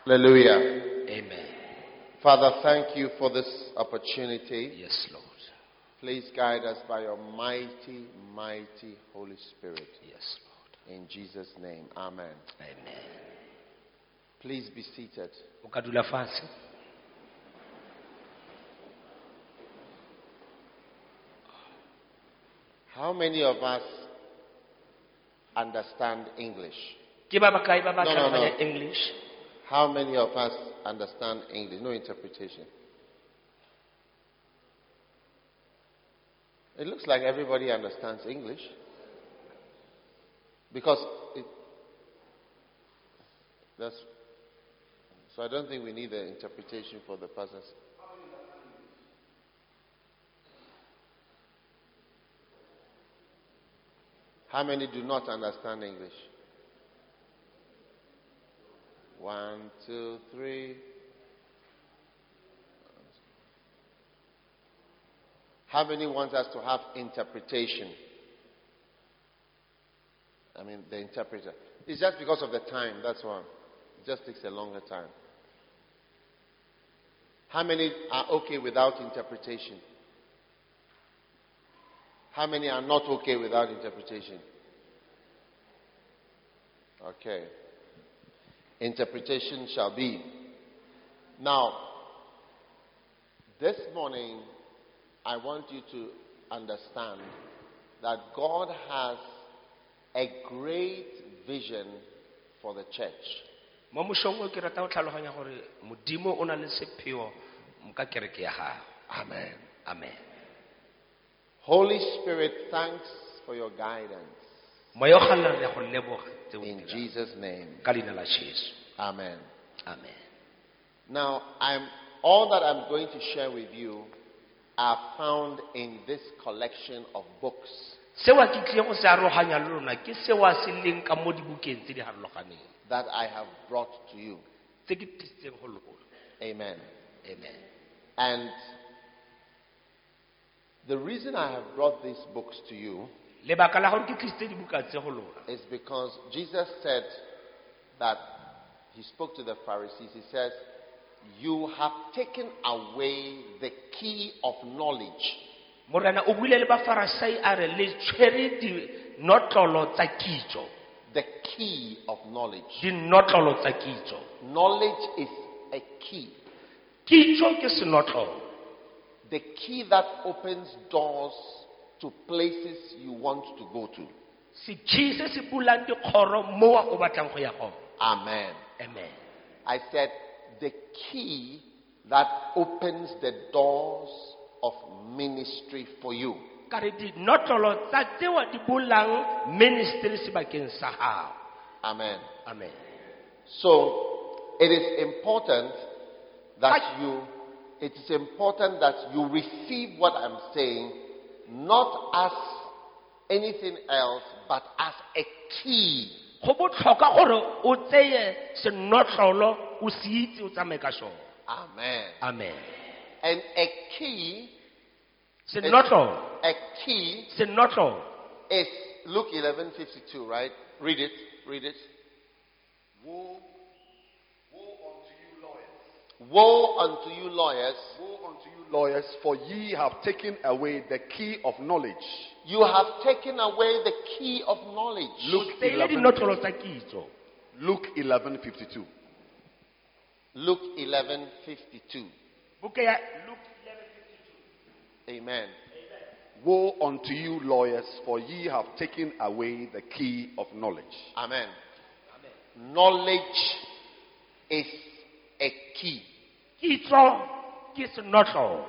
Hallelujah. Amen. Father, thank you for this opportunity. Yes, Lord. Please guide us by your mighty, mighty Holy Spirit. Yes, Lord. In Jesus' name, amen. Amen. Please be seated. O ka dula fatshe. How many of us understand English? Ke ba bakae ba ba No. tlhaloganya English? How many of us understand English? No interpretation. It looks like everybody understands English. Because so I don't think we need the interpretation for the pastors. How many do not understand English? 1, 2, 3. How many want us to have interpretation? I mean, the interpreter. It's just because of the time, that's why. It just takes a longer time. How many are okay without interpretation? How many are not okay without interpretation? Okay. Interpretation shall be. Now, this morning, I want you to understand that God has a great vision for the church. Mo moshong o ke rata go tlhaloganya gore modimo o na le sepheo mo ka kereke ya gago. Amen. Amen. Holy Spirit, thanks for your guidance. Moya o galela re go leboga tse o In dirang. Jesus' name. Ka leina la Jesu. Amen. Amen. Now, all that I'm going to share with you are found in this collection of books. Sewa ke tlile go se aroganya le lona ke sewa se leng ka mo dibukeng tse di harologaneng That I have brought to you. tse ke tlisitseng go lona. Amen. Amen. And the reason I have brought these books to you Lebaka la gore ke tlisitse dibuka tse go lona is because Jesus said that he spoke to the Pharisees. He says, you have taken away the key of knowledge. morena o buile le bafarisai a re le tshwere dinotlolo tsa kitso. The key of knowledge. Dinotlolo tsa kitso. Knowledge is a key. Kitso ke senotlolo. The key that opens doors to places you want to go to. Sekhi se se bulang dikgoro mo o batlang go ya go. Amen. Amen. I said the key that opens the doors of ministry for you. Ka re dinotlolo tsa tsewa di bulang ministry sebakeng sa gago. Amen. Amen. So it is important that you receive what I'm saying not as anything else but as a key. Go botlhokwa gore o tseye senotlolo o se itse o tsamaye ka sone. Amen. Amen. And a key Senotlolo is Luke 11:52, right? Read it. Woe unto you lawyers. Woe unto you lawyers. Woe unto you lawyers, for ye have taken away the key of knowledge. You have taken away the key of knowledge. Luke tseye dinotlolo tsa kitso. Luke 11:52. Luke 11:52. Buka ya Luke. Amen. Woe unto you lawyers, for ye have taken away the key of knowledge. Amen. Knowledge is a key Kitso ke senotlolo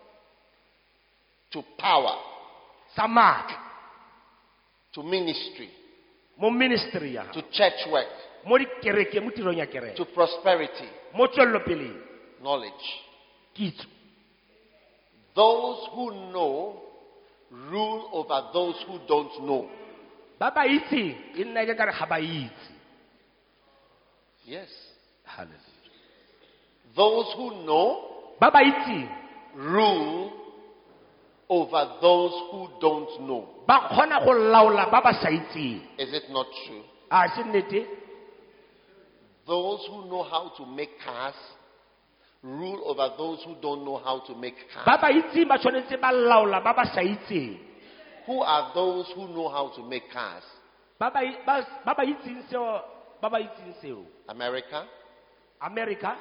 to power, sa maatla to ministry, mo ministry ya to church work, mo dikereke mo tirong ya kereke to prosperity. mo tswellopeleng. Knowledge. Kitso. Those who know rule over those who don't know. Ba ba itse e nna ke ka re ga ba itse. Yes. Hallelujah. Those who know Ba ba itse rule over those who don't know. ba kgona go laola ba ba sa itseng. Is it not true? A se nnete? those who know how to make cars rule over those who don't know how to make cars. ba ba itseng ba tshwanetse ba laola ba ba sa itseng. Who are those who know how to make cars? Ba ba itseng seo. America, America,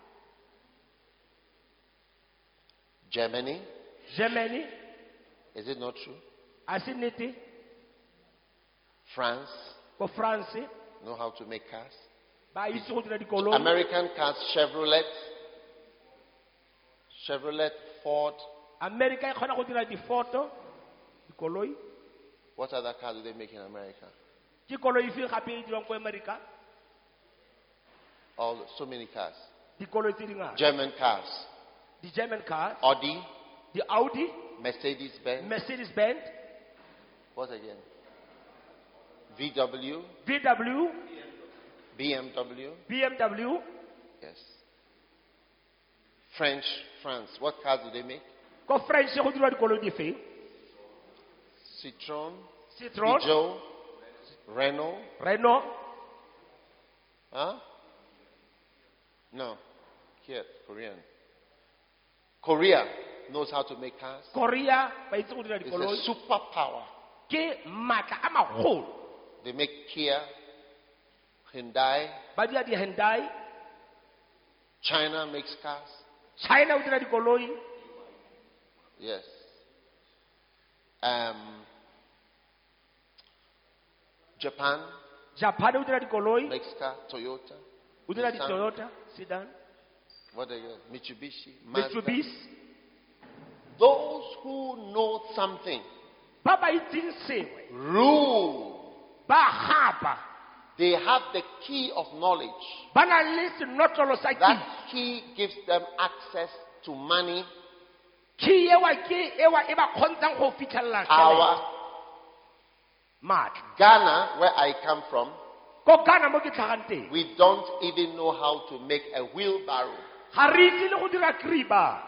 Germany. Germany, Is it not true? a se nnete. France Ko France know how to make cars. ba itse go dira dikoloi. American cars, Chevrolet, Ford. America e kgona go dira difoto, dikoloi. What other cars do they make in America? Ke koloi efe gape e dirwang ko America? So many cars. Dikoloi tse dingata. German cars, Di German cars, Audi, di Audi, Mercedes-Benz. Mercedes-Benz, What again? VW, VW, BMW. BMW. Yes. France. What cars do they make? Ko French go dira dikoloi dife? Citroen, Citroen, Peugeot, Renault. Renault, Huh? No. Here, Korean. Korea knows how to make cars. Korea ba itse go dira It's dikoloi. a superpower. Ke matla a magolo. They make Kia, Hyundai. Ba dira di Hyundai. China makes cars. China o dira dikoloi. Yes. Japan Japan o dira dikoloi. makes cars. Toyota. O dira di Nissan. Toyota, sedan, What again? Mitsubishi. Mazda. Mitsubishi. Those who know something Ba ba itseng sengwe. rule. Ba gapa. They have the key of knowledge. Ba na le senotlolo sa That kitso. key gives them access to money, Ke ewa e ba kgontshang go fitlhelela power. matla. Ghana, where I come from, Ko Ghana mo ke tlhagang teng. we don't even know how to make a wheelbarrow. Ga re itse le go dira kriba.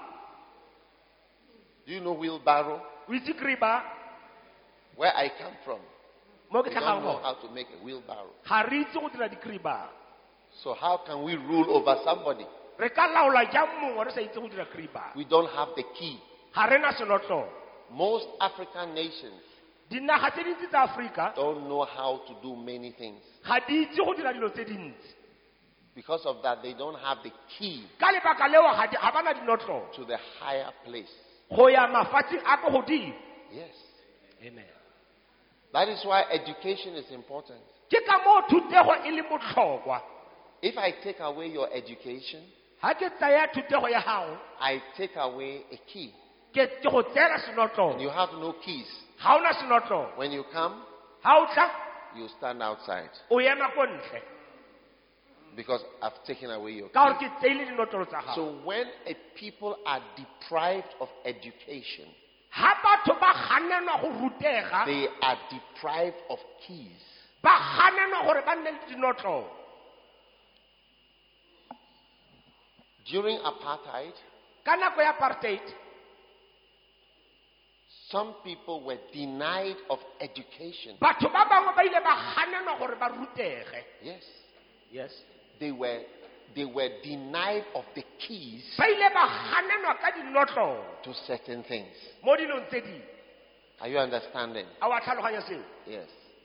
Do you know wheelbarrow? O itse kriba Where I come from, mo ke we don't tlhagang know mo. how to make a wheelbarrow. Ga re itse go dira dikriba. So how can we rule over somebody? Re ka laola jang mongwe re sa itse go dira kriba. We don't have the key. Ga re na senotlolo. Most African nations Dinaga tse dintsi tsa Afrika don't know how to do many things. ga di itse go dira dilo tse dintsi. Because of that, they don't have the key Ka lebaka leo ga ba na dinotlolo. to the higher place. Go ya mafatsheng a ko godimo. Yes. Amen. That is why education is important. Ke ka mo thutego e le botlhokwa. If I take away your education, Ha ke tsaya thutego ya gago, I take away a key. ke go tsela And senotlolo. you have no keys. Ga o na senotlolo. When you come, Ha o tla you stand outside o ema ko ntle. because I've taken away your Ka gore key. ke tseile dinotlolo tsa gago. So when a people are deprived of education, Ha batho ba ganelwa go rutega, they are deprived of keys. ba ganelwa gore ba nne le dinotlolo. During apartheid, Ka nako ya apartheid, some people were denied of education. batho ba bangwe ba ile ba ganelwa gore ba rutege. Yes. Yes. They were denied of the keys Ba ile ba ganelwa ka dinotlolo to certain things. mo dilong tse dingwe. Are you understanding? A wa tlhaloganya seo? Yes.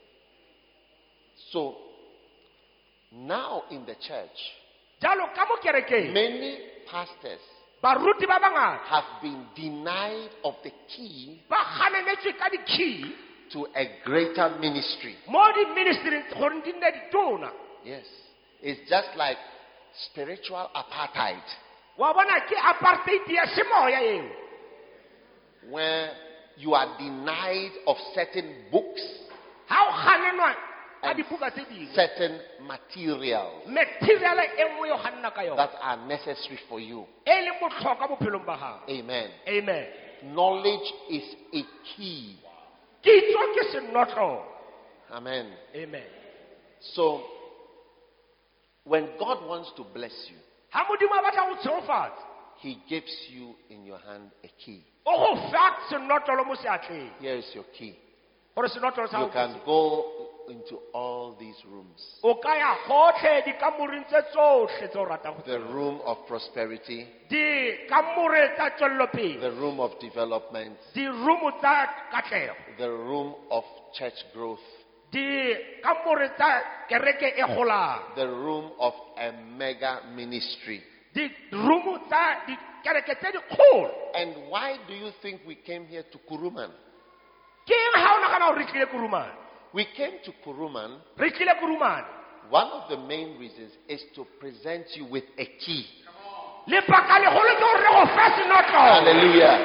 So now in the church, Jalo ka mo kerekeng, many pastors baruti ba bangata have been denied of the key ba ganeletswe ka di-key to a greater ministry. mo di-ministry gore di nne ditona. Yes. It's just like spiritual apartheid, Wa bona ke apartheid ya semoya eo. where you are denied of certain books, Ha o ganelwa ka And dibuka tse dingwe, certain materials material e nngwe yo ganna ka yona that are necessary for you. e leng botlhokwa bophelong ba gago. Amen. Amen. Knowledge is a key. Kitso ke senotlolo. Amen. Amen. So, when God wants to bless you, Ha modimo a batla go tshegofatsa, He gives you in your hand a key. o go fa senotlolo mo seatleng Here is your key. gore senotlolo sa You gago can go into all these rooms. O ka ya hohle dikamoreng tse tsohle tse o ratang ho The room of prosperity, dikamore tsa tswellopele, the room of development, dirumo tsa katleho, the room of church growth, dikamore tsa kereke e golang, the room of a mega ministry. dirumo tsa dikereke tse dikgolo. And why do you think we came here to Kuruman? Ke eng ha o nagana hore re tlile Kurumane? We came to Kuruman. Re tlile Kurumane. One of the main reasons is to present you with a key. Lebaka legolo ke hore re go fe senotlo. Hallelujah.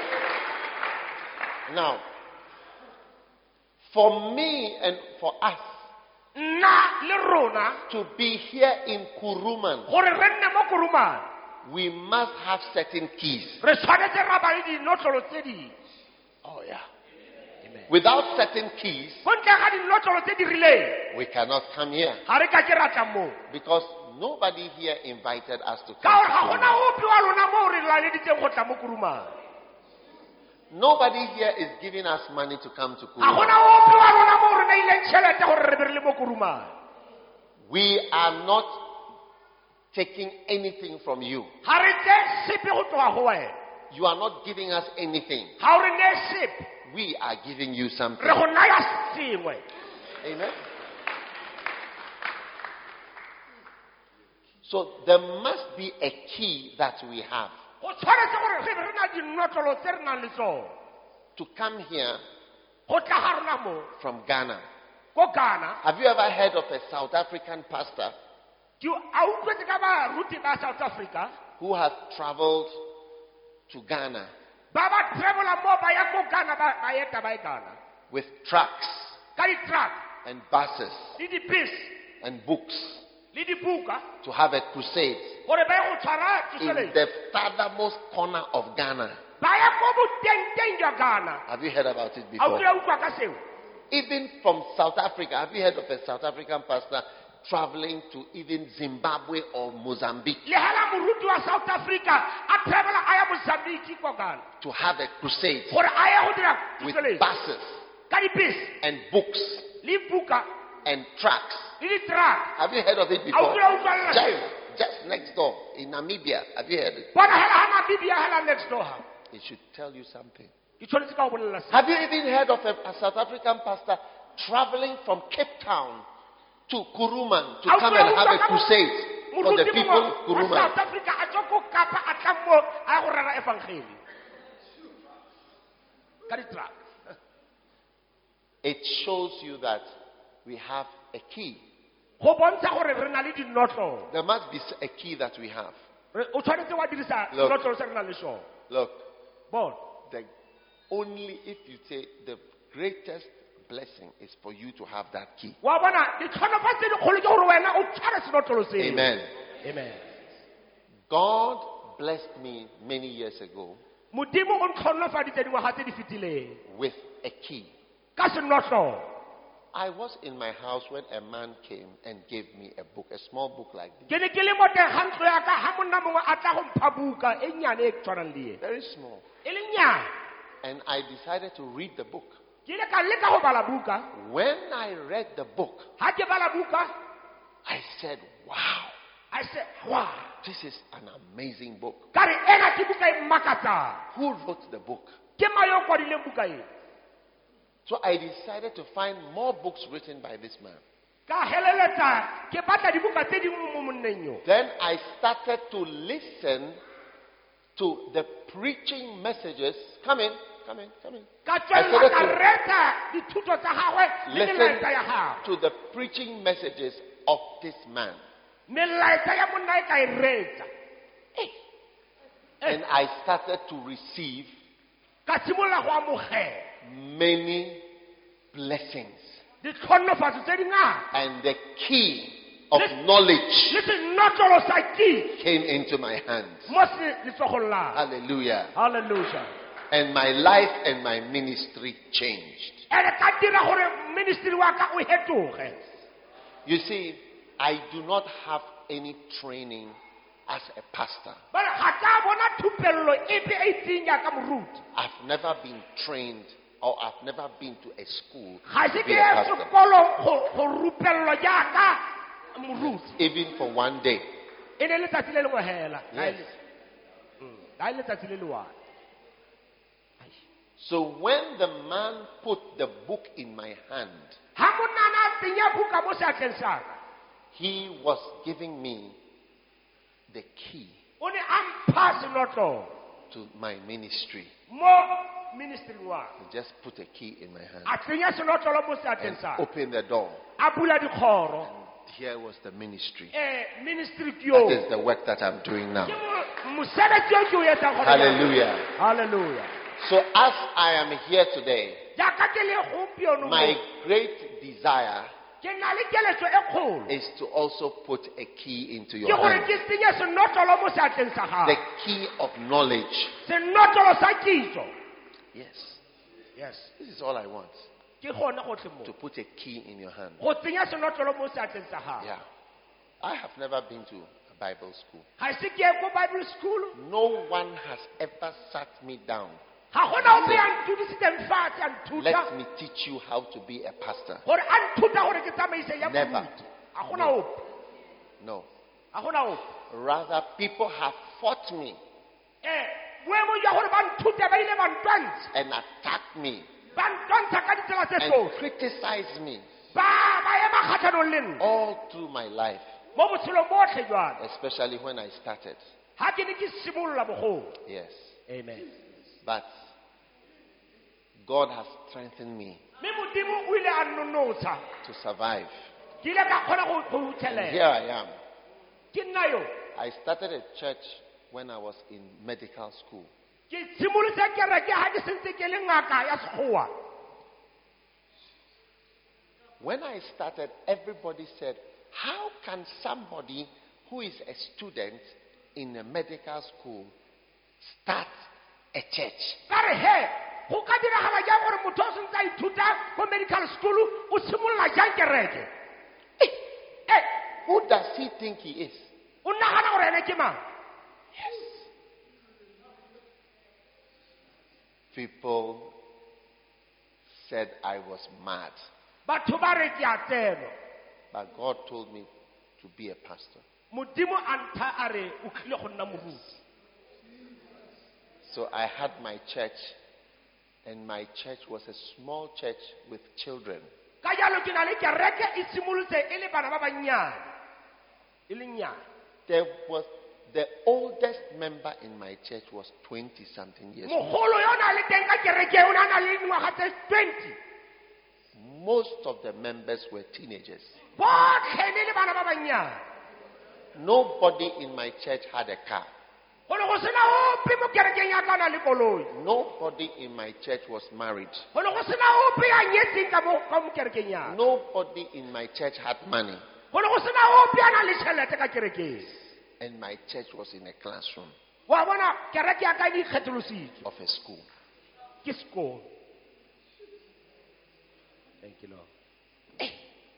Now, for me and for us Nna le rona to be here in Kuruman, gore re nne mo Kurumane, we must have certain keys. re tshwanetse ra ba le dinotlolo tse ding. Oh, yeah. Without certain keys, Go ntle ga dinotlolo tse di rileng, we cannot come here ga re ka ke ra tla moo. because nobody here invited us to Ka come. gore ga gona ope wa lona mo re laleditseng go tla mo Kurumane. Nobody here is giving us money to come to Ga Kuruman. gona ope wa lona mo re naileng tšhelete gore re be re le mo Kurumane. We are not taking anything from you. Ga re tse sepe go tloga go wena. You are not giving us anything. Ga o re ne sepe, We are giving you something. re go naya sengwe. Amen. So there must be a key that we have Go tshwanetse gore re be re na dinotlolo tse re nang le tsone. to come here Go tla ga rona mo from Ghana. ko Ghana. Have you ever heard of a South African pastor Ke a utlwetse ka baruti ba South Africa who has traveled to Ghana ba ba traveler mo ba ya ko Ghana ba eta ba e Ghana with trucks ka di-truck and buses le di-bus and books le dibuka to have a crusade gore ba ye go tshwara in tsoseletso the farthermost corner of Ghana? ba ya ko botengteng jwa Ghana. Have you heard about it A before? utlwile utlwa ka seo. Even from South Africa, have you heard of a South African pastor traveling to even Zimbabwe or Mozambique Le hela moruti wa South Africa a traveler a ya Mozambique ko Ghana to have a crusade gore a ye go dira with tsoseletso buses ka di-bus and books le buka and trucks? le di-truck. Have you heard of it before? Utlwile utlwa Just next door in Namibia. Have you heard it? bona hela ha Namibia hela next door ha. It should tell you something. Ke tshwanetse ka go bolelela se. Have you even heard of a South African pastor traveling from Cape Town to Kuruman to come and have a crusade for the people of wa Kuruman? South Africa a tswa ko Kapa a tla mo a ya go rera evangeli ka di-truck. It shows you that we have a key. Go bontsha gore re na le dinotlolo. There must be a key that we have. O tshwanetse wa dirisa Look. dinotlolo se re nang le sone. Look, Bona only if you say the greatest blessing is for you to have that key. wa bona ditlhonofo tse dikgolo ke gore wena o tshware senotlolo seo. Amen. Amen. God blessed me many years ago Modimo o ntlhonofaditse dingwaga tse di fetileng with a key. ka senotlolo. I was in my house when a man came and gave me a book, a small book like this. Ke ne ke le mo teng ga ntlo ya ka ga monna mongwe a tla go mpha buka e nnyane e tshwanang le ena. Very small. E le nnyane. And I decided to read the book. Ke ile ka leka go bala buka. When I read the book, Ha ke bala buka, I said, wow, I said, wow. this is an amazing book. Ka re ena ke buka e mmakatsang. Who wrote the book? Ke mang yo o kwadileng buka e? So I decided to find more books written by this man. Ka heleletsa ke batla dibuka tse dingwe mo monneng yo. Then I started to listen to the preaching messages. Come in. Ka I tswella started ka to retsa dithuto tsa gagwe le melaetsa ya listen gagwe. to the preaching messages of this man. Melaetsa ya monna e ka e retsa. And I started to receive Ka simolola go amogela many blessings. ditlhonofatso tse di ngata. And the key of knowledge Le senotlolo sa kitso came into my hands. mo letsogong la. Hallelujah. Hallelujah. And my life and my ministry changed. Ene ka dira gore ministry wa ka o hetoge. You see, I do not have any training as a pastor. Ba ga ka bona thupello epe e itseng ya ka moruti. I've never been trained or I've never been to a school ga to se be ke a ye pastor. sekolong go rupellwa jaaka moruti Even for one day. e ne letsatsi le lengwe hela Yes. ga e letsatsi le le one. So when the man put the book in my hand, Ha monana a tsenya buka mo seatleng sa ka, he was giving me the key o ne a mpha senotlolo to my ministry. mo ministering wa ka. He just put a key in my hand A tsenya senotlolo mo and seatleng sa ka, opened the door. a bula dikgoro. Here was the ministry. Ministry ke That yo is the work that I'm doing now. ke mosebetsi o ke o etsang gone jaanong. Hallelujah. Hallelujah. So as I am here today, Jaaka ke le gompieno mo, my great desire ke na le keletso e kgolo is to also put a key into ke your gore hand. ke tsenye senotlolo mo seatleng sa The gago, key of knowledge. senotlolo sa kitso. Yes. Yes, This is all I want. ke gone gotlhe mo, To put a key in your hand. go tsenya senotlolo mo seatleng sa gago. Yeah. I have never been to a Bible school. Ga se ke ye ko Bible school, No one has ever sat me down. ga gona o ya ntudisitseng fatshe a nthuta Let me teach you how to be a pastor. gore a nthuta gore ke tsamaise ya Never. moruti. Ga gona No. ope, No. ga gona ope. Rather, people have fought me Boemo jwa gore ba nthute ba ile ba ntwantsha, and attacked me ba ntwantsha ka ditsela tse and tsotlhe, criticized me ba ema kgatlhanong le nna all through my life, mo botshelong botlhe jwana especially when I started. ga ke ne ke simolola bogolo. Yes. Amen. But God has strengthened me Mme Modimo o ile a nnonotsha, to survive. ke ile ka kgona go And utlhelela. here I am. Ke nna yo I started a church when I was in medical school. ke simolotse kereke ga ke sentse ke le ngaka ya sekgowa. When I started, everybody said, how can somebody who is a student in a medical school start a church? Ka re he go ka diragala jang gore motho o sentse a ithuta ko medical school o simolola jang kereke? Who does he think he is? O nagana gore ene ke mang? People said I was mad. Batho ba re ke a tsenwa. But God told me to be a pastor. Modimo a ntha a re o tlile go nna moruti. So I had my church, and my church was a small church with children. Ka jalo ke na le kereke e simolotse e le bana ba bannyane, e le nnyane. There was the oldest member in my church was 20-something years old. Mogolo yo na le teng ka kereke o na le dingwaga tse 20. Most of the members were teenagers. Botlhe ne le bana ba bannyane. Nobody in my church had a car. Go ne go sena ope mo kerekeng ya ka na le koloi. Nobody in my church was married. Go ne go sena ope ya nyetseng ka mo kerekeng ya. Nobody in my church had money. Go ne go sena ope ya na le tšhelete ka kerekeng. And my church was in a classroom Wa bona kereke ya ka di kgetholositswe of a school. ke sekolo. Thank you, Lord.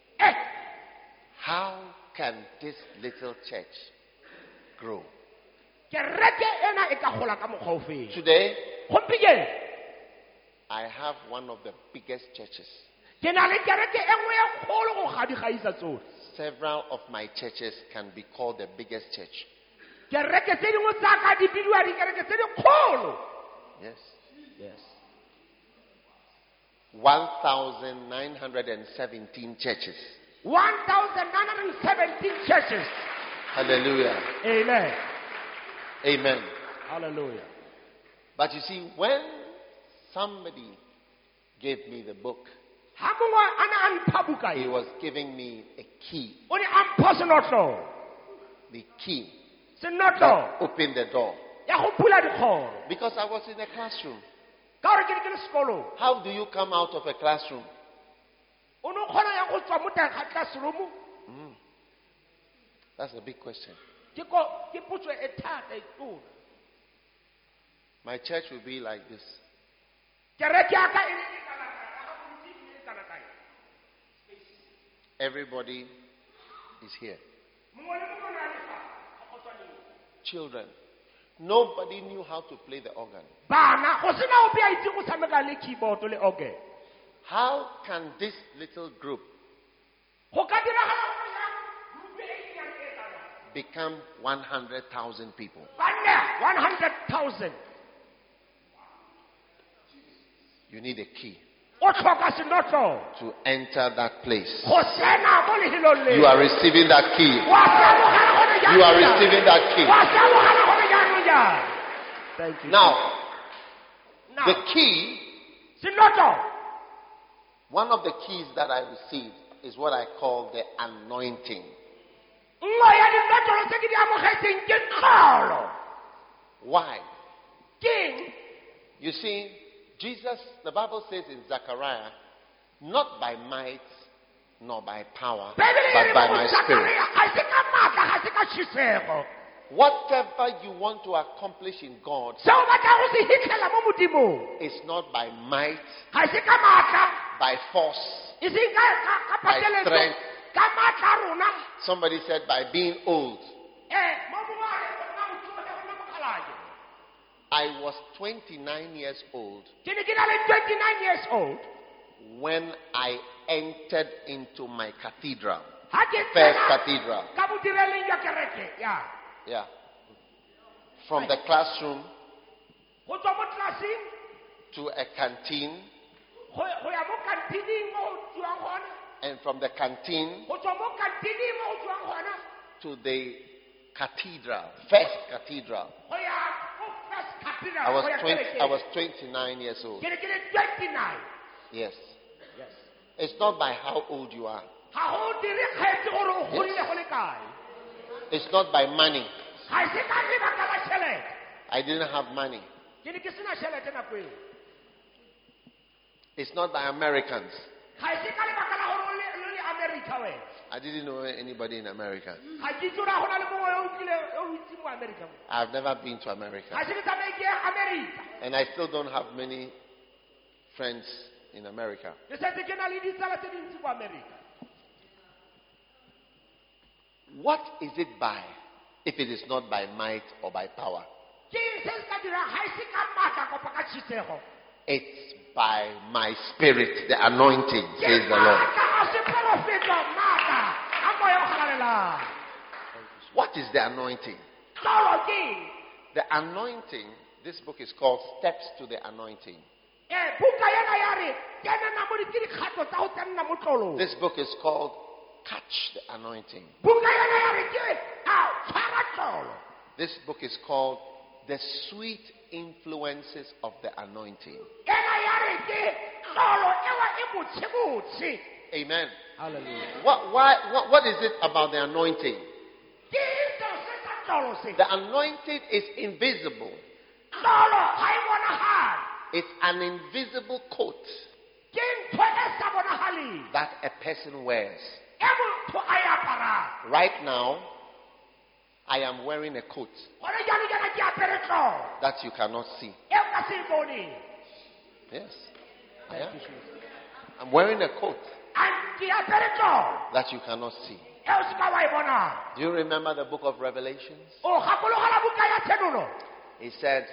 How can this little church grow? Kereke ena e ka gola ka mokgwa o feng? Today, Gompieno I have one of the biggest churches. ke na le kereke e nngwe e kgolo go ga di gaisa tsotlhe. Several of my churches can be called the biggest church. Kereke tse dingwe tsa ka di bidiwa dikereke tse dikgolo. Yes. Yes. 1,917 churches. 1,917 churches. Hallelujah. Amen. Amen. Hallelujah. But you see, when somebody gave me the book, Ha mongwe a ne a mpha buka he e, was giving me a key. o ne a mpha senotlolo. The key Senotlolo that opened the door. ya go bula dikgoro. Because I was in a classroom. Ka gore ke ne ke le sekolong. How do you come out of a classroom? O ne o kgona ya go tswa mo teng ga classroom? That's a big question. Ke potso e thata e tona. My church will be like this. Kereke ya ka e ne e kana kae? Ya ga bontsi e ne e kana kae? Everybody is here. Mongwe le mongwe o na le fa, a go tswa leng. Children. Nobody knew how to play the organ. bana go sena ope a itse go tshameka le keyboard le organ. How can this little group Go ka diragala gore jang group e nnyane e kana? become 100,000 people? Banne 100,000. You need a key O tlhoka senotlolo to enter that place. go sena mo lehelong le. You are receiving that key. Wa samogela gore jang You are jang. receiving that key. Wa samogela gore jang jang. Thank you. Now, Now, the key, senotlolo. one of the keys that I received is what I call the anointing. Nngwe ya dinotlolo tse ke di amogetseng ke tlolo. Why? Keng? You see, Jesus, the Bible says in Zechariah, not by might nor by power, Bibele e but re by go my spirit. Zakaria, ga se ka maatla, ga se ka tšhisego. Whatever you want to accomplish in God Se o batla go se hitlhela mo modimong, is not by might, ga se ka maatla, by force. e seng ka By pateletso, strength. ka maatla a rona. Somebody said by being old. Mo mongwe a re, "Nna o tsoge, o nna mokgalajwe." I was 29 years old Ke ne ke na le 29 years old. when I entered into my cathedral, Ha ke first tsena cathedral. ka bodireleng jwa kereke, ya. Yeah. From the classroom Go tswa mo tlelaseng, to a canteen, go ya mo kantineng mo go tswang gona. and from the canteen Go tswa mo kantineng mo go tswang gona, to the cathedral, first cathedral. go ya go First Cathedral, I was go ya 20, kerekeng. I was 29 years old. Ke ne ke le 29. Yes. Yes. It's not by how old you are. Ga go dire kgetsi gore o godile go le kae. It's not by money. Ga se ka lebaka la tšhelete. I didn't have money. Ke ne ke sena tšhelete nako eo. It's not by Americans. Ga se ka lebaka la gore o le America wena. I didn't know anybody in America. Ga ke itse gore go na le mongwe yo o itse mo America. I've never been to America. Ga se ke tsamaye ke ye America. And I still don't have many friends in America. Ke setse ke na le ditsala tse dintsi mo America. What is it by if it is not by might or by power? Ke eng se se ka dirang ga se ka maatla kapa ka tšhisego. It's by my spirit, the anointing, Ke says the Lord. maatla a seporofeto, maatla a moya o galalelang. What is the anointing? Tlolo ke eng? The anointing, this book is called Steps to the Anointing. Buka ena ya re kenana mo ke dikgato tsa go tsenna mo tlolong. This book is called Catch the Anointing. Buka ena ya re ke a tshwara tlolo. This book is called The Sweet Influences of the Anointing. Ena ya re ke tlolo ewa e botshebotse. Amen. Hallelujah. What is it about the anointing? Ke eng seo se sa tlolo se? The anointing is invisible. Tlolo ga e bonagale. It's an invisible coat Ke ntho e sa bonagaleng. that a person wears. E motho a e aparang. Right now, I am wearing a coat Gone jaanong jaana ke apere tlolo that you cannot see. e o ka se e boneng. Yes. I am. I'm wearing a coat Ke apere tlolo that you cannot see. e o se ka wa e bonang. Do you remember the book of Revelations? O gakologa buka ya tshedolo. It said,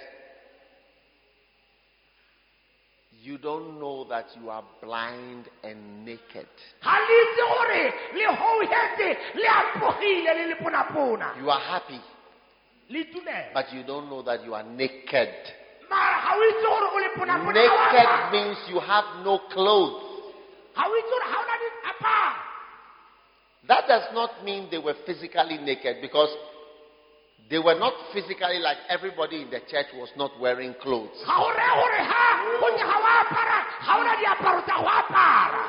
you don't know that you are blind and naked. Ga le itse gore le houhetse le apogile le le ponapona. You are happy, Le itumela. but you don't know that you are naked. Mara ga o itse gore o le ponapona. Naked means you have no clothes. Ga o itse gore ga o na diaparo. That does not mean they were physically naked, because they were not physically like everybody in the church was not wearing clothes. Ga o re gore ha go ntse ga wa apara ga o na diaparo tsa go apara.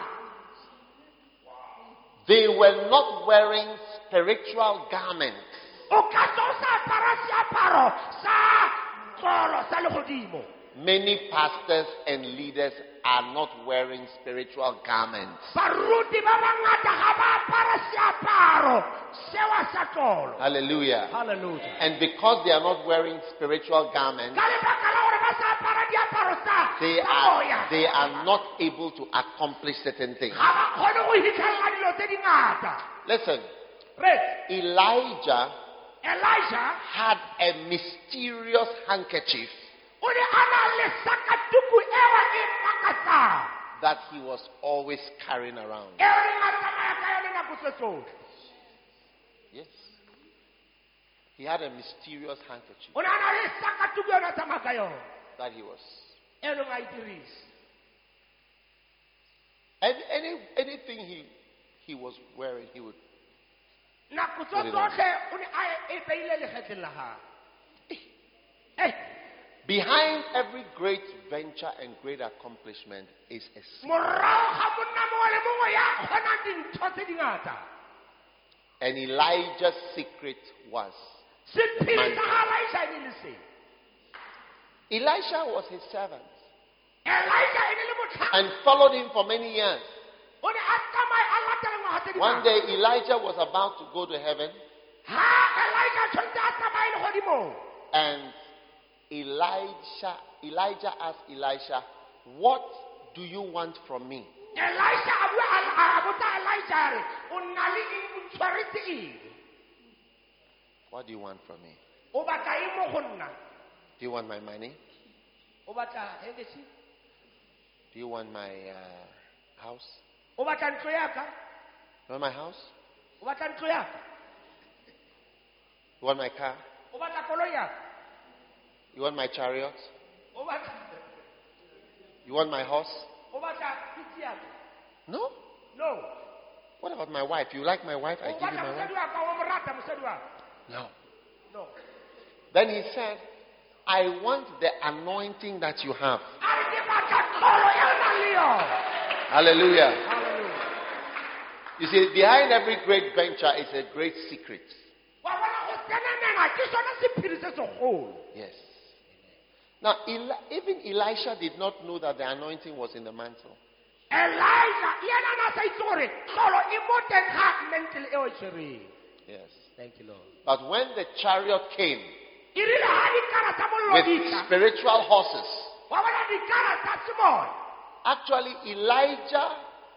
They were not wearing spiritual garments. O ka tswa o sa apara seaparo sa tlolo sa legodimo. Many pastors and leaders are not wearing spiritual garments. Baruti ba bangata ga ba apara seaparo sewa sa tlolo. Hallelujah. Hallelujah. And because they are not wearing spiritual garments, Ka lebaka la gore ba sa apara diaparo sa moya. they are not able to accomplish certain things. Ga ba kgone go hitlhelela dilo tse dingata. Listen, Re Elijah Elijah had a mysterious handkerchief o ne a na le sakatuku eo e makatsang that he was always carrying around. eo re a tsamaya ka yone nako tse tsotlhe. Yes. He had a mysterious handkerchief O ne a na le sakatuku eo a tsamaya ka yone that he was. eo leng a e dirisa. Anything he was wearing, he would. Nako tse tsotlhe o ne a e beile legetleng la gagwe. Behind every great venture and great accomplishment is a secret. Morago ga monna mongwe le mongwe ya kgonang dintho tse dingata. And Elijah's secret was. Sephiri sa ga Elijah e ne le se. Elisha was his servant Elijah e ne le motlhami. and followed him for many years. O ne a tsamaya a latela ngwaga tse One dingata. day Elijah was about to go to heaven, Ha Elijah tshwanetse a tsamaye legodimong. and Elijah asked Elisha, "What do you want from me?" Elijah a botsa Elijah a re, o nna le eng, o tshwaretse eng? What do you want from me? O batla eng mo go nna? Do you want my money? O batla eng ke se? Do you want my house? O batla ntlo ya ka? You want my house? O batla ntlo ya ka? You want my car? O batla koloi ya ka? You want my chariot? O batla You want my horse? o batla pitsi ya ka? No. No. What about my wife? You like my wife? I O give you batla my wife. mosadi wa ka, wa mo rata mosadi wa ka? No. No. Then he said, "I want the anointing that you have." A re ke batla tlolo e o nang le yone. Hallelujah. Hallelujah. You see, behind every great venture is a great secret. Wa bona go tsenanela ke sone sephiri se segolo. Yes. Now, even Elisha did not know that the anointing was in the mantle. Elijah yena na sa itse gore tlolo e mo teng ga mantle e o e tshwereng. Yes. Thank you, Lord. But when the chariot came E rile ha dikara tsa mollo with di tla, spiritual horses, wa bona dikara tsa semoya. actually Elijah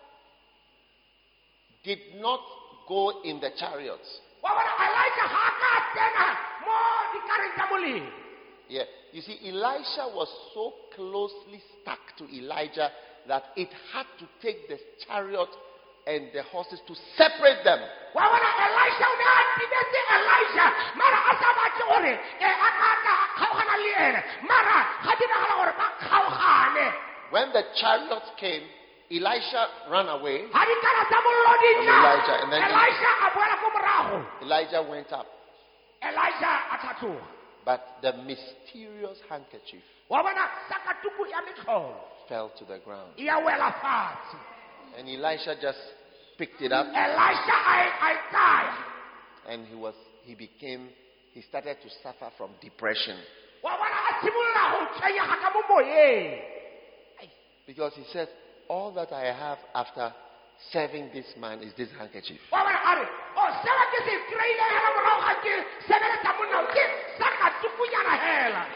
did not go in the chariots. Wa bona Elijah ha ka tsena mo dikareng tsa molelo. Yeah. You see, Elisha was so closely stuck to Elijah that it had to take the chariot and the horses to separate them. Wa bona Elisha o ne a tibetse Elijah mara a sa batle gore a ka tla a kgaogana le ene mara ga diragala gore ba kgaogane. When the chariots came, Elisha ran away. Ha dikara tsa mollo di tla, Elijah, and then Elisha a boela ko morago. Elijah went up. Elijah a tlhatloga. But the mysterious handkerchief Wa bona sakatuku ya metlholo fell to the ground. ya wela fatshe. And Elisha just picked it up, Elisha a tsaya. and he started to suffer from depression. Wa bona a simolola go tshwenyega ka mo moyeng. Because he said, all that I have after serving this man is this handkerchief. Wa bona a re, o seba ke se kry-ile hela morago ga ke sebeletsa monna o, ke sakatukunyana hela.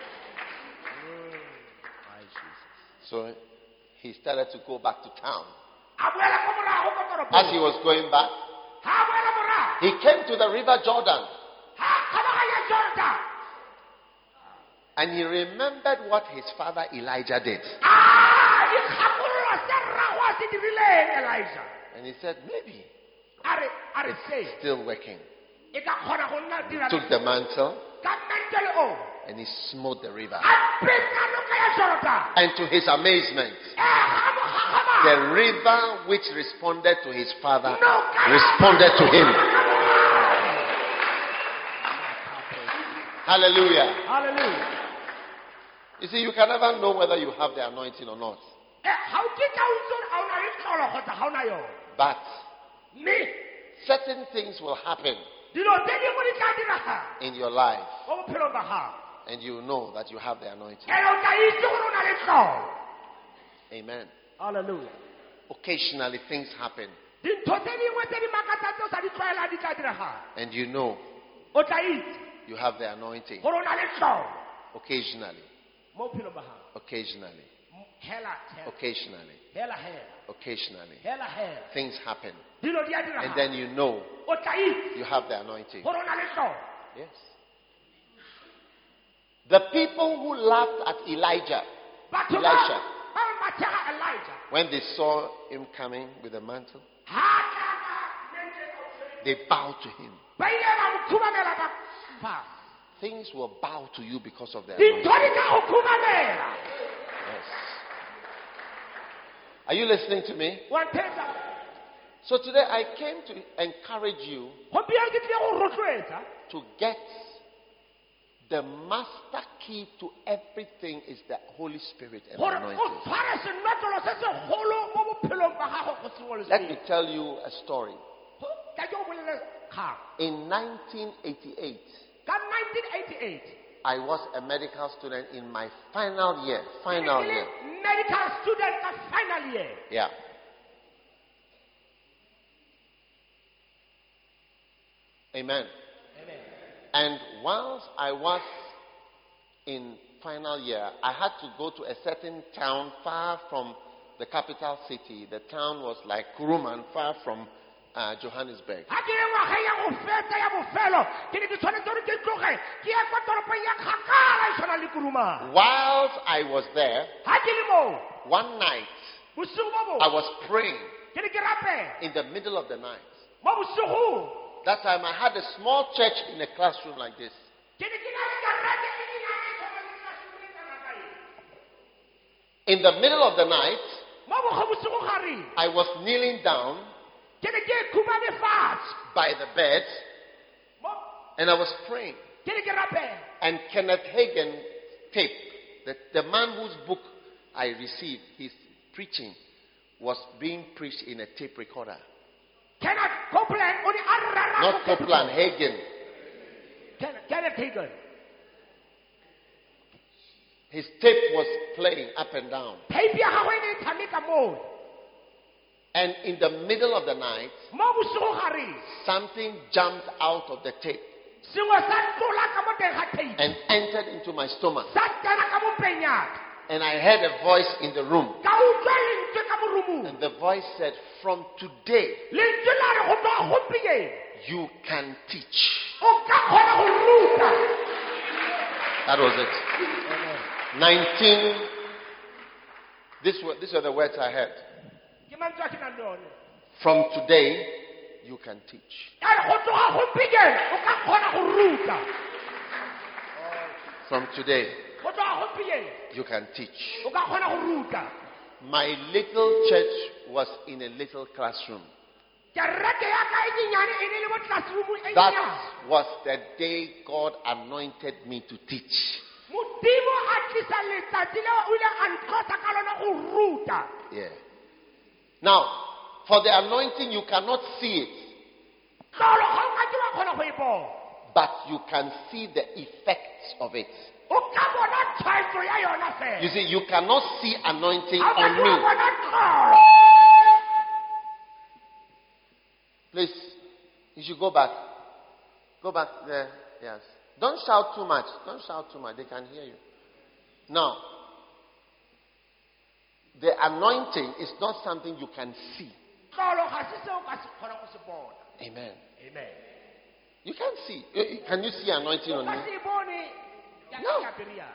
So he started to go back to town. A boela ko morago ko toropong. As he was going back, Ha a boela morago, he came to the river Jordan, ha a kgabaganya Jordan. and he remembered what his father Elijah did. Dikgakololo tse rrago a se dirileng Elijah. And he said, maybe A re se, still working. e ka kgona go nna dira Took the mantle ka mantle o. and he smote the river. A betsa noka ya Jordan. And to his amazement, Ga mo gagama. the river which responded to his father responded to him. Hallelujah. Hallelujah. You see, you can never know whether you have the anointing or not. Ga o kitla o itse gore a o na le tlolo kgotsa ga o na yone. But Mme certain things will happen dilo tse dingwe di tla diragala in your life, mo bophelong ba gago. and you know that you have the anointing. And o tla itse gore o na le tlolo. Amen. Hallelujah. Occasionally things happen, Dintho tse dingwe tse di makatsang tse o sa di tlwaelang di tla diragala. and you know O tla itse you have the anointing. gore o na le tlolo Occasionally, mo bophelong ba gago. occasionally, Hela, occasionally, hela, hela, occasionally, hela, hela. things happen, Dilo di a and diragala. then you know O tla itse you have the anointing. gore o na le tlolo. Yes. The people who laughed at Elisha, when they saw him coming with a mantle, they bowed to him. Things will bow to you because of their anointing. Yes. Are you listening to me? So today I came to encourage you to get the master key to everything is the Holy Spirit and anointing. Let me tell you a story. In 1988, I was a medical student in my final year. Medical student final year. Yeah. Amen. And whilst I was in final year, I had to go to a certain town far from the capital city. The town was like Kuruman, far from Johannesburg. Whilst I was there, one night, I was praying in the middle of the night. That time I had a small church in a classroom like this. In the middle of the night, I was kneeling down by the bed and I was praying. And Kenneth Hagin tape, the man whose book I received, his preaching was being preached in a tape recorder. Not Copeland, Hagin. Kenneth Hagin. His tape was playing up and down. And in the middle of the night, something jumped out of the tape and entered into my stomach. And I heard a voice in the room. And the voice said, from today, you can teach. That was it. 19. These are the words I heard. From today, you can teach. From today, you can teach. My little church was in a little classroom. That was the day God anointed me to teach. Yeah. Now, for the anointing, you cannot see it. But you can see the effects of it. You see, you cannot see anointing on me. Please, you should go back. Go back there. Yes. Don't shout too much. Don't shout too much. They can hear you. Now, the anointing is not something you can see. Amen. Amen. You can't see. Can you see anointing on me? No.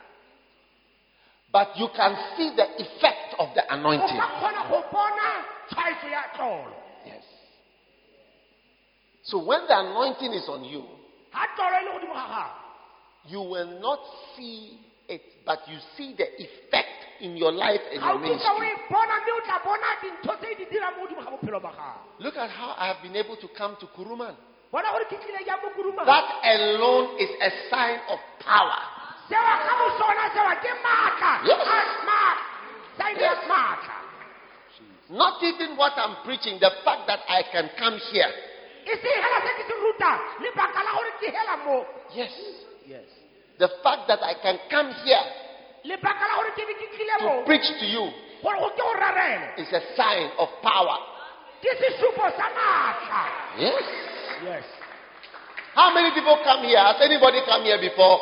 But you can see the effect of the anointing. Yes. So when the anointing is on you, you will not see it, but you see the effect in your life and your ministry. Look at how I have been able to come to Kuruman. That alone is a sign of power. Yes. Not even what I'm preaching, the fact that I can come here. Yes. Yes. The fact that I can come here to preach to you is a sign of power. Yes. Yes. How many people come here? Has anybody come here before?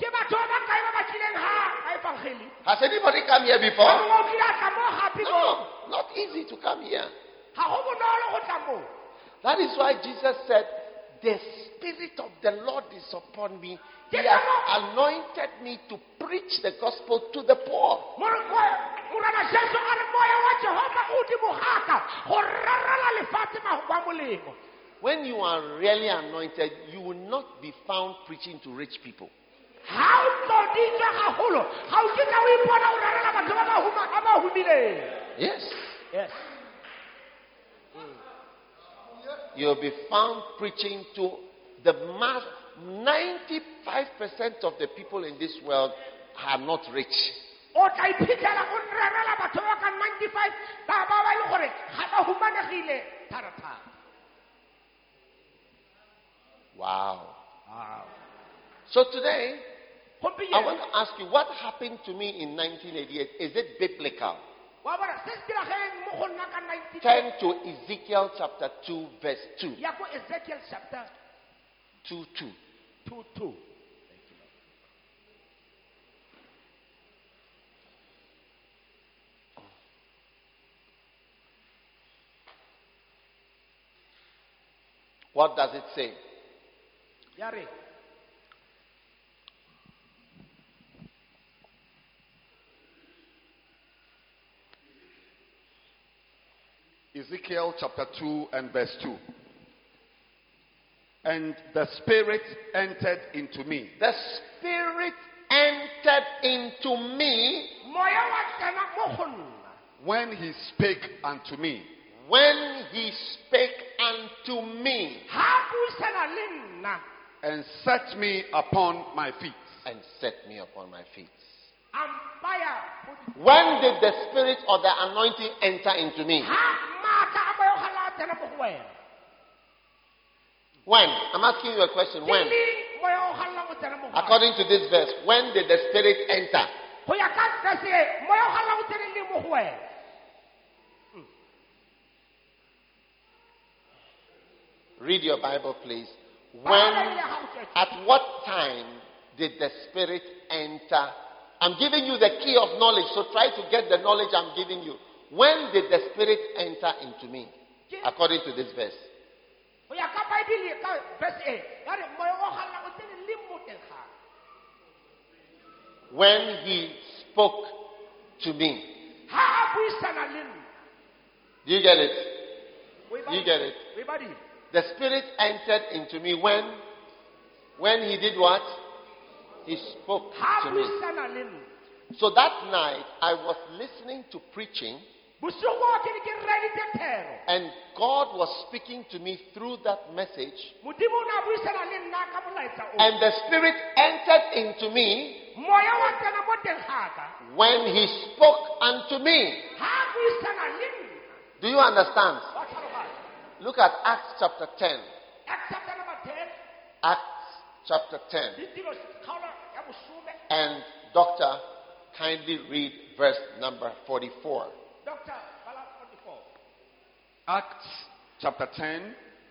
Has anybody come here before? No, not easy to come here. That is why Jesus said, the Spirit of the Lord is upon me. He has anointed me to preach the gospel to the poor. When you are really anointed, you will not be found preaching to rich people. Yes. Yes. You'll be found preaching to the mass. 95% of the people in this world are not rich. Wow. So today, I want to ask you, what happened to me in 1988? Is it biblical? Turn to Ezekiel chapter 2, verse 2. Ezekiel chapter 2. Thank you, What does it say? Yari. Ezekiel chapter 2 and verse 2. And the Spirit entered into me. The Spirit entered into me when he spake unto me. When he spake unto me. And set me upon my feet. And set me upon my feet. When did the Spirit or the anointing enter into me? When? I'm asking you a question. When? According to this verse, when did the Spirit enter? Read your Bible, please. At what time did the Spirit enter? I'm giving you the key of knowledge, so try to get the knowledge I'm giving you. When did the Spirit enter into me? According to this verse. When he spoke to me. Do you get it? You get it? The Spirit entered into me when he did what? He spoke to me. So that night, I was listening to preaching. And God was speaking to me through that message. And the Spirit entered into me when he spoke unto me. Do you understand? Look at Acts chapter 10. Acts chapter 10. And Doctor, kindly read verse number 44. Acts chapter 10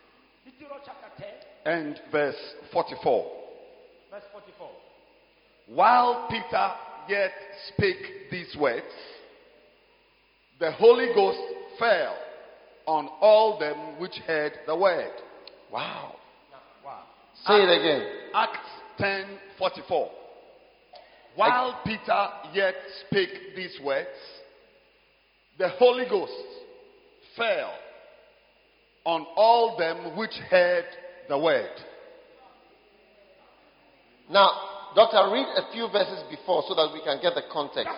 and verse 44. Verse 44. While Peter yet spake these words, the Holy Ghost fell on all them which heard the word. Wow. Wow. Say it again. Acts 10:44. While Peter yet spake these words, the Holy Ghost fell on all them which heard the word. Now, Doctor, read a few verses before so that we can get the context.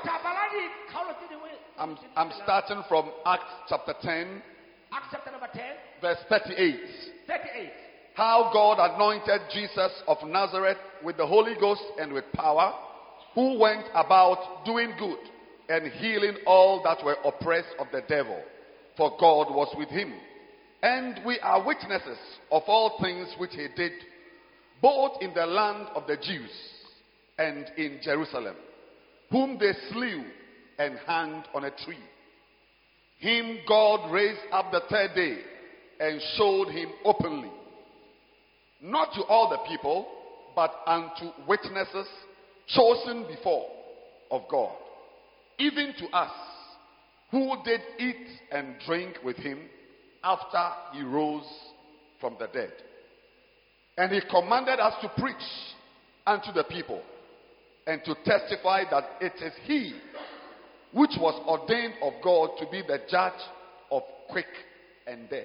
I'm starting from Acts chapter 10, Acts chapter number 10, verse 38. 38. How God anointed Jesus of Nazareth with the Holy Ghost and with power, who went about doing good and healing all that were oppressed of the devil, for God was with him. And we are witnesses of all things which he did, both in the land of the Jews and in Jerusalem, whom they slew and hanged on a tree. Him God raised up the third day and showed him openly, not to all the people, but unto witnesses chosen before of God, even to us, who did eat and drink with him after he rose from the dead. And he commanded us to preach unto the people and to testify that it is he which was ordained of God to be the judge of quick and dead.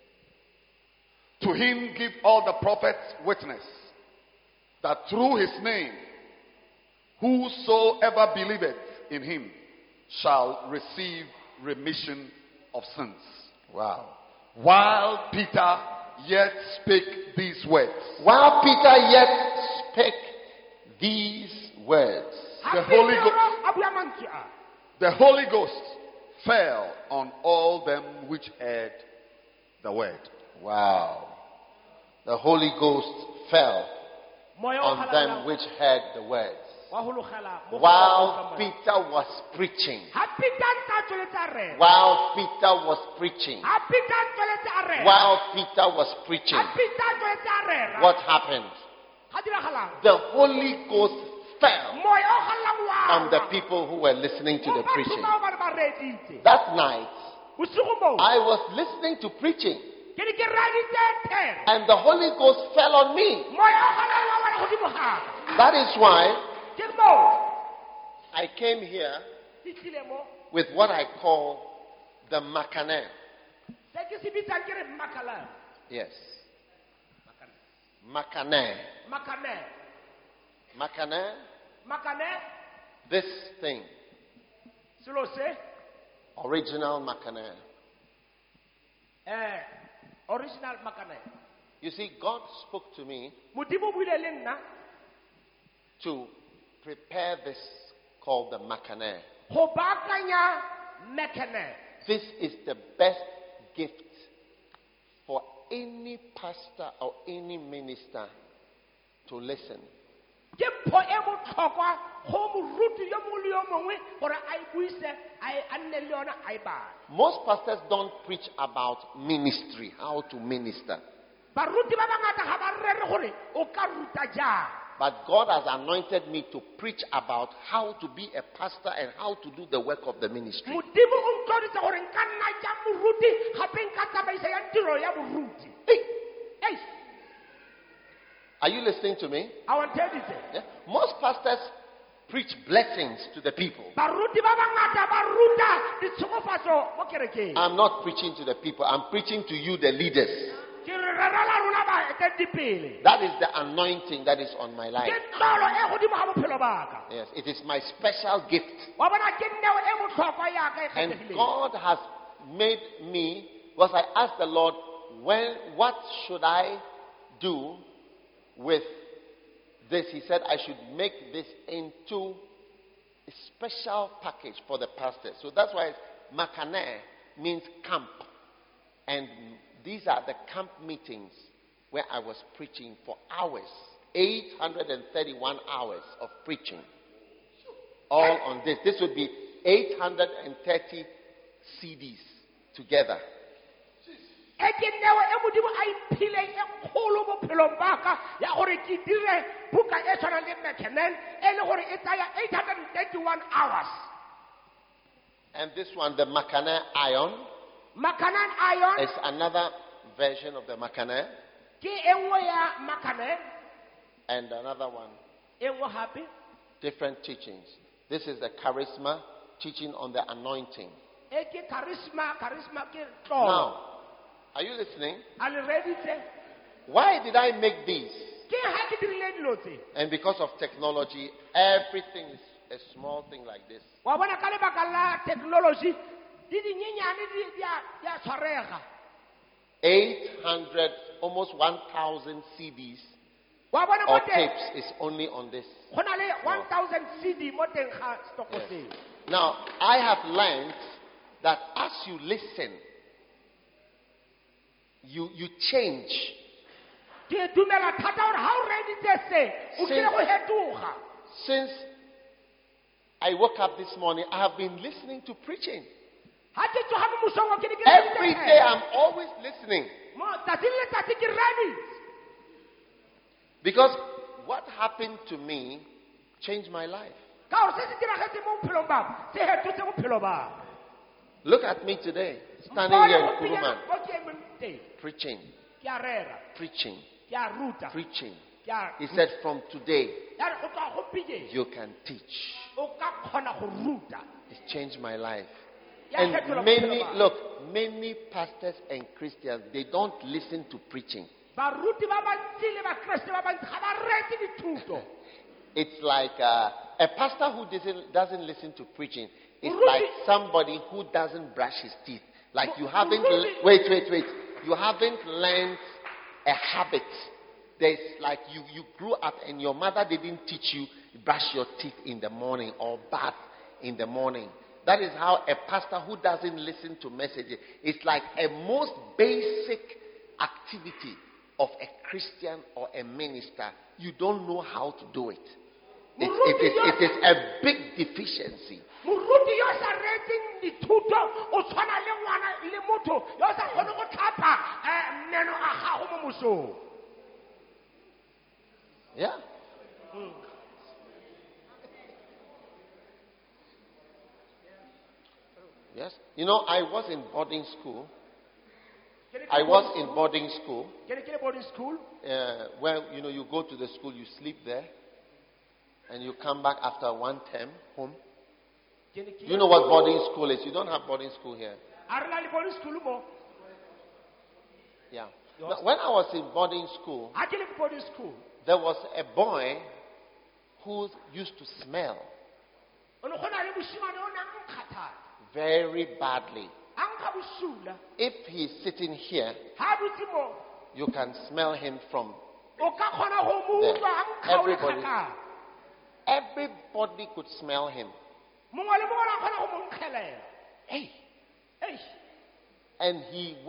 To him give all the prophets witness that through his name whosoever believeth in him shall receive remission of sins. Wow. While Peter yet spake these words. While Peter yet spake these words, The Holy Ghost fell on all them which heard the word. wow. The Holy Ghost fell on them which heard the words. While Peter was preaching. While Peter was preaching. While Peter was preaching. What happened? The Holy Ghost fell on the people who were listening to the preaching. That night, I was listening to preaching, and the Holy Ghost fell on me. That is why I came here with what I call the Makane. Yes. Makane. Makane. This thing. Original Makane. Original Makane. You see, God spoke to me to prepare this called the Makane. This is the best gift for any pastor or any minister to listen. Most pastors don't preach about ministry, how to minister. But God has anointed me to preach about how to be a pastor and how to do the work of the ministry. Hey. Are you listening to me? I want to tell you. Yeah? Most pastors preach blessings to the people. I'm not preaching to the people. I'm preaching to you, the leaders. That is the anointing that is on my life. Yes, it is my special gift. And God has made me, because I asked the Lord, what should I do with this? He said I should make this into a special package for the pastors. So that's why Makane means camp. And these are the camp meetings where I was preaching for hours. 831 hours of preaching. All on this. This would be 830 CDs together. And this one, the Makane Ion, is another version of the Makane. And another one, different teachings. This is the charisma, teaching on the anointing. Now, are you listening? Why did I make these? And because of technology, everything is a small thing like this. 800, almost 1,000 CDs or tapes is only on this. 1,000 CD. Yes. Now, I have learned that as you listen, you change. Since I woke up this morning, I have been listening to preaching. Every day I'm always listening. Because what happened to me changed my life. Look at me today, standing here in Kuruman, preaching. Ke a ruta. preaching. Ke a He said, from today, Ya re, o tloga gompieno, you can teach. o ka kgona go ruta. It changed my life. Ya And fetola many, bophelo ba- look, many pastors and Christians, they don't listen to preaching. baruti ba bantsi le bakreste ba bantsi ga ba rete dithuto. It's like a pastor who doesn't listen to preaching. It's Rudy- like somebody who doesn't brush his teeth. Like you haven't, Rudy- wait. You haven't learned a habit. There's like you grew up and your mother didn't teach you brush your teeth in the morning or bath in the morning. That is how a pastor who doesn't listen to messages, it's like a most basic activity of a Christian or a minister. You don't know how to do it. It is a big deficiency. Moruti yo sa reteng dithuto o tshwana le ngwana le motho yo sa kgone go tlhapa meno a gago mo mosong. Yeah. Yes. You know, I was in boarding school. I was in boarding school Ke ne ke le boarding school. where, you know, you go to the school, you sleep there, and you come back after one term home. Ke ne ke- Do you know what boarding school is? You don't have boarding school here. A re na le boarding school mo. Yeah. Now, when I was in boarding school, Ha ke le boarding school. there was a boy who used to smell O ne go na le moshimane o ne a nkga thata. very badly. A nkga bosula. If he's sitting here, Ha dutse mo, you can smell him from o ka kgona go mo there. utlwa a nkga o le Everybody, kgakala. everybody could smell him. Mongwe le mongwe a kgona go mo nkgelela. Hey. Eish. And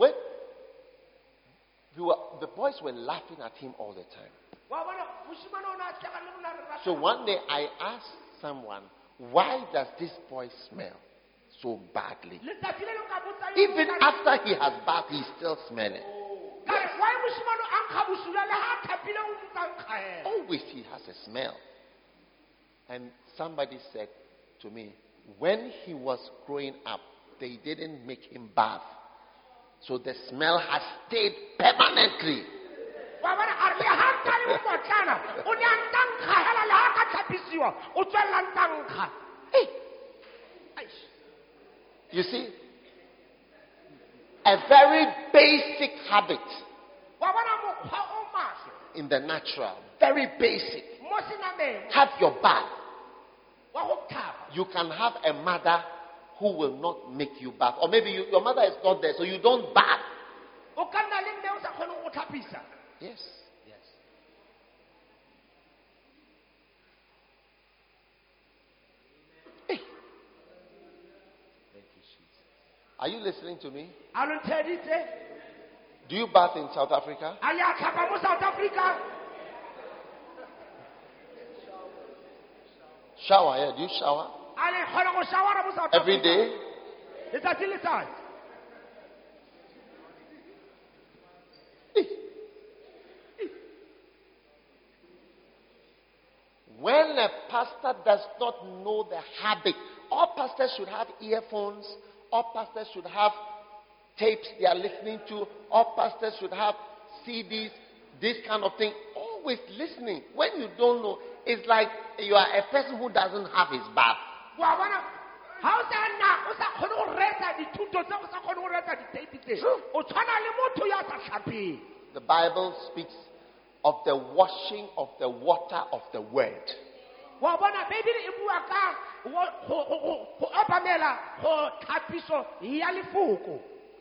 the boys were laughing at him all the time. Wa bona moshimane o ne a tlega le rona re rata. So one day I asked someone, why does this boy smell so badly? Letsatsi le leng ka botsa yo Even mongwe ka re- after he has bathed, he's still smelling. ka re, why moshimane a nkga bosula le ha a thapile o ntse a nkgaela? Always he has a smell. And somebody said to me, when he was growing up, they didn't make him bath. So the smell has stayed permanently. Wa bona a re le ha ntse a le mokotlana, o ne a ntse a nkgaela le ha a ka tlhapisiwa, o tswelela ntse a nkga. Hey, Eish. you see, a very basic habit Wa bona mokgwa o maswe in the natural, very basic. mo senameng Have your bath. wa go tlhapa. You can have a mother who will not make you bath. Or maybe your mother is not there, so you don't bath. O ka nna le mme o sa kgone go tlhapisa. Yes. Hey. Are you listening to me? A lo ntheditse? Do you bath in South Africa? A le a tlhapa mo South Africa? Shower, yeah. Do you shower? A le kgona go shawara mo South Every Africa? day? Letsatsi le letsatsi. When a pastor does not know the habit, all pastors should have earphones, all pastors should have tapes they are listening to, all pastors should have CDs, this kind of thing. Always listening. When you don't know, it's like you are a person who doesn't have his bath. Wa bona ha o sa nna o sa kgone go reetsa dithuto tse o sa kgone go reetsa diteipi tse o tshwana le motho ya sa tlhapeng. The Bible speaks of the washing of the water of the word. Wa bona Bibele e bua ka go obamela go tlhapiso ya lefoko.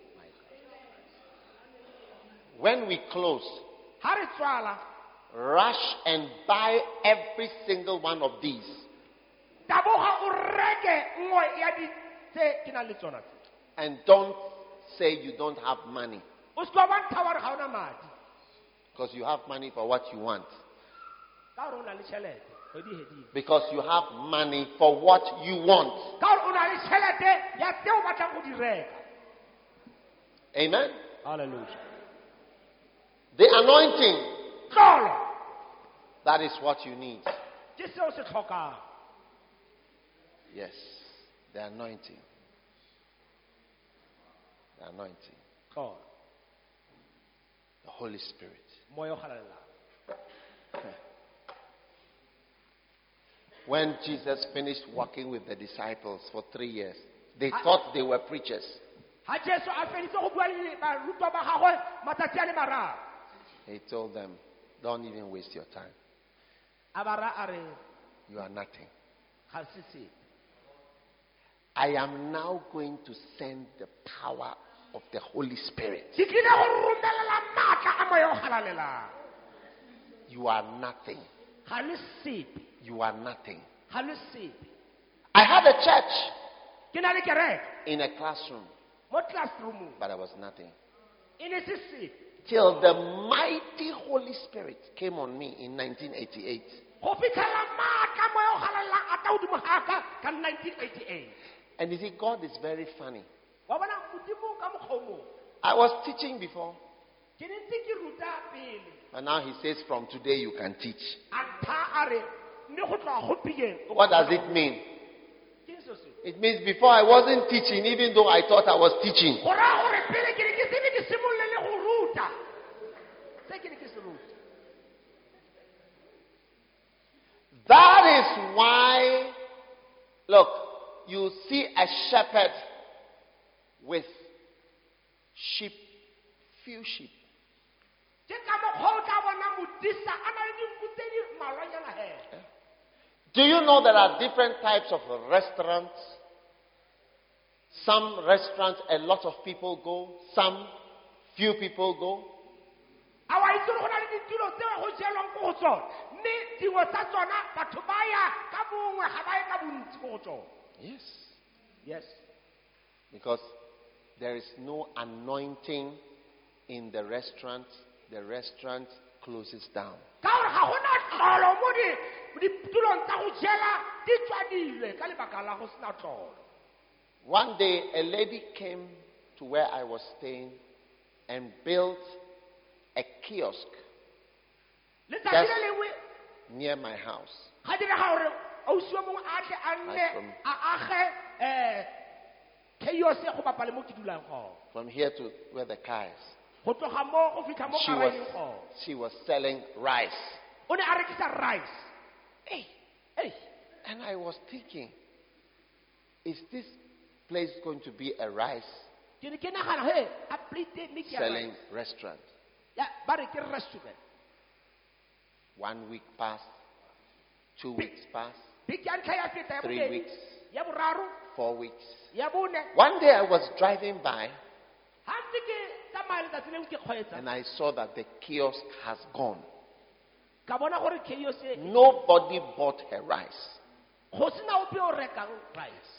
When we close, Ha re tswala rush and buy every single one of these. taboga o reke nngwe ya di tse ke nang le tsona tse. And don't say you don't have money. O se ka ba ntha wa re ga o na madi Because you have money for what you want. ka gore o na le tšhelete kgwedi hedile. Because you have money for what you want. Ka gore o na le tšhelete ya tse o batlang go di reka. Amen? Hallelujah. The anointing, Tlolo that is what you need. ke seo se tlhokang. Yes. The anointing. The anointing. Tlolo. The Holy Spirit. moya o galalela. When Jesus finished working with the disciples for 3 years, they thought they were preachers. Ha Jesu a feditse go bua le barutwa ba gagwe matsatsi a le mararo. He told them, don't even waste your time. A ba ra a re You are nothing. ga se sepe. I am now going to send the power of the Holy Spirit. Ke tlile go romelela maatla a moya o galalela. You are nothing. Ga le sepe. You are nothing. Ga le sepe. I had a church Ke na le kereke in a classroom, mo classroom. but I was nothing. E ne se sepe. Till the mighty Holy Spirit came on me in 1988. Go fitlhela maatla a moya o galalela a tla godimo ga ka ka 1988. And you see, God is very funny. Wa bona modimo ka mokgomo. I was teaching before, Ke ne ntse ke ruta pele. but now he says from today you can teach. A ntha a re mme go tloga go pikeng. What does it mean? Ke eng seo se? It means before I wasn't teaching, even though I thought I was teaching. Go raya gore pele ke ne ke sebe ke simolole le go ruta. Se ke ne ke se ruta. That is why, look, you see a shepherd with sheep, few sheep. Ke ka mokgwa o tla bona modisa a na le dinku tse di mmalwanyana hela. Do you know there are different types of restaurants? Some restaurants, a lot of people go. Some, few people go. A wa itse gore go na le ditulo tse go jelwang ko go tsona. Mme dingwe tsa tsona batho ba ya ka bongwe ga ba ye ka bontsi ko go tsona. Yes. Yes. Because there is no anointing in the restaurant. The restaurant closes down. Ka gore ga gona tlolo mo ditulong tsa go jela di tswadilwe ka lebaka la go sena tlolo. One day, a lady came to where I was staying and built a kiosk Letsatsi le lengwe near my house. ga direga gore ausi wa mongwe a tle a nne a age chaos go bapa le mo ke dulang gone. From here to where the car is. Go tloga mo go fitlha mo garageng gone. She was selling rice. O ne a rekisa rice. Hey. Hey, And I was thinking, is this place going to be a rice ke ne ke nagana he a plate e mme ke ya selling rice. restaurant? Ya ba re ke restaurant. 1 week passed, 2 weeks passed, Beke ya ntlha ya feta ya 3 bobedi, weeks, ya boraro, 4 weeks. ya bone. One day I was driving by Ha ntse ke tsamaya letsatsi lengwe ke kgweetsa, and I saw that the kiosk has gone. ka bona gore chaos e Nobody bought her rice. go sena ope o rekang rice.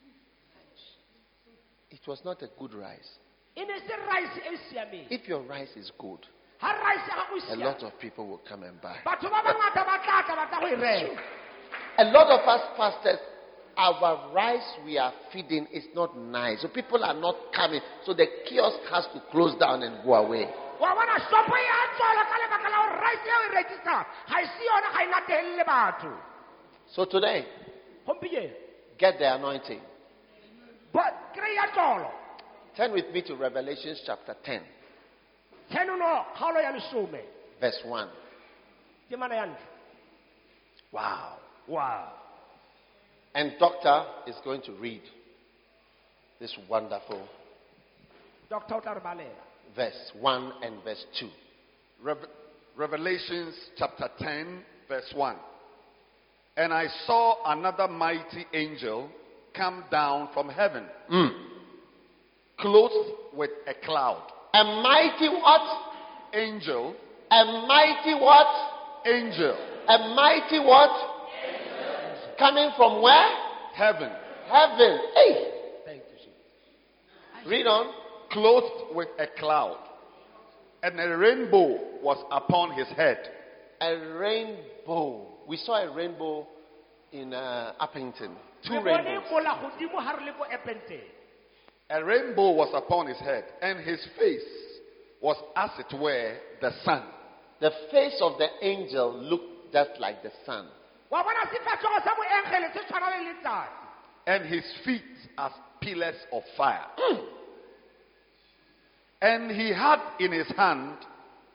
It was not a good rice. E ne se rice e siameng. If your rice is good, Ha rice ya gago e a siame, lot of people will come and buy. batho ba bangata ba tla tla ba tla go e reka. A lot of us pastors, our rice we are feeding is not nice. So people are not coming. So the kiosk has to close down and go away. Wa bona shopo ya tswala ka lebaka la gore rice e o e rekisang ga e se yona ga e natelele batho. So today, Gompieno get the anointing. but kry-a tlolo. Turn with me to Revelation chapter 10, Tshenono kgaolo ya lesome verse 1. ke mana ya ntlha. Wow. Wow. And Doctor is going to read this wonderful Dr. o tla re balela. verse 1 and verse 2. Revelations chapter 10, verse 1. And I saw another mighty angel come down from heaven, clothed with a cloud. A mighty what? Angel, A mighty what? angel, A mighty what? Coming from where? heaven, Heaven. Hey, Thank you, Jesus. read on. clothed with a cloud, and a rainbow was upon his head. A rainbow. We saw a rainbow in Uppington. Two Re bone rainbows. mola godimo ha re le ko Epenteng. A rainbow was upon his head, and his face was as it were the sun. The face of the angel looked just like the sun. Wa bona sefatlhogo sa moengele se tshwana le letsatsi. And his feet as pillars of fire. And he had in his hand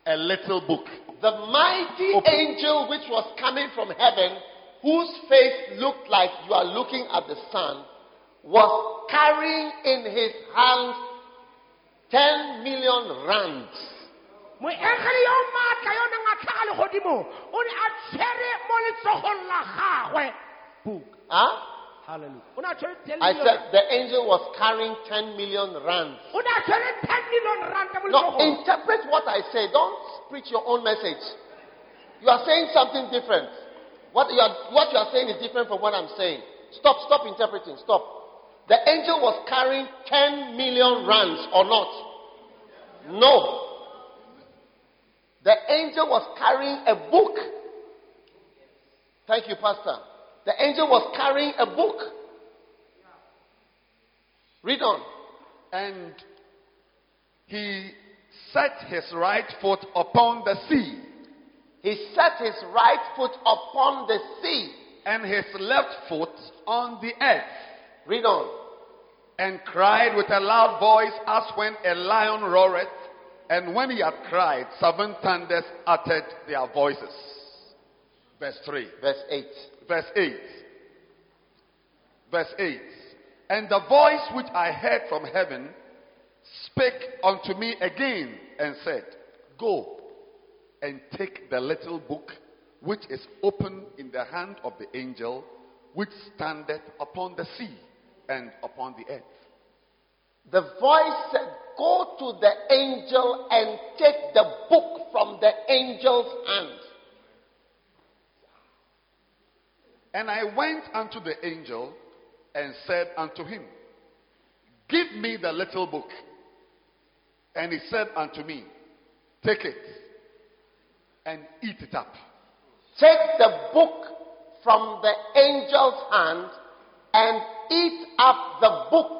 a little book. The mighty angel which was coming from heaven, whose face looked like you are looking at the sun, was carrying in his hands 10 million rands. Huh? Hallelujah. I said the angel was carrying 10 million rands. No, interpret what I say. Don't preach your own message. You are saying something different. What you are saying is different from what I'm saying. Stop interpreting. Stop. The angel was carrying 10 million rands or not? No. The angel was carrying a book. Thank you, Pastor. The angel was carrying a book. Read on. And he set his right foot upon the sea. He set his right foot upon the sea. And his left foot on the earth. Read on. And cried with a loud voice as when a lion roareth. And when he had cried, 7 thunders uttered their voices. Verse 3. Verse 8. Verse 8. Verse 8. And the voice which I heard from heaven spake unto me again and said, Go and take the little book which is open in the hand of the angel which standeth upon the sea and upon the earth. The voice said, Go to the angel and take the book from the angel's hand. And I went unto the angel and said unto him, Give me the little book. And he said unto me, Take it and eat it up. Take the book from the angel's hand and eat up the book.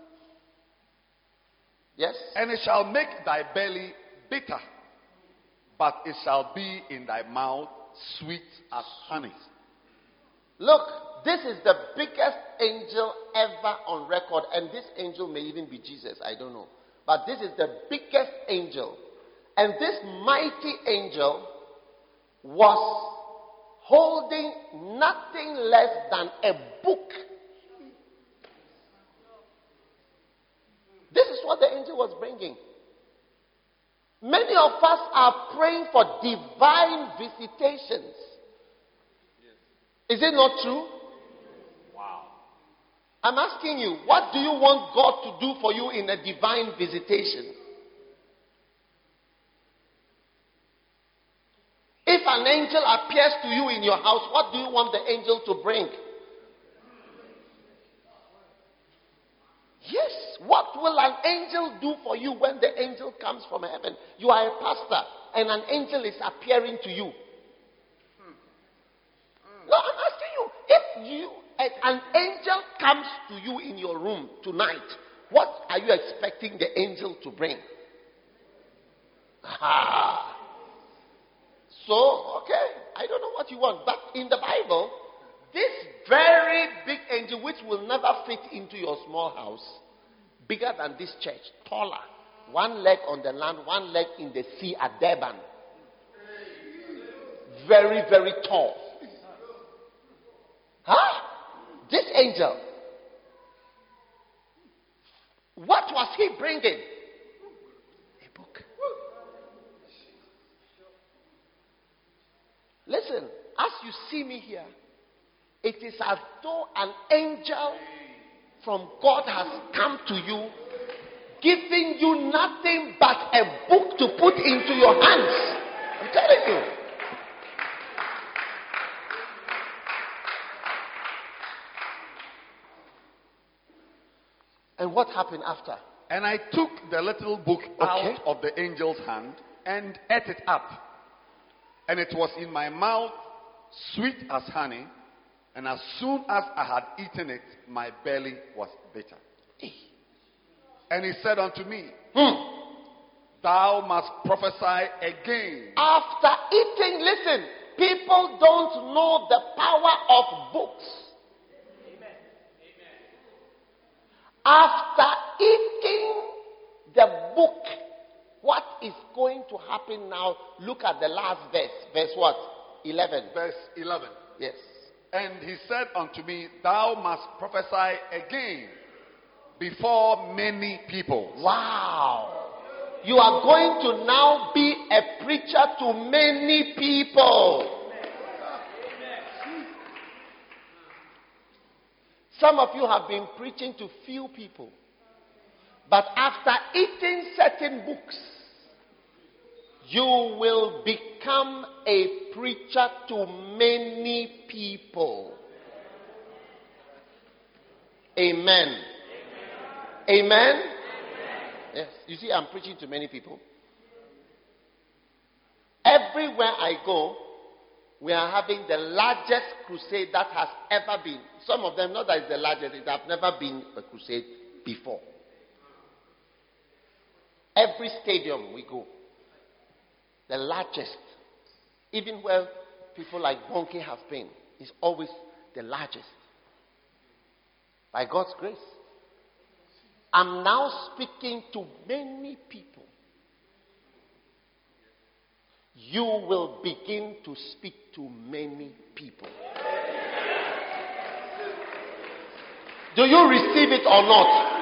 Yes? And it shall make thy belly bitter, but it shall be in thy mouth sweet as honey. Look, this is the biggest angel ever on record. And this angel may even be Jesus. I don't know. But this is the biggest angel. And this mighty angel was holding nothing less than a book. This is what the angel was bringing. Many of us are praying for divine visitations. Is it not true? Wow. I'm asking you, what do you want God to do for you in a divine visitation? If an angel appears to you in your house, what do you want the angel to bring? Yes. What will an angel do for you when the angel comes from heaven? You are a pastor and an angel is appearing to you. No, I'm asking you, if an angel comes to you in your room tonight, what are you expecting the angel to bring? So, okay, I don't know what you want. But in the Bible, this very big angel, which will never fit into your small house, bigger than this church, taller, one leg on the land, one leg in the sea at Durban. Very, very tall. This angel, what was he bringing? A book. Listen, as you see me here, it is as though an angel from God has come to you, giving you nothing but a book to put into your hands. I'm telling you. And what happened after? And I took the little book out of the angel's hand and ate it up. And it was in my mouth sweet as honey. And as soon as I had eaten it, my belly was bitter. And he said unto me, Thou must prophesy again. After eating, listen, people don't know the power of books. After eating the book, What is going to happen now? Look at the last verse. Verse what? 11. Verse 11. Yes. And he said unto me, thou must prophesy again before many people. Wow. You are going to now be a preacher to many people. Some of you have been preaching to few people. But after eating certain books, you will become a preacher to many people. Amen. Amen. Yes. You see, I'm preaching to many people. Everywhere I go, we are having the largest crusade that has ever been. Some of them, not that it's the largest, it have never been a crusade before. Every stadium we go, the largest, even where people like Bonke have been, is always the largest. By God's grace. I'm now speaking to many people. You will begin to speak to many people. Do you receive it or not?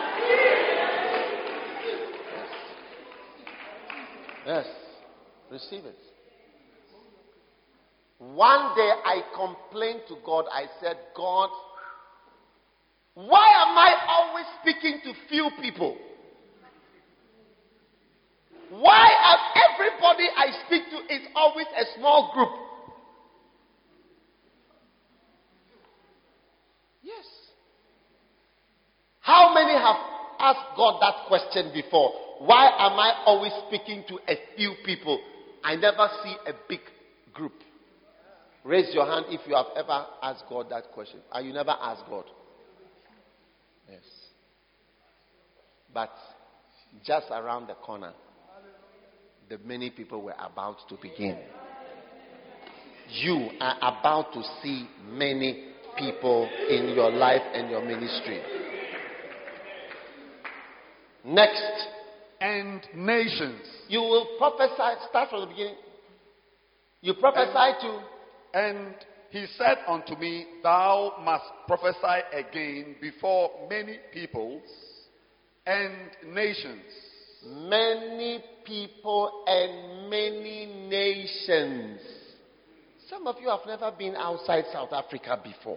Yes. Receive it. One day I complained to God. I said, God, why am I always speaking to few people? Why everybody I speak to is always a small group? Yes. How many have asked God that question before? Why am I always speaking to a few people? I never see a big group. Raise your hand if you have ever asked God that question. And you never asked God. Yes. But just around the corner, the many people were about to begin. You are about to see many people in your life and your ministry. Next. And nations. You will prophesy. Start from the beginning. You prophesy to. And he said unto me, thou must prophesy again before many peoples and nations. Many people and many nations. Some of you have never been outside South Africa before.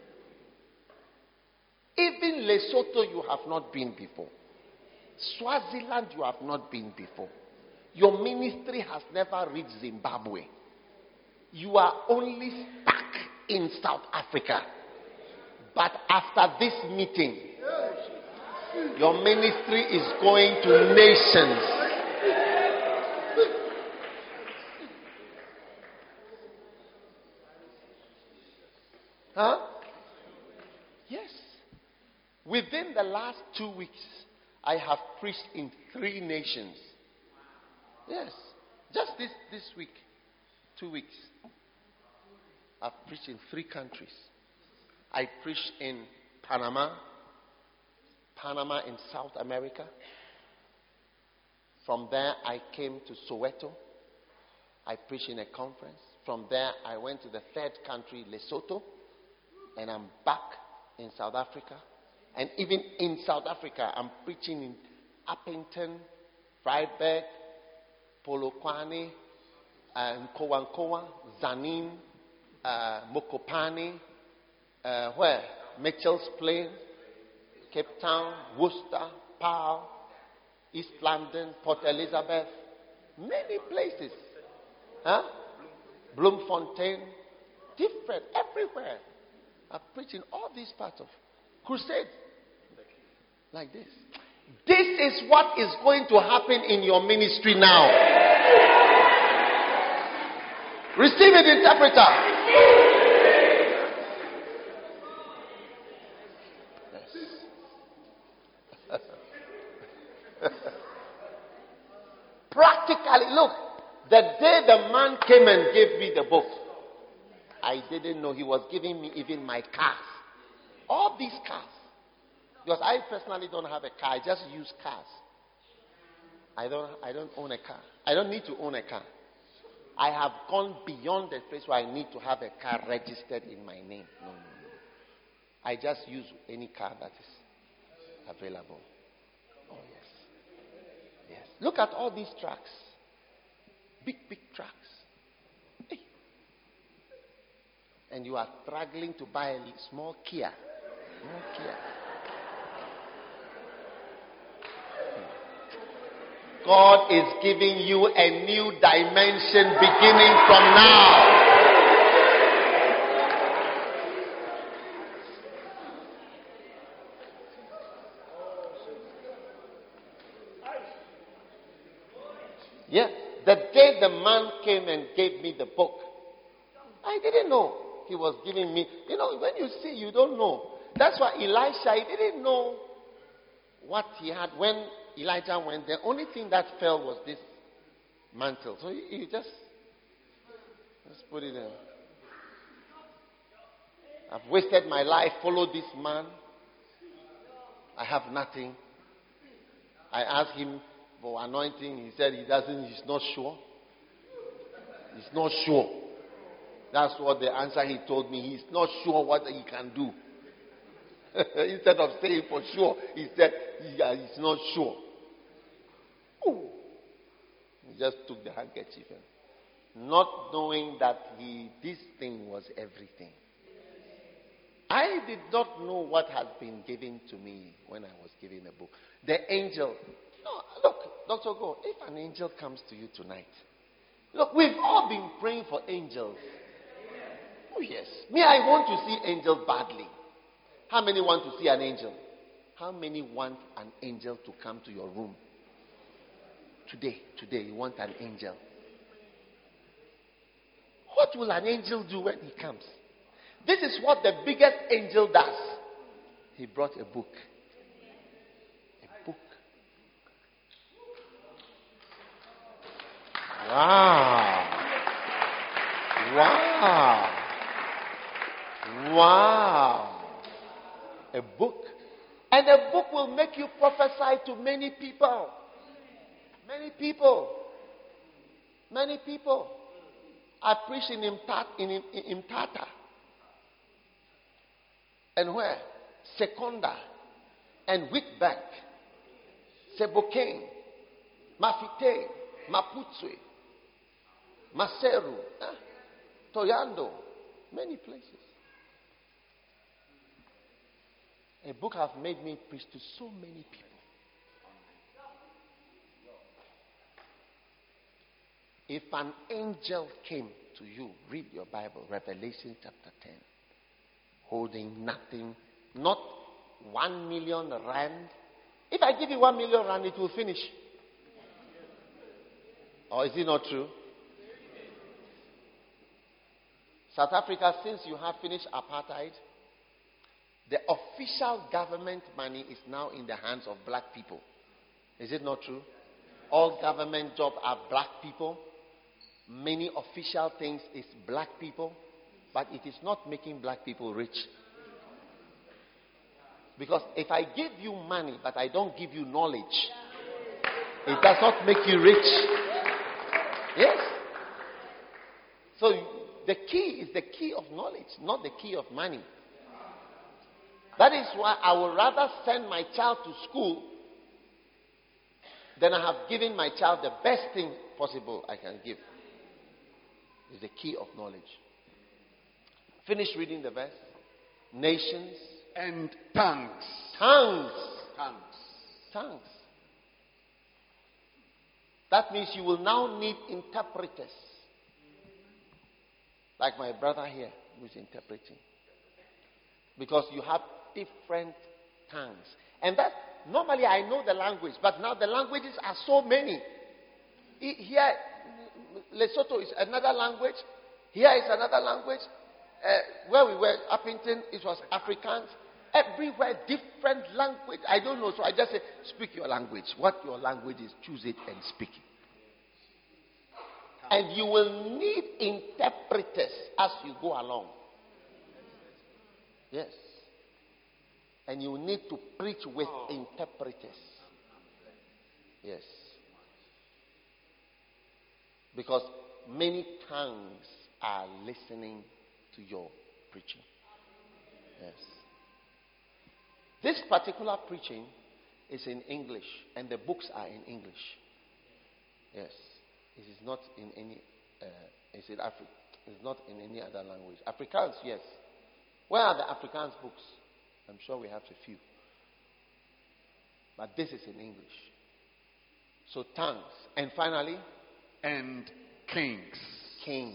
Even Lesotho you have not been before. Swaziland you have not been before. Your ministry has never reached Zimbabwe. You are only stuck in South Africa. But after this meeting, your ministry is going to nations. Huh? Yes. Within the last 2 weeks, I have preached in 3 nations. Yes. Just this week. 2 weeks. I've preached in 3 countries. I preached in Panama in South America. From there, I came to Soweto. I preached in a conference. From there, I went to the 3rd country, Lesotho. And I'm back in South Africa. And even in South Africa, I'm preaching in Appington, Vryburg, Polokwane, Nkowankowa, Zanin, Mokopane, where? Mitchell's Plain, Cape Town, Worcester, Paarl, East London, Port Elizabeth, many places. Huh? Bloemfontein, different, everywhere. I'm preaching all these parts of crusade. Like this. This is what is going to happen in your ministry now. Receive it, interpreter. Yes. Practically, look, the day the man came and gave me the book, I didn't know he was giving me even my cars. All these cars. Because I personally don't have a car, I just use cars. I don't own a car. I don't need to own a car. I have gone beyond the place where I need to have a car registered in my name. No. I just use any car that is available. Oh, yes. Yes. Look at all these trucks. Big trucks. Hey. And you are struggling to buy a small Kia. Small Kia. God is giving you a new dimension beginning from now. Yeah, the day the man came and gave me the book, I didn't know he was giving me. You know, when you see, you don't know. That's why Elisha, he didn't know what he had when Elijah went. The only thing that fell was this mantle. So he just put it in. I've wasted my life, followed this man. I have nothing. I asked him for anointing. He said he's not sure. He's not sure. That's what the answer he told me. He's not sure what he can do. Instead of saying for sure, he said he's not sure. Ooh. He just took the handkerchief, not knowing that this thing was everything. I did not know what had been given to me when I was given the book. The angel. No, look, Dr. Go, if an angel comes to you tonight, look, we've all been praying for angels. Oh, yes. Me, I want to see angels badly. How many want to see an angel? How many want an angel to come to your room? Today, you want an angel. What will an angel do when he comes? This is what the biggest angel does. He brought a book. A book. Wow. A book. And a book will make you prophesy to many people. Many people. I preached in Imtata. And where? Secunda. And Witbank. Sebokeng. Mafite. Maputswe. Maseru. Toyando. Many places. A book has made me preach to so many people. If an angel came to you, read your Bible, Revelation chapter 10, holding nothing, not 1 million rand. If I give you 1 million rand, it will finish. Or is it not true? South Africa, since you have finished apartheid, the official government money is now in the hands of black people. Is it not true? All government jobs are black people. Many official things is black people. But it is not making black people rich. Because if I give you money, but I don't give you knowledge, it does not make you rich. Yes. So the key is the key of knowledge, not the key of money. That is why I would rather send my child to school than I have given my child the best thing possible I can give. It's the key of knowledge. Finish reading the verse. Nations and tongues. Tongues. That means you will now need interpreters. Like my brother here who is interpreting. Because you have different tongues. And that, normally I know the language, but now the languages are so many. Here, Lesotho is another language. Here is another language. Where we were, Uppington, it was Afrikaans. Everywhere, different language. I don't know, so I just say, speak your language. What your language is, choose it and speak it. And you will need interpreters as you go along. Yes. And you need to preach with interpreters. Yes. Because many tongues are listening to your preaching. Yes. This particular preaching is in English, and the books are in English. Yes. It is not in any, it's not in any other language. Afrikaans, yes. Where are the Afrikaans books? I'm sure we have a few. But this is in English. So tongues. And finally, and kings. Kings.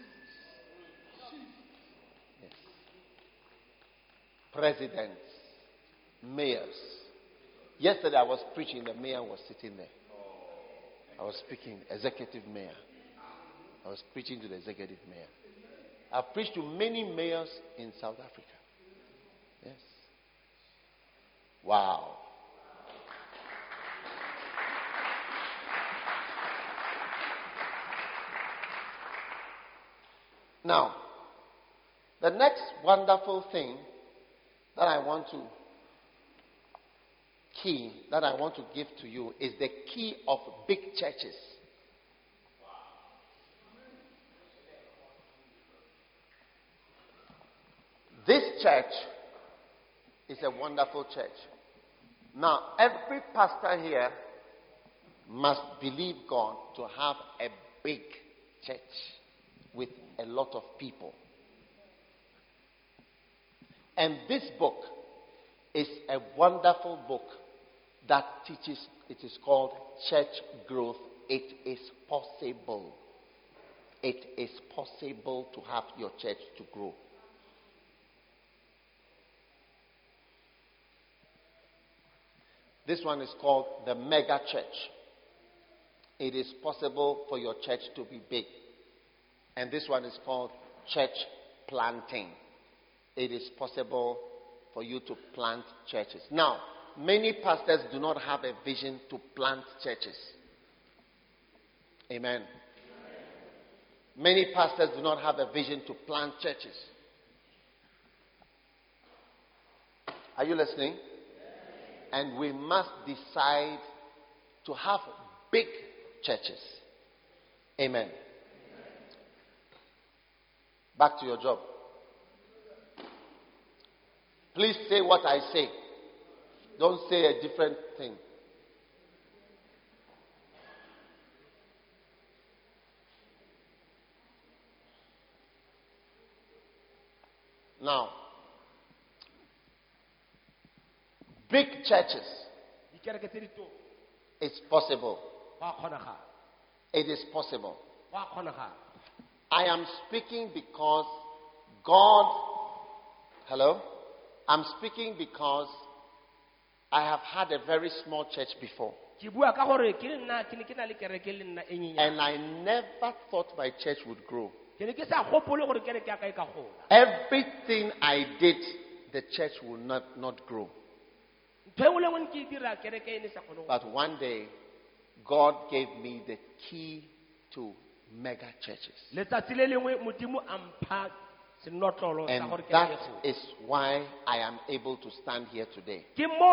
Yes. Presidents. Mayors. Yesterday I was preaching, the mayor was sitting there. I was speaking, executive mayor. I was preaching to the executive mayor. I've preached to many mayors in South Africa. Yes. Wow. Now, the next wonderful thing that I want to give to you is the key of big churches. This church is a wonderful church. Now, every pastor here must believe God to have a big church with a lot of people. And this book is a wonderful book that teaches, it is called Church Growth. It is possible. It is possible to have your church to grow. This one is called the Mega Church. It is possible for your church to be big. And this one is called Church Planting. It is possible for you to plant churches. Now, many pastors do not have a vision to plant churches. Amen. Many pastors do not have a vision to plant churches. Are you listening? And we must decide to have big churches. Amen. Back to your job. Please say what I say. Don't say a different thing. Now, big churches, it's possible. It is possible. I am speaking because God, hello? I'm speaking because I have had a very small church before. And I never thought my church would grow. Everything I did, the church will not grow. But one day, God gave me the key to mega churches. And that is why I am able to stand here today.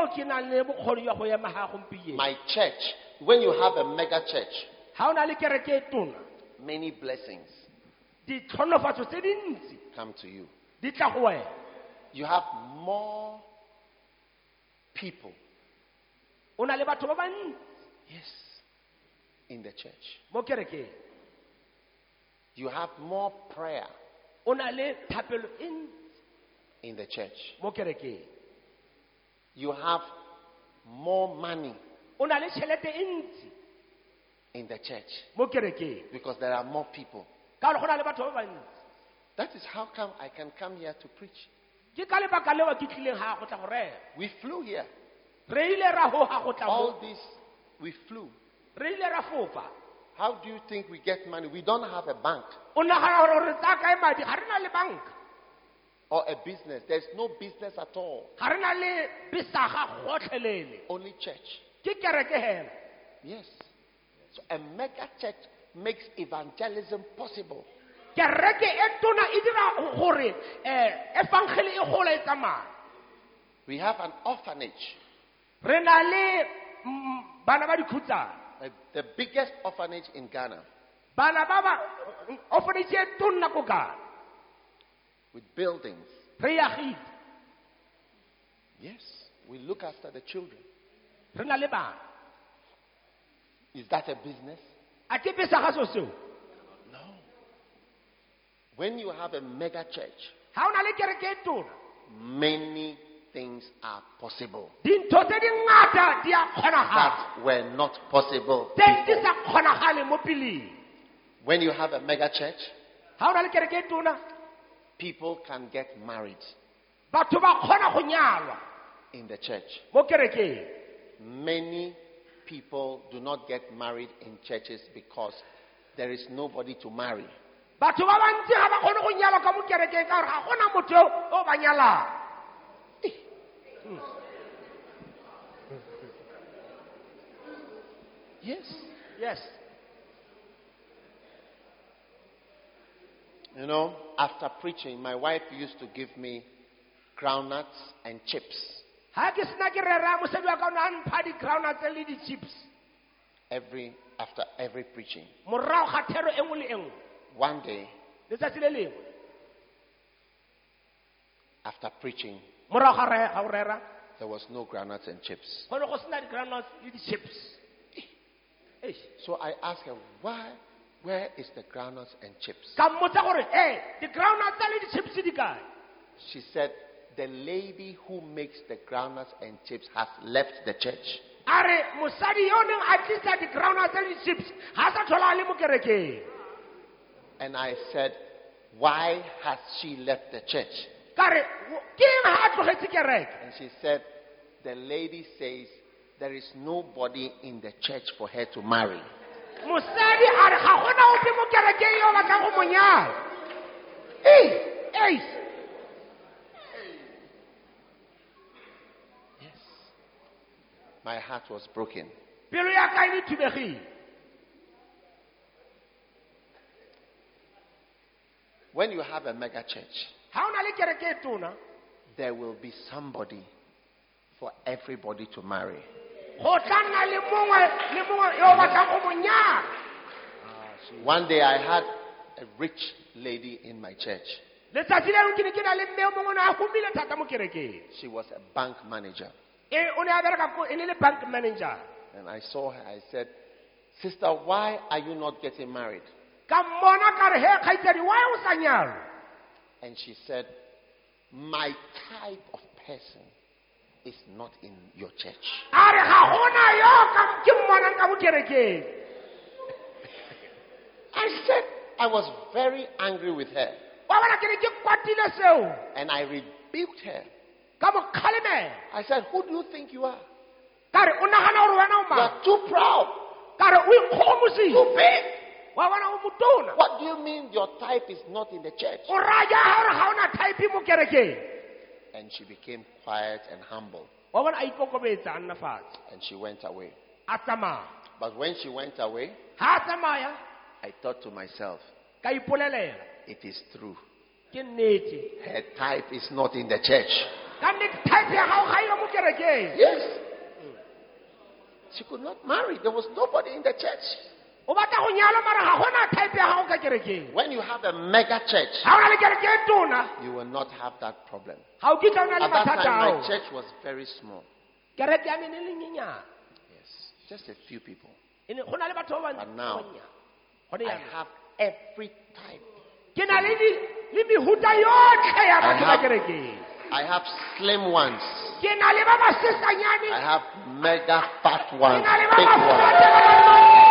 My church, when you have a mega church, many blessings come to you. You have more people. Yes. In the church. You have more prayer in the church. You have more money in the church because there are more people. That is how come I can come here to preach. We flew here. All this, we flew. How do you think we get money? We don't have a bank or a business. There's no business at all. Only church. Yes. So a mega church makes evangelism possible. We have an orphanage. The biggest orphanage in Ghana. bana baba orphanage e tonna ko ka with buildings. re ya git Yes, we look after the children. re na le bana Is that a business? a ke pesa ga so seo No. When you have a mega church, ha ona le kereke e tona many things are possible dintho tse di ngata di a kgonagala that were not possible tse di before. sa kgonagale mo peleng When you have a mega church, ha ona le kereke e tona people can get married batho ba kgona go nyalwa in the church. mo kerekeng Many people do not get married in churches because there is nobody to marry. batho ba bantsi ga ba kgone go nyalwa ka mo kerekeng ka gore ga gona motho o ba nyalang Yes. yes You know, after preaching, my wife used to give me groundnuts and chips ha ke sena ke rera mosadi wa ka o ne a mpha di-groundnuts le di-chips after every preaching. morago ga thero e nngwe le e nngwe One day, letsatsi le lengwe after preaching, morago ga o rera there was no groundnuts and chips. go ne go sena di-groundnuts le di-chips So I asked her, where is the groundnuts and chips? ka mmotsa gore di-groundnuts le di-chips di kae She said, the lady who makes the groundnuts and chips has left the church. a re mosadi yo neng a tlisa di-groundnuts le di-chips ga sa tlhola a le mo kerekeng And I said, why has she left the church? ka re ke eng ga a tlogetse kereke And she said, the lady says there is nobody in the church for her to marry. mosadi a re ga gona ope mo kerekeng yo batla go mo nyala Yes. My heart was broken. pelo ya ka e ne thubegile When you have a mega church, ga o na le kereke e tona there will be somebody for everybody to marry. go tla nna le mongwe yo o batlang go mo nyala One day I had a rich lady in my church. letsatsi lengwe ke ne ke na le mme o mongwe o ne a humile thata mo kerekeng She was a bank manager. o ne a bereka e ne le bank manager And I saw her. I said, sister, why are you not getting married? ka mmona ka re he kgaitsadi wa o sa nyalwa And she said, my type of person is not in your church. a re ga gona yo ke mmonang ka mo kerekeng I said, I was very angry with her. wa bona ke ne ke kwatile seo And I rebuked her. ka mo kgalemela I said, who do you think you are? ka re o nagana gore wena o You mang are too proud, ka re o ikgomosile too big. wa bona o motona What do you mean your type is not in the church? o raya gore ga o na type mo kerekeng And she became quiet and humble. wa bona a ikokobetsa a nna fatshe And she went away. a tsamaya But when she went away, ga a tsamaya I thought to myself, ka ipolelela it is true. ke nnete Her type is not in the church. ka nnete type ya gago ga iyo mo kerekeng Yes. She could not marry. There was nobody in the church. o batla go nyalwa mara ga gona type ya gago ka kerekeng When you have a mega church, ga o na le kereke e tona you will not have that problem. ga o kitla o na le At that mathata time, ao my church was very small. kereke ya mene le nyenyana Yes. Just a few people. go na le batho ba But now, gone I yana have every type. ke na le mehuta yotlhe ya batho ba have- kerekeng I have slim ones. ke na le ba basesanyane I have mega fat ke ones, na le ba big ones. basesanyane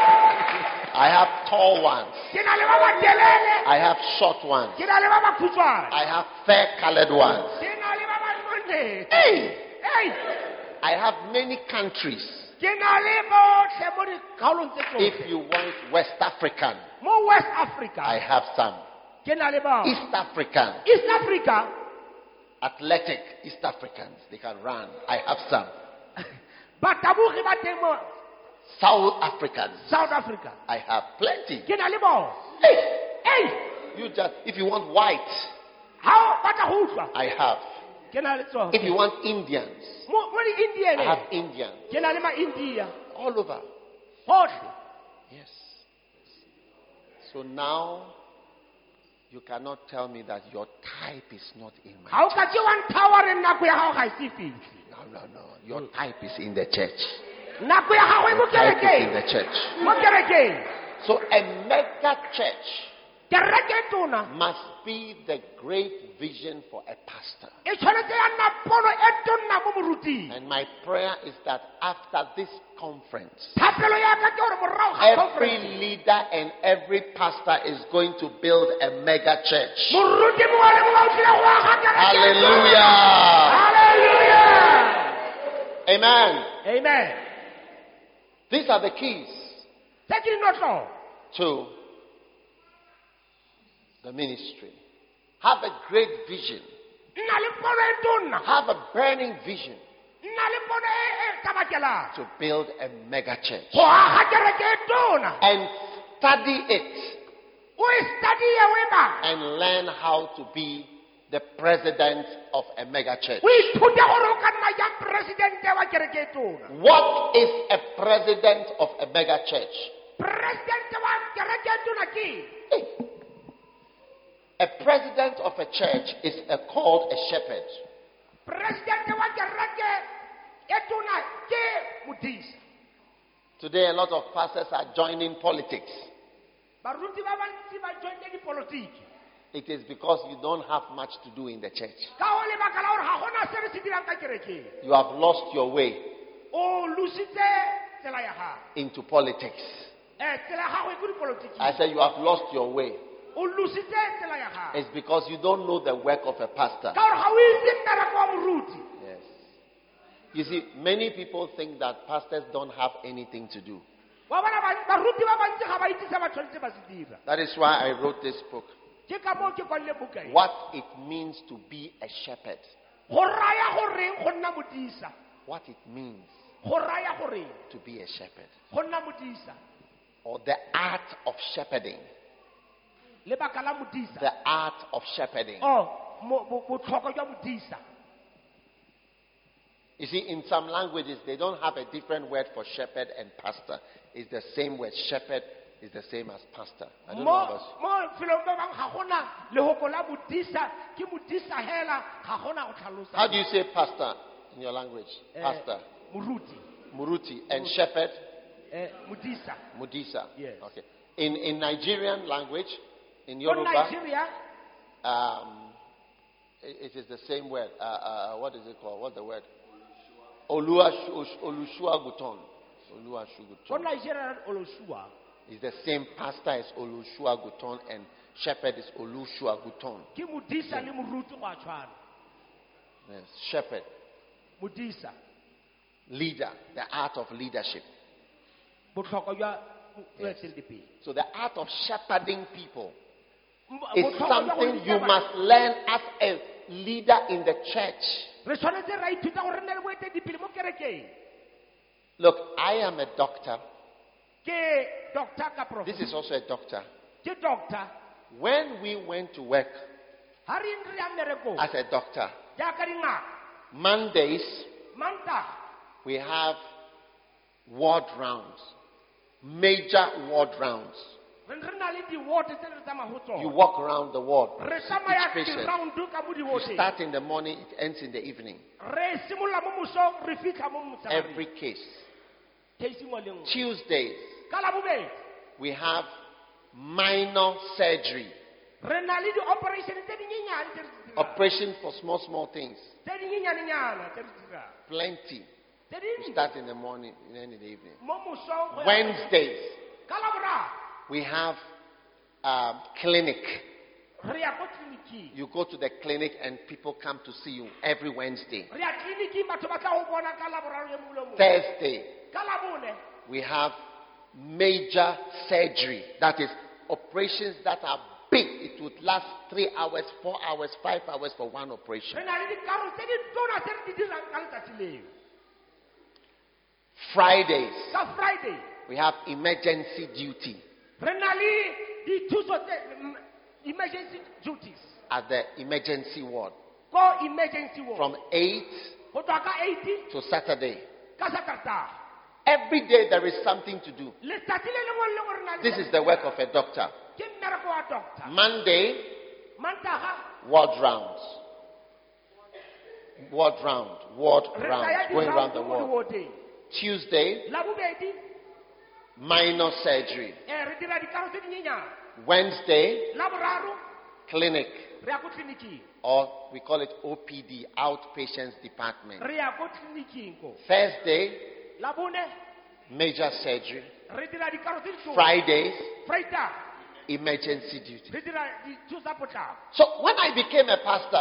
I have tall ones. ke na le ba batelele I have short ones. ke na le ba bakhutshwane I have fair-colored ones. ke na le ba banonne Hey, ei I have many countries. ke na le botlhe mo dikgaolong tse If tsotlhe you want West African, mo west africa I have some. ke na le bao East African, east africa athletic East Africans, they can run. I have some. batabogi ba teng mo South Africans, south africa I have plenty. ke na le bao Hey, you just, if you want white, ga o batla go utlwa I have. ke na le tsone If you want Indians, mo di-indian I have Indians ke na le ma-india all over. gotlhe Yes. So now, you cannot tell me that your type is not in my ga o church. ka tse wa nthawa re nako ya gago ga e se fitlhe No. Your type is in the church. nako ya gago e mo Your type is in kerekeng the church. mo kerekeng So a mega church kereke e tona must be the great vision for a pastor. e tshwanetse ya nna pono e tonna mo moruting And my prayer is that after this conference, thapelo ya ka ke gore morago ga every conference leader and every pastor is going to build a mega church. moruti mongwe le mongwe o tlile go aga kereke Hallelujah. Hallelujah. Amen. Amen. These are the keys tse ke dinotlo to the ministry. Have a great vision. nna le pono e tonna Have a burning vision nna le pono e tabakelang to build a mega church. go aga kereke e tona And study it o e study-e o e bala and learn how to be the president of a mega church. o ithute gore o ka nna jang presidente wa kereke e tona What is a president of a mega church? presidente wa kereke e tona ke A president of a church is called a shepherd. presidente wa kereke e tona ke modisa Today, a lot of pastors are joining politics. baruti ba bantsi ba joine dipolotiki It is because you don't have much to do in the church. ka go lebaka la gore ga gona se re se dirang ka kerekeng You have lost your way o lositse tsela ya gago into politics. tsela ya gago e ko dipolotiking I said you have lost your way. o lositse tsela ya gago It's because you don't know the work of a pastor. ka gore ga o itse mmereko wa moruti Yes. You see, many people think that pastors don't have anything to do. wa bona baruti ba bantsi ga ba itse se ba tshwanetse ba se dira That is why I wrote this book. ke ka moo ke kwalile buka e What it means to be a shepherd. go raya goreng go nna modisa What it means go raya goreng to be a shepherd. go nna modisa Or the art of shepherding. lebaka la modisa The art of shepherding. botlhokwa jwa modisa You see, in some languages, they don't have a different word for shepherd and pastor. It's the same word. Shepherd is the same as pastor. I don't know about mo felong ba bang ga gona lehoko la modisa ke modisa hela ga gona go tlhalosa How do you say pastor in your language? Pastor. moruti Muruti. And shepherd? modisa Mudisa. Yes. Okay. In Nigerian language, in ko Yoruba, Nigeria it is the same word. What is it called? What's the word? Olushuaguton. ko Oluwashuguton. Nigeria oloshua It's the same pastor as Olushuaguton and shepherd is Olushuaguton. ke modisa le moruti go a tshwana Yes. Shepherd. modisa Leader. The art of leadership. botlhokwa jwa boeteledipele So the art of shepherding people is botlhokwa jwa go something you leader must learn as a leader in the church. re tshwanetse ra ithuta gore re nne le boeteledipele mo kerekeng Look, I am a doctor. ke doctor ka This prof is also a doctor. ke doctor When we went to work ha re re ya mmerekong as a doctor, jaaka dingaka Mondays mantaga we have ward rounds, major ward rounds. re na le di-ward tse re tsamaya go You tsona walk around the ward. re Each tsamaya patient. di-round ka mo You di-wardeng start in the morning, it ends in the evening. re simolola mo mosong re fitlha mo motshegareng Every case. case nngwe le nngwe Tuesdays ka labobedi we have minor surgery, re na le di-operation tse dinyenyane tse re di dirang. operation for small things. tse dinyenyanenyana tse re di dirang Plenty. tse We dintsi start in the morning and end in the evening. mo mosong go ya- Wednesdays ka laboraro we have clinic. re ya ko tleliniking You go to the clinic and people come to see you every Wednesday. re ya tleliniking batho ba tla go bona ka laboraro e mongwe le mongwe Thursday ka labone we have major surgery. That is operations that are big. It would last 3 hours, 4 hours, 5 hours for one operation. re na le dikaro tse di tona tse re di dirang ka letsatsi leo Fridays ka friday we have emergency duty re na le dithuso tse emergency duties at the emergency ward ko emergency ward from 8 go tswa ka 80 to Saturday. ka satertaga Every day there is something to do. letsatsi le lengwe le lengwe re na le This is the work of a doctor. ke Monday, world rounds. World round. Going around the world. Tuesday, minor surgery. Wednesday, clinic. Or we call it OPD, outpatients department. Thursday, major surgery. Fridays, emergency duty. So when I became a pastor,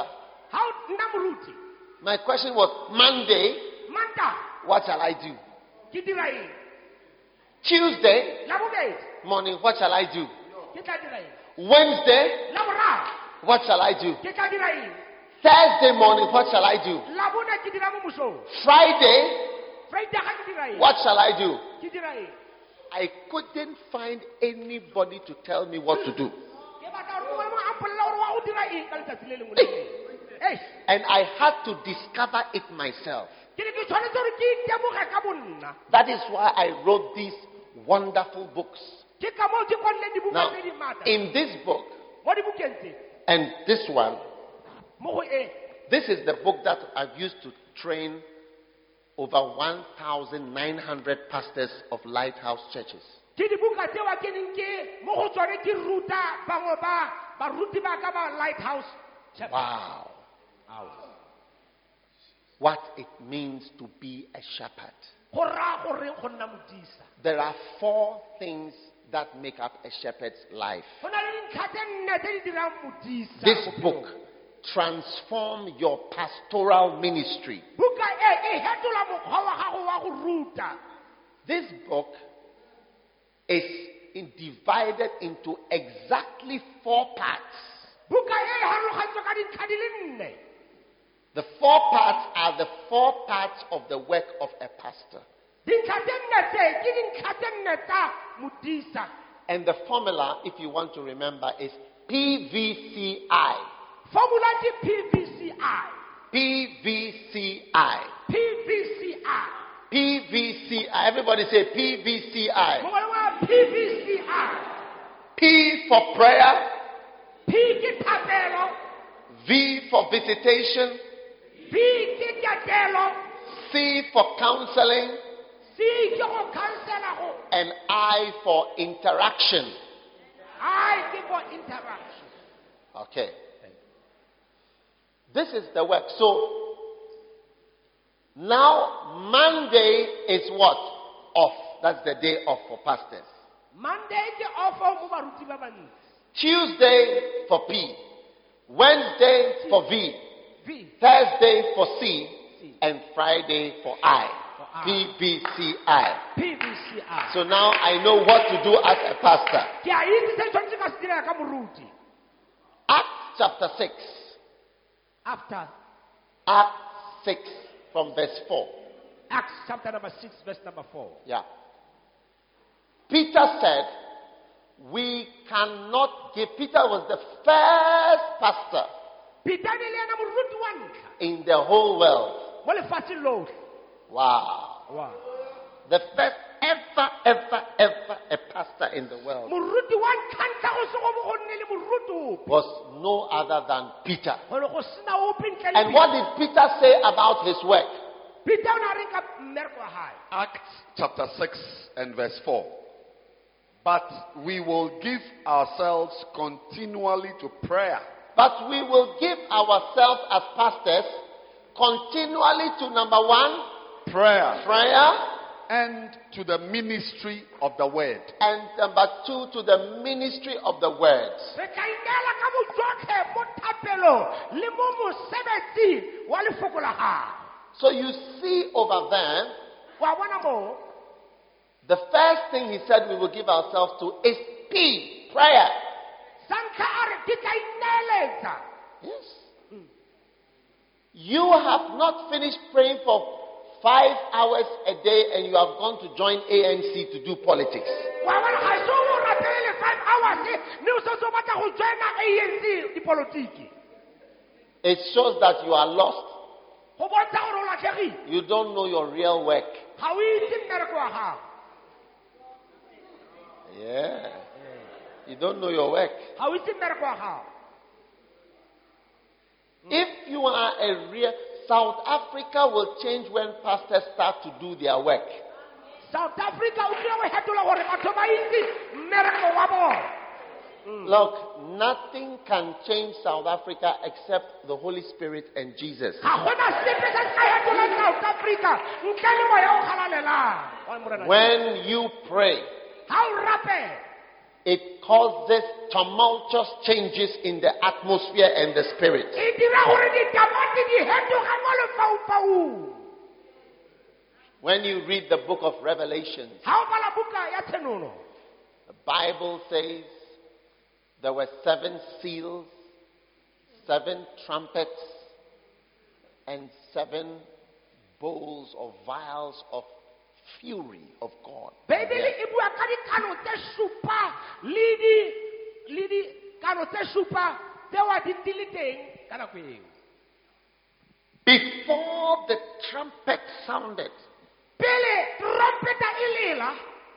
my question was, Monday, what shall I do? Tuesday morning, what shall I do? Wednesday, what shall I do? Thursday morning, what shall I do? Friday, what shall I do? I couldn't find anybody to tell me what to do. And I had to discover it myself. That is why I wrote these wonderful books. Now, in this book, and this one, this is the book that I've used to train over 1,900 pastors of Lighthouse churches. Wow. What it means to be a shepherd. There are 4 things that make up a shepherd's life. This book, Transform Your Pastoral Ministry. This book is divided into exactly 4 parts. The 4 parts are the 4 parts of the work of a pastor. And the formula, if you want to remember, is PVCI. Formula PVCI. PVCI. PVCI. PVCI. Everybody say PVCI. PVCI. P for prayer. P V for visitation. V C for counseling. C And I for interaction. I for interaction. Okay. This is the work. So now Monday is what? Off. That's the day off for pastors. Monday is off for Tuesday for P. Wednesday for V. Thursday for C. And Friday for I. PVCI. PVCI. So now I know what to do as a pastor. Acts chapter 6. After Acts 6 from verse 4. Acts chapter number 6, verse number 4. Yeah. Peter said, we cannot give. Peter was the first pastor in the whole world. Wow. The first ever a pastor in the world was no other than Peter. And what did Peter say about his work? Acts chapter 6 and verse 4. But we will give ourselves continually to prayer. But we will give ourselves as pastors continually to number 1, prayer. And to the ministry of the word. And number 2, to the ministry of the word. So you see over there, the first thing he said we will give ourselves to is P, prayer. Yes. You have not finished praying for 5 hours a day and you have gone to join ANC to do politics. It shows that you are lost. You don't know your real work. Yeah. You don't know your work. ga o itse mmereko wa gago. If you are a real South Africa will change when pastors start to do their work. South Africa o tlile go fetola gore batho ba itse mmereko wa bona. Look, nothing can change South Africa except the Holy Spirit and Jesus. Ga gona sepe se se fetola South Africa ntle le moya o galalelang. When you pray, Ga o rape, it causes tumultuous changes in the atmosphere and the spirit. e dira gore ditamati di fetoga mo lefaufaung. When you read the book of Revelation, Ga o bala buka ya Tshenono, the Bible says there were 7 seals, 7 trumpets, and 7 bowls or vials of fury of God. Bibele e bua ka dikano tse supa le dikano tse supa tseo di le teng ka nako eo. Before the trumpet sounded, Pele trompeta e lela,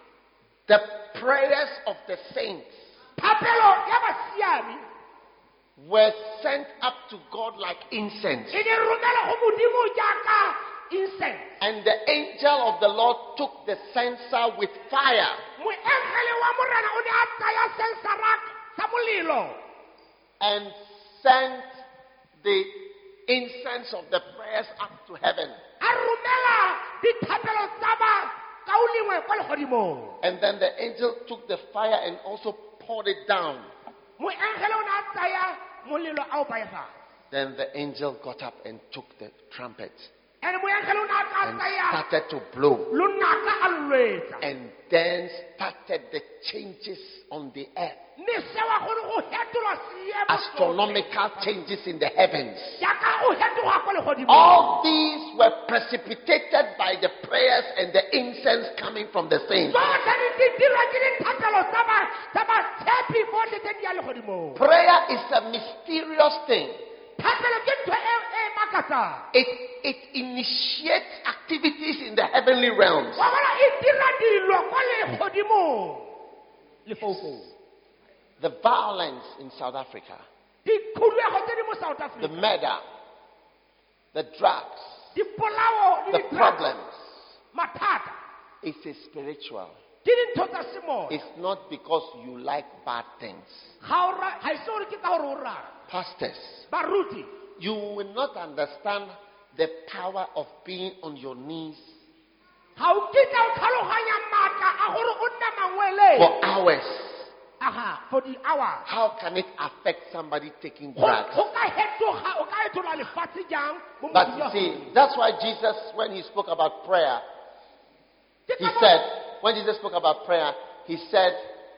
the prayers of the saints thapelo ya basiami were sent up to God like incense. e di romela go modimo jaaka incense. And the angel of the Lord took the censer with fire Moengele wa morena o ne a tsaya sensara sa molelo and sent the incense of the prayers up to heaven. a romela dithapelo tsa ba kaulingwe kwa legodimong. And then the angel took the fire and also poured it down. Moengele o ne a tsaya molelo a o baefang. Then the angel got up and took the trumpet And moengele o ne a ka and tsaya started to blow. lunaka a lwetsa. And then started the changes on the earth. Mme sewa gore go fetolwa seemo Astronomical changes in the heavens. jaaka go fetoga kwa legodimong. All these were precipitated by the prayers and the incense coming from the saints. Tsotlhe di dirwa ke dithapelo tsa batshepi botlhe tse di ya legodimong. Prayer is a mysterious thing. Thapelo ke ntho e makatsang. It initiates activities in the heavenly realms. Wa bona e dira dilo kwa legodimong. Lefaufau. The violence in South Africa, Dikhulego tse di mo South the Africa. murder, the drugs, Dipolao le the di-drugs, problems, mathata it's a spiritual. ke dintho tsa semoya. It's not because you like bad things. Ga e se gore ke ka gore o rata. Pastors, Baruti, you will not understand the power of being on your knees ga o kitla o tlhaloganya maatla a gore o nne mangweleng. for hours. Aha, for the hour. How can it affect somebody taking Go drugs? ka fetola lefatshe jang mo But mothong you wa see, go. that's why Jesus, when he spoke about prayer, Ke he ka moo- said, when Jesus spoke about prayer, he said,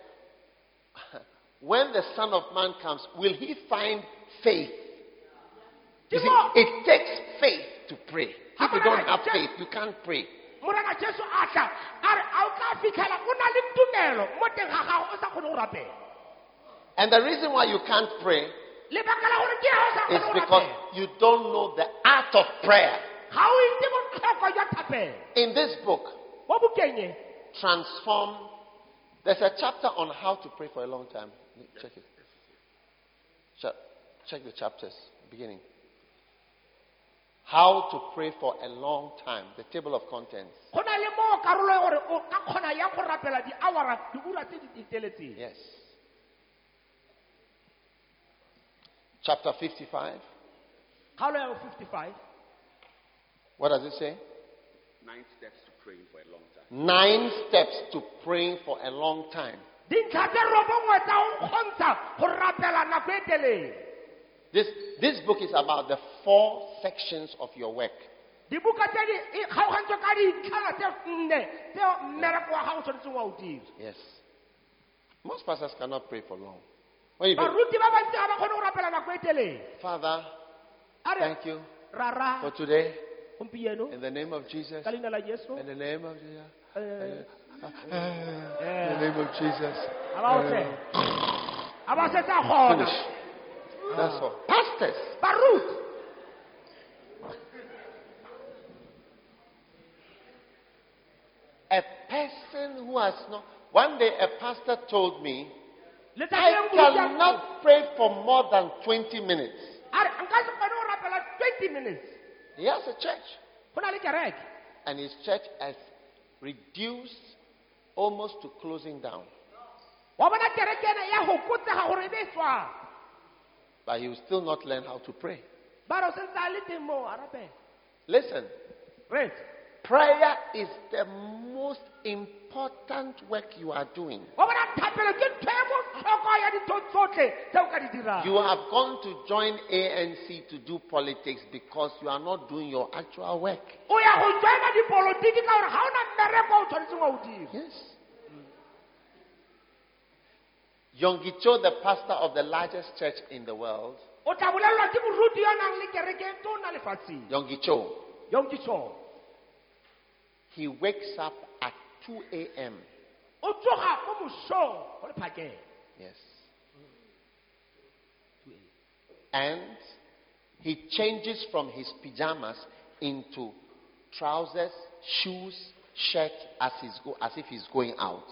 when the Son of Man comes, will he find faith? You see, Timo- it takes faith to pray. If you don't have Just- faith, you can't pray. Morena Jesu a tla a re a o ka fitlhela o na le tumelo mo teng ga gago o sa kgone go rapela. And the reason why you can't pray Lebaka la gore ke ha o sa is kgone go because rapela. you don't know the art of prayer. Ga o itse botlhokwa jwa thapelo. In this book, Mo bukeng e, Transform, there's a chapter on how to pray for a long time. Check it. Check the chapters, beginning. How to pray for a long time. The table of contents. go na le mo karolo e gore o ka kgona ya go rapela diura tse di iteletseng. Yes. Chapter 55. Kgaolo ya 55. What does it say? 9 steps to praying for a long time. 9 steps to praying for a long time. Dintlha tse robongwe tsa go kgontsha go rapela nako e telele. This book is about the 4 sections of your work. Dibuka tse di kgaogantswe ka dintlhana tse 4 tse mmereko wa gago tshwanetseng wa o dira. Yes. Most pastors cannot pray for long. When you do, Baruti ba bantsi ga ba kgone go rapela nako e telele. Father, A re, thank you rara for today. gompieno In the name of Jesus. ka leina la Jesu. In the name of Jesus. Eh, In the name of Jesus. a ba o tle. A ba setse a kgona. Finish. That's all. Pastors. Baruti. A person who has not. One day a pastor told me I cannot pray for more than 20 minutes. 20 minutes. He has a church. And his church has reduced almost to closing down. But he will still not learn how to pray. Listen. Right. Prayer is the most important work you are doing. You have gone to join ANC to do politics because you are not doing your actual work. Yes. Yonggi Cho, the pastor of the largest church in the world, Yonggi Cho, he wakes up at 2 a.m. Yes. And he changes from his pajamas into trousers, shoes, shirt as if he's going out.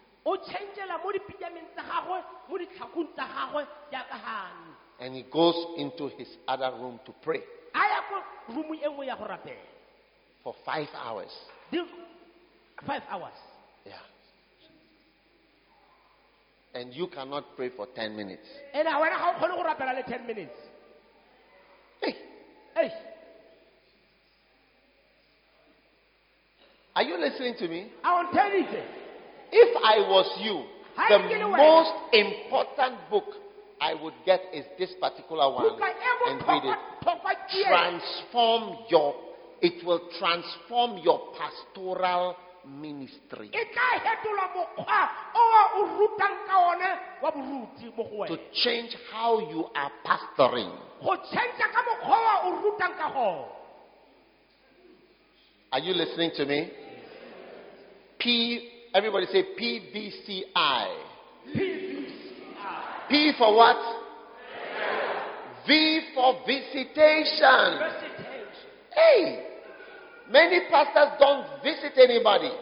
And he goes into his other room to pray for 5 hours. 5 hours. Yeah. And you cannot pray for 10 minutes. And I want to 10 minutes. Hey. Hey. Are you listening to me? I want to tell you. If I was you, the most important book I would get is this particular one and read it. It will transform your pastoral ministry. To change how you are pastoring. Are you listening to me? Everybody say PVCI. P for what? V for visitation. Hey, many pastors don't visit anybody.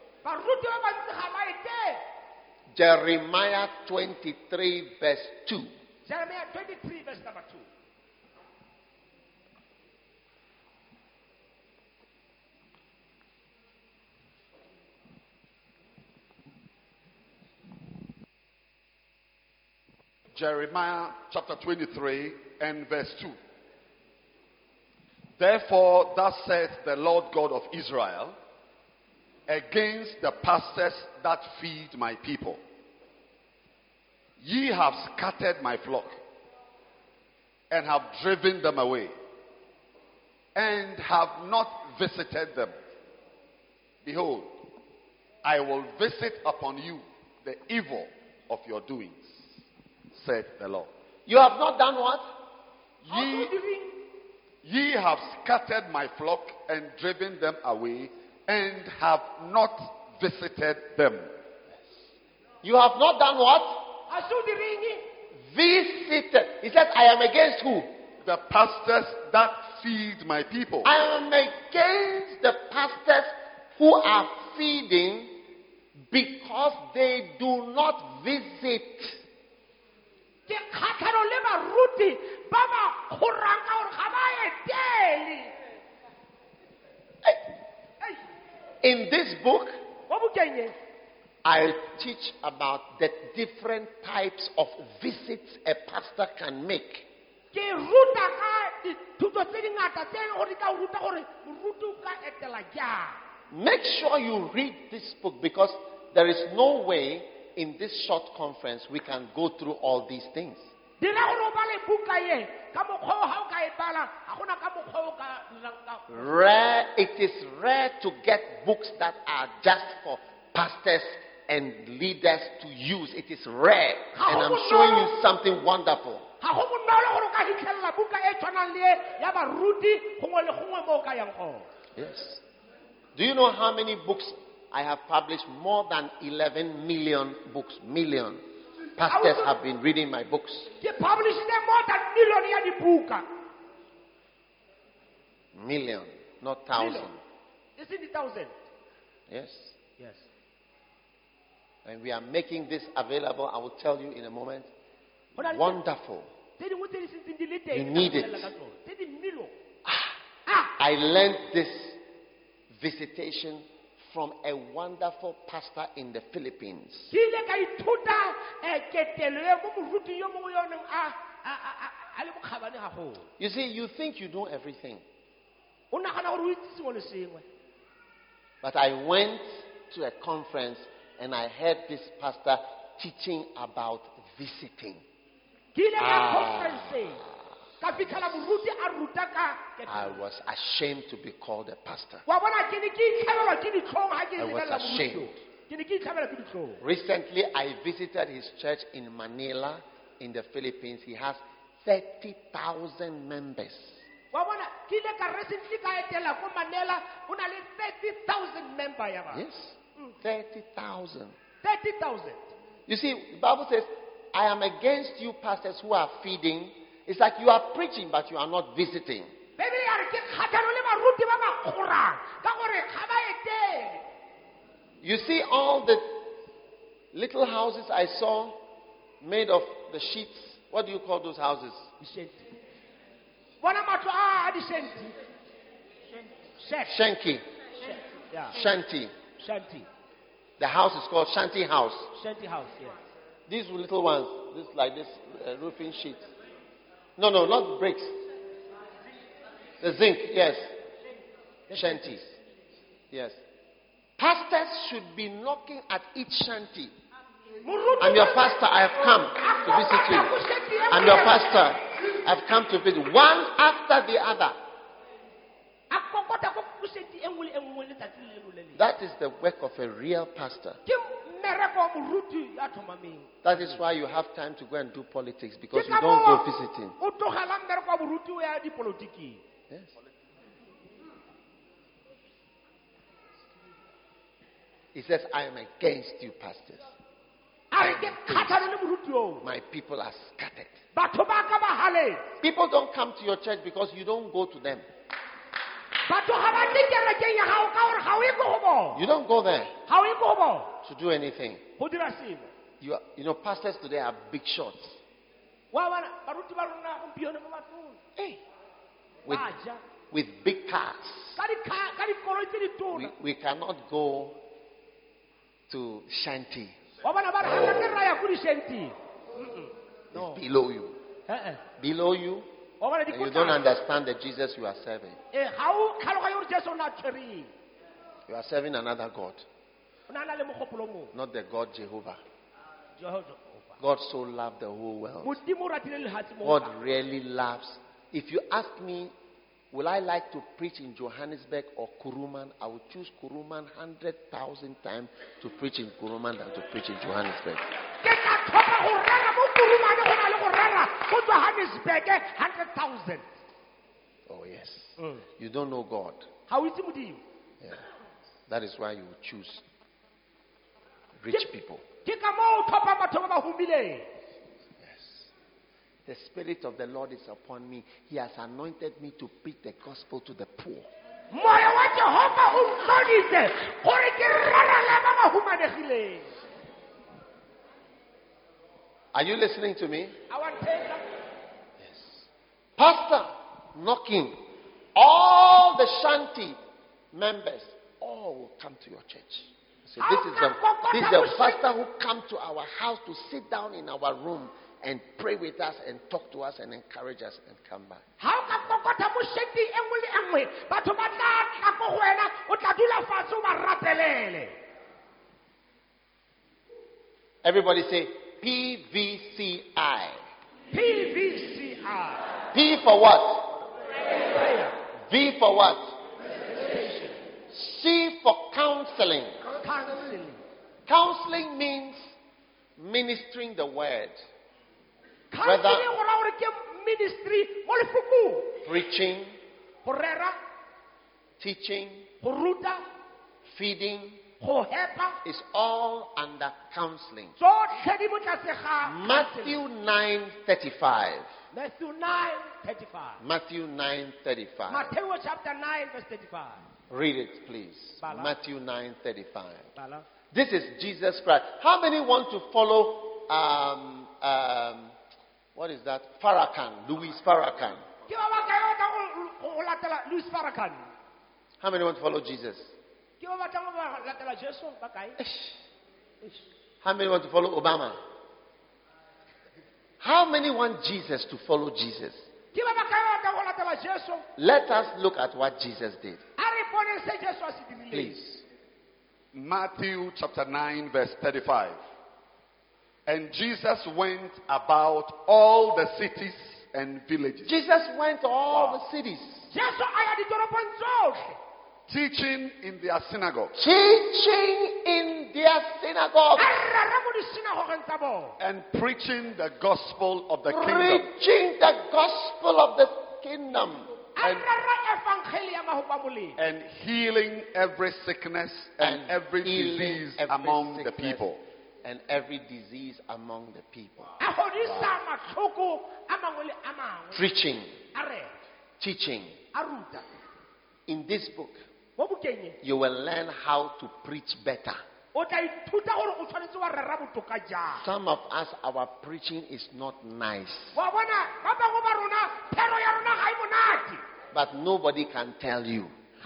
Jeremiah 23 verse 2. Jeremiah 23 verse number 2. Jeremiah chapter 23 and verse 2. Therefore, thus saith the Lord God of Israel, against the pastors that feed my people. Ye have scattered my flock, and have driven them away, and have not visited them. Behold, I will visit upon you the evil of your doings, said the Lord. You have not done what? Ye have scattered my flock and driven them away, and have not visited them. You have not done what? Visited. He said, I am against who? The pastors that feed my people. I am against the pastors who are feeding because they do not visit. In this book, I teach about the different types of visits a pastor can make. Make sure you read this book, because there is no way in this short conference we can go through all these things. It is rare to get books that are just for pastors and leaders to use. It is rare. And I'm showing you something wonderful. Yes. Do you know how many books I have published? More than 11 million books. Million. Pastors have been reading my books. Million, not thousand. Isn't it thousand? Yes. Yes. When we are making this available, I will tell you in a moment. Wonderful. You need it. I learned this visitation from a wonderful pastor in the Philippines. You see, you think you know everything. But I went to a conference and I heard this pastor teaching about visiting. I was ashamed to be called a pastor. I was ashamed. Recently, I visited his church in Manila, in the Philippines. He has 30,000 members. Yes, 30,000. 30,000. You see, the Bible says, I am against you pastors who are feeding. It's like you are preaching, but you are not visiting. You see all the little houses I saw made of the sheets. What do you call those houses? Shanty. Shanty. The house is called Shanty House. Shanty House, yes. These little ones, this like this roofing sheets. No, not bricks. The zinc, yes. Shanties. Yes. Pastors should be knocking at each shanty. I'm your pastor, I have come to visit you. I'm your pastor, I've come to visit. One after the other. That is the work of a real pastor. That is why you have time to go and do politics, because you don't go visiting. Yes. He says, I am against you, pastors. My people are scattered. People don't come to your church because you don't go to them. You don't go there to do anything. You know, pastors today are big shots. With big cars. We cannot go to Shanty. No. Below you. Below you. And you don't understand the Jesus you are serving. You are serving another God. Not the God Jehovah. God so loved the whole world. God really loves. If you ask me, will I like to preach in Johannesburg or Kuruman? I would choose Kuruman 100,000 times to preach in Kuruman than to preach in Johannesburg. Oh yes. You don't know God. Yeah. That is why you would choose rich people. Yes. The Spirit of the Lord is upon me. He has anointed me to preach the gospel to the poor. Are you listening to me? Yes. Pastor knocking. All the Shanty members all will come to your church. So this is the pastor who come to our house to sit down in our room and pray with us and talk to us and encourage us and come back. Everybody say PVCI. PVCI. P for what? Prayer. V for what? C for counseling. Counseling means ministering the word. Whether preaching, teaching, feeding, is all under counseling. Matthew 9:35. Matthew 9:35. Matthew chapter 9 verse 35. Read it, please. Matthew 9:35. This is Jesus Christ. How many want to follow, what is that? Farrakhan, Louis Farrakhan. How many want to follow Jesus? How many want to follow Obama? How many want Jesus to follow Jesus? Let us look at what Jesus did. Please. Matthew chapter 9 verse 35. And Jesus went about all the cities and villages. Jesus went to all the cities. Teaching in their synagogues. Teaching in their synagogues. And preaching the gospel of the kingdom. Preaching the gospel of the kingdom. And healing every sickness and every disease among the people. And every disease among the people. Preaching. Teaching. In this book, you will learn how to preach better. Some of us, our preaching is not nice. But nobody can tell you.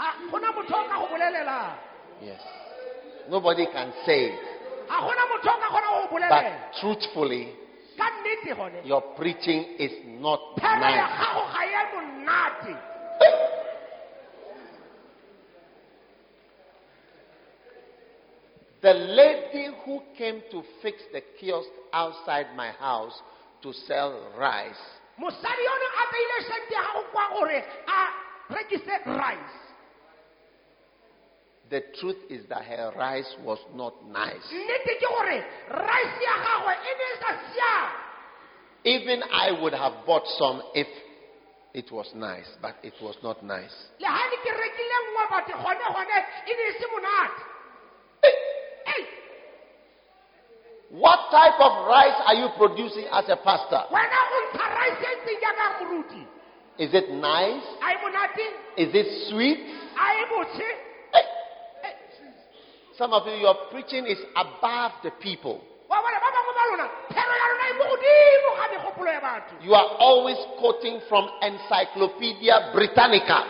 Yes. Nobody can say it. But truthfully, your preaching is not nice. The lady who came to fix the kiosk outside my house to sell rice. The truth is that her rice was not nice. Even I would have bought some if it was nice, but it was not nice. What type of rice are you producing as a pastor? Is it nice? Is it sweet? Some of you, your preaching is above the people. You are always quoting from Encyclopedia Britannica.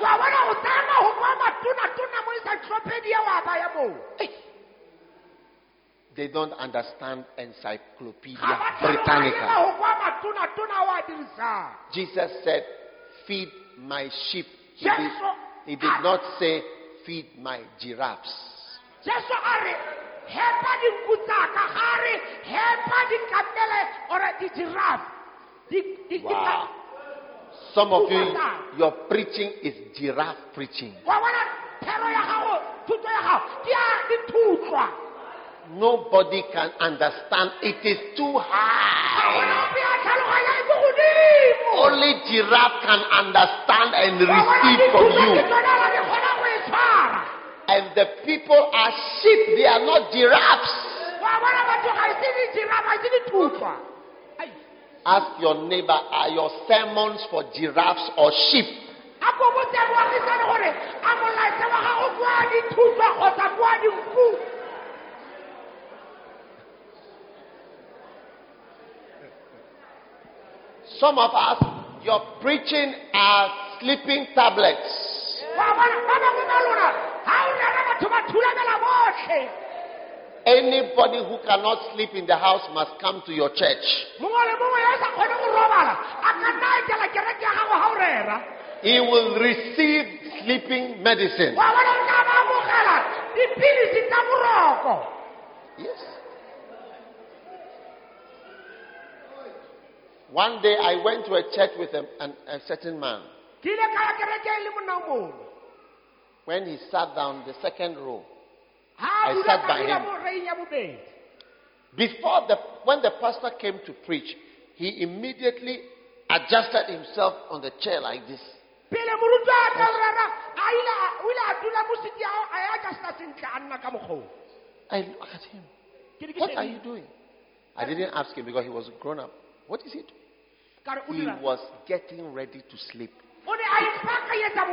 They don't understand Encyclopedia Britannica. Jesus said, feed my sheep. He did not say, feed my giraffes. Wow. Some of you, your preaching is giraffe preaching. Nobody can understand. It is too high. Only giraffe can understand and receive from you. And the people are sheep. They are not giraffes. Ask your neighbor, are your sermons for giraffes or sheep? Some of us, your preaching are sleeping tablets. Anybody who cannot sleep in the house must come to your church. He will receive sleeping medicine. Yes. One day I went to a church with a certain man. When he sat down, the second row, I sat by him. When the pastor came to preach, he immediately adjusted himself on the chair like this. I looked at him. What are you doing? I didn't ask him because he was grown up. What is he doing? He was getting ready to sleep.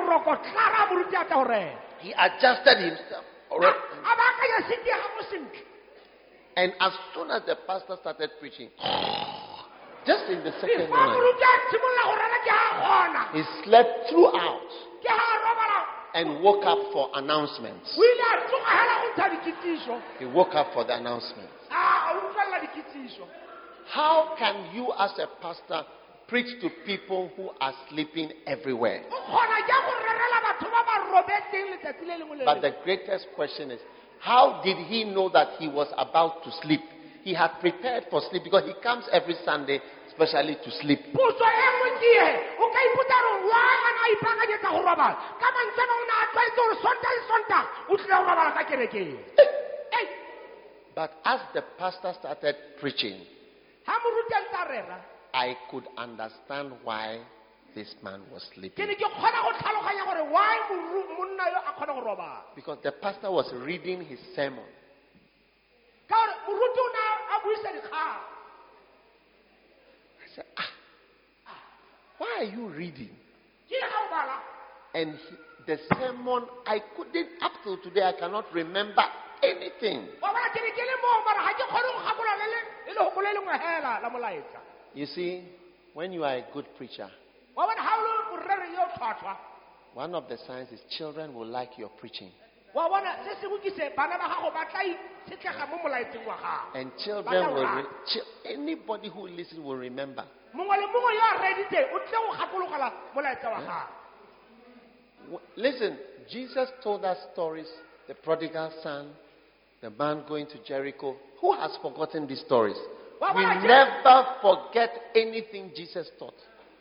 He adjusted himself already. And as soon as the pastor started preaching, just in the second minute, he slept throughout and woke up for announcements. He woke up for the announcements. How can you as a pastor preach to people who are sleeping everywhere? But the greatest question is, how did he know that he was about to sleep? He had prepared for sleep because he comes every Sunday especially to sleep. But as the pastor started preaching, I could understand why this man was sleeping. Because the pastor was reading his sermon. I said, why are you reading? And the sermon, I couldn't, up till today, I cannot remember anything. You see, when you are a good preacher, one of the signs is children will like your preaching. And children will, anybody who listens will remember. Listen, Jesus told us stories, the prodigal son, the man going to Jericho. Who has forgotten these stories? We never forget anything Jesus taught.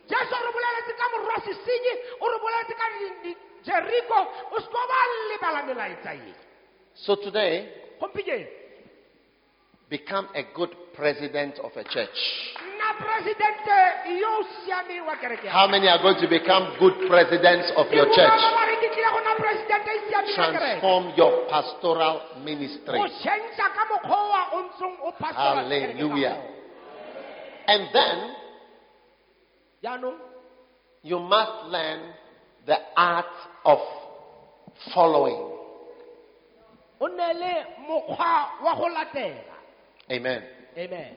So today, become a good president of a church. How many are going to become good presidents of your church? Transform your pastoral ministry. Hallelujah. And then you must learn the art of following. Amen. Amen.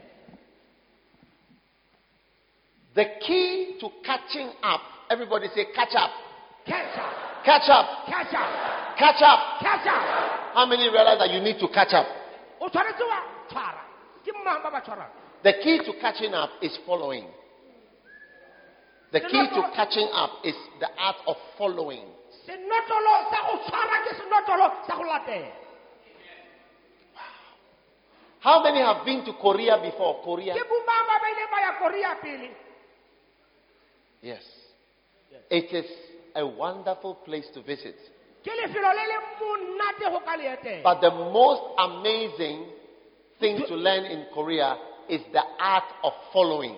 The key to catching up, everybody say catch up. Catch up. Catch up. Catch up. Catch up. Catch up. How many realize that you need to catch up? The key to catching up is following. The key to catching up is the art of following. How many have been to Korea before? Korea? Yes. It is a wonderful place to visit. But the most amazing thing to learn in Korea is the art of following.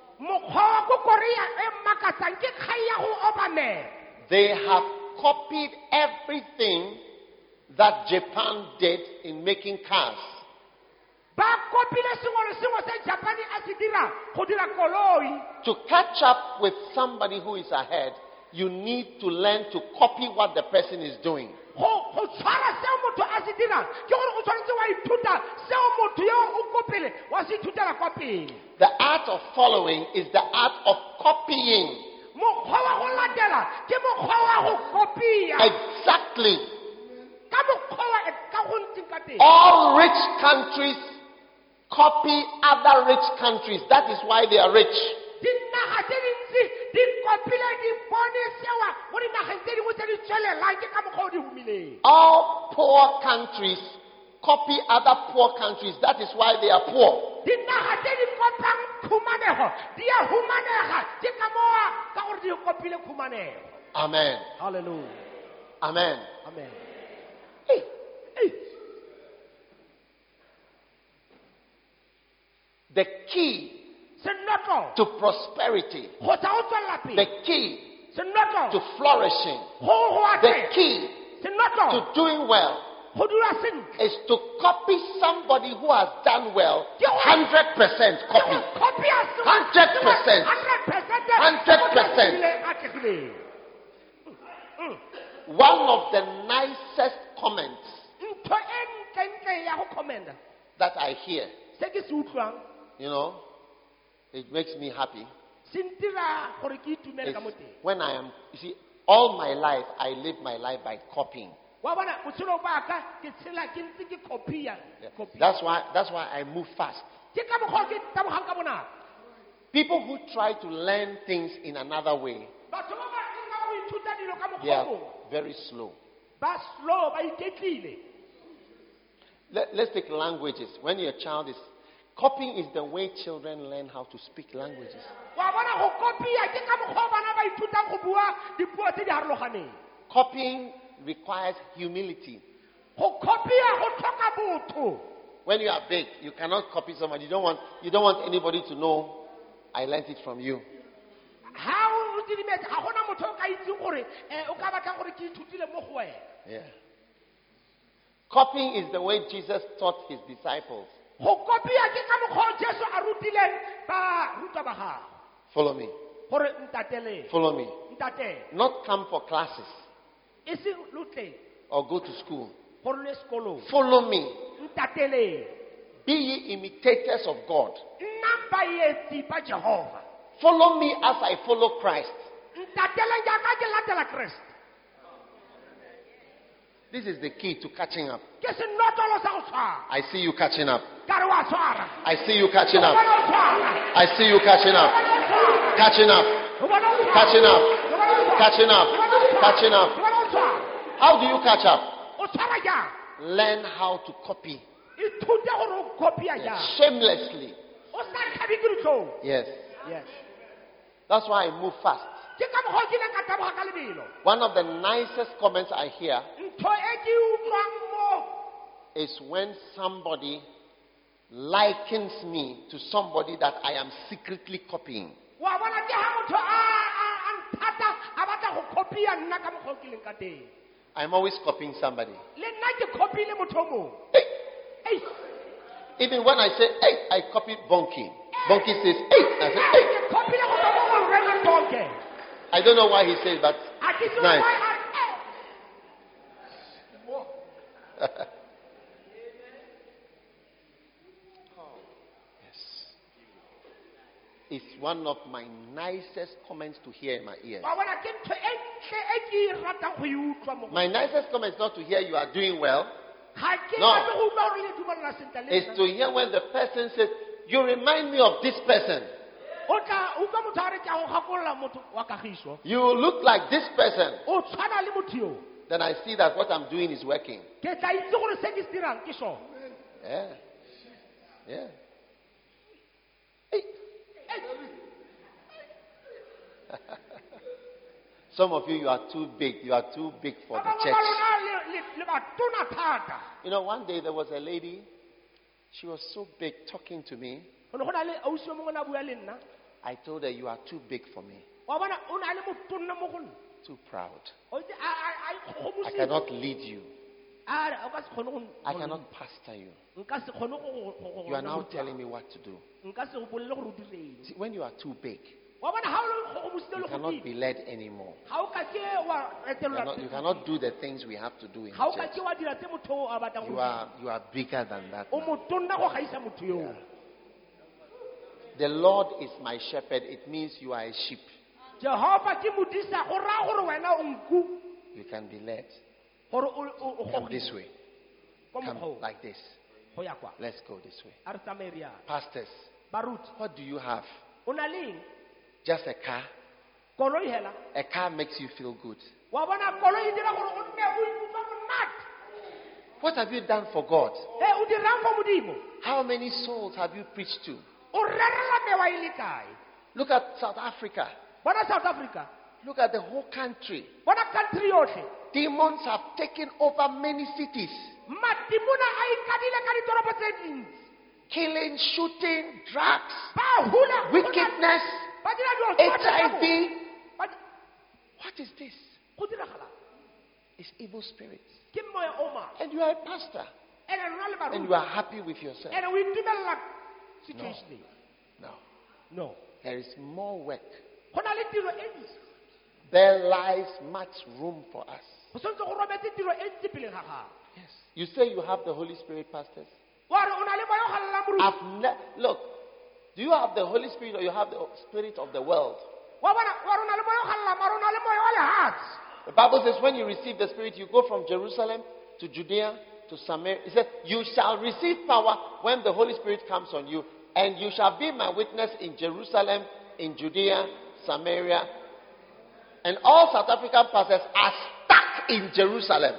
They have copied everything that Japan did in making cars. To catch up with somebody who is ahead, you need to learn to copy what the person is doing. The art of following is the art of copying. Exactly. All rich countries copy other rich countries. That is why they are rich. All poor countries copy other poor countries. That is why they are poor. Amen. Hallelujah. Amen. Amen. Hey. The key to prosperity, the key to flourishing, the key to doing well is to copy somebody who has done well. 100% copy. 100%. 100%. One of the nicest comments that I hear, se ke se utlwang you know, it makes me happy. se ntira gore ke itumele It's ka mo teng. when I am, you see, all my life, I live my life by copying. Wa bona botshelo ba ka ke tshela ke ntse ke copy. That's why I move fast. Ke ka mokgwa ke tabogang ka bonako. People who try to learn things in another way, Batho ba ba tla go ithuta dilo ka they are mokgwa o very slow. ba slow ba iketlile. Let's take languages. When your child is copying, is the way children learn how to speak languages. Wa bona go copya ke ka mokgwa bana ba ithutang go bua dipuo tse di harologaneng. Copying requires humility. Go copya go tlhoka botho. When you are big, you cannot copy somebody. You don't want anybody to know I learned it from you. Ha o didimetse ga gona motho o ka itse gore o ka batla gore ke ithutile mo go wena. Yeah. Copying is the way Jesus taught his disciples. Go copya ke ka mokgwa Jesu a rutileng ba ruta ba gago. Follow me. Gore ntatele. Follow me. Ntate. Not come for classes E se lutle or go to school. gore le sekolo. Follow me. Ntatele. Be ye imitators of God. Nna baetsi ba Jehova. Follow me as I follow Christ. Ntatele jaaka ke latela Kriste. This is the key to catching up. Ke senotolo sa go tshwara. I see you catching up. Ka re wa tshwara. I see you catching O up. bona o tshwara. I see you catching up. Catching up. O bona o tshwara. Catching up. O bona o tshwara. Catching up. O bona o tshwara. Catching up. O bona o tshwara. How do you catch up? O tshwara jang? Learn how to copy. Ithute gore o copya jang. Shamelessly. O sa tlhabe ke ditlhong. Yes. Yes. That's why I move fast. Ke ka mokgwa ke neng ka taboga ka lebelo. One of the nicest comments I hear Ntho e ke utlwang mo is when somebody likens me to somebody that I am secretly copying. wa bona ke ha motho a nthata a batla go copya nna ka mokgwa ke leng ka teng. I'm always copying somebody. Le nna ke copile motho mo. Hey. Ei. Even when I say, hey, I copied Bonky. Bonky says, hey. I say, hey. Ke copile go tswa mo Reverend Bonke. I don't know why he says that. A ke se Nice. Yes. It's one of my nicest comments to hear in my ears. Wa bona ke ntho e ntle e ke e ratang go e utlwa mo. My nicest comment is not to hear you are doing well. Ha ke No. rate go utlwa gore le dumela sentle le It's nna. to hear when the person says, you remind me of this person. O tla utlwa motho a re ke a go gakolola motho wa kagiso. You look like this person. O tshwana le motho yo. Then I see that what I'm doing is working. Ke tla itse gore se ke se dirang ke sone. Yeah. Yeah. Hey. Some of you are too big. You are too big for the church. Le batona thata. You know, one day there was a lady. She was so big talking to me. Go ne go na le ausi yo mongwe na bua le nna. I told her, you are too big for me. Wa bona o na le motonna mo go nna. Too proud. O itse I khomositse. cannot lead you. O ka se kgone go. I cannot pastor you. Nka se kgone go. You are now telling me what to do. Nka se go bolle gore o direng. See, when you are too big, Wa bona ha o le khomositse you le go cannot fitla. be led anymore. Ha o ka ke wa etelola. You cannot do the things we have to do in Ha o ka church. ke wa dira tse motho a batlang go. You are bigger than that. O now. motonna go gaisa motho yo. The Lord is my shepherd. It means you are a sheep. Jehova ke modisa go ra gore wena o nku. You can be led. Gore o Come this way. Come Come like this. Go ya kwa. Let's go this way. A re tsamaye ria. Pastors, Baruti. what do you have? O na leng? Just a car. Koloi hela. A car makes you feel good. Wa bona koloi e dira gore o nne o ikutlwa monate. What have you done for God? O dirang for modimo. How many souls have you preached to? O rerela mewa e le kae? Look at South Africa. Bona South Africa. Look at the whole country. Bona country yotlhe. Demons have taken over many cities. Madimona a ikadile ka ditoropo tse dintsi. Killing, shooting, drugs, Ba hula. wickedness, Ba dira dilo tsotlhe ka mo. HIV. Ba- What is this? Go diragala. It's evil spirits. Ke moya o ma. And you are a pastor. Ene rona le And baruti. you are happy with yourself. Ene o itumella situation. No. No. There is more work. Go na le tiro e ntsi. There lies much room for us. Go santse go robetse tiro e ntsi pele ga gago. Yes. You say you have the Holy Spirit, pastors? Look, do you have the Holy Spirit or you have the spirit of the world? The Bible says when you receive the Spirit, you go from Jerusalem to Judea to Samaria. It said, you shall receive power when the Holy Spirit comes on you, and you shall be my witness in Jerusalem, in Judea, Samaria. And all South African pastors are stuck in Jerusalem.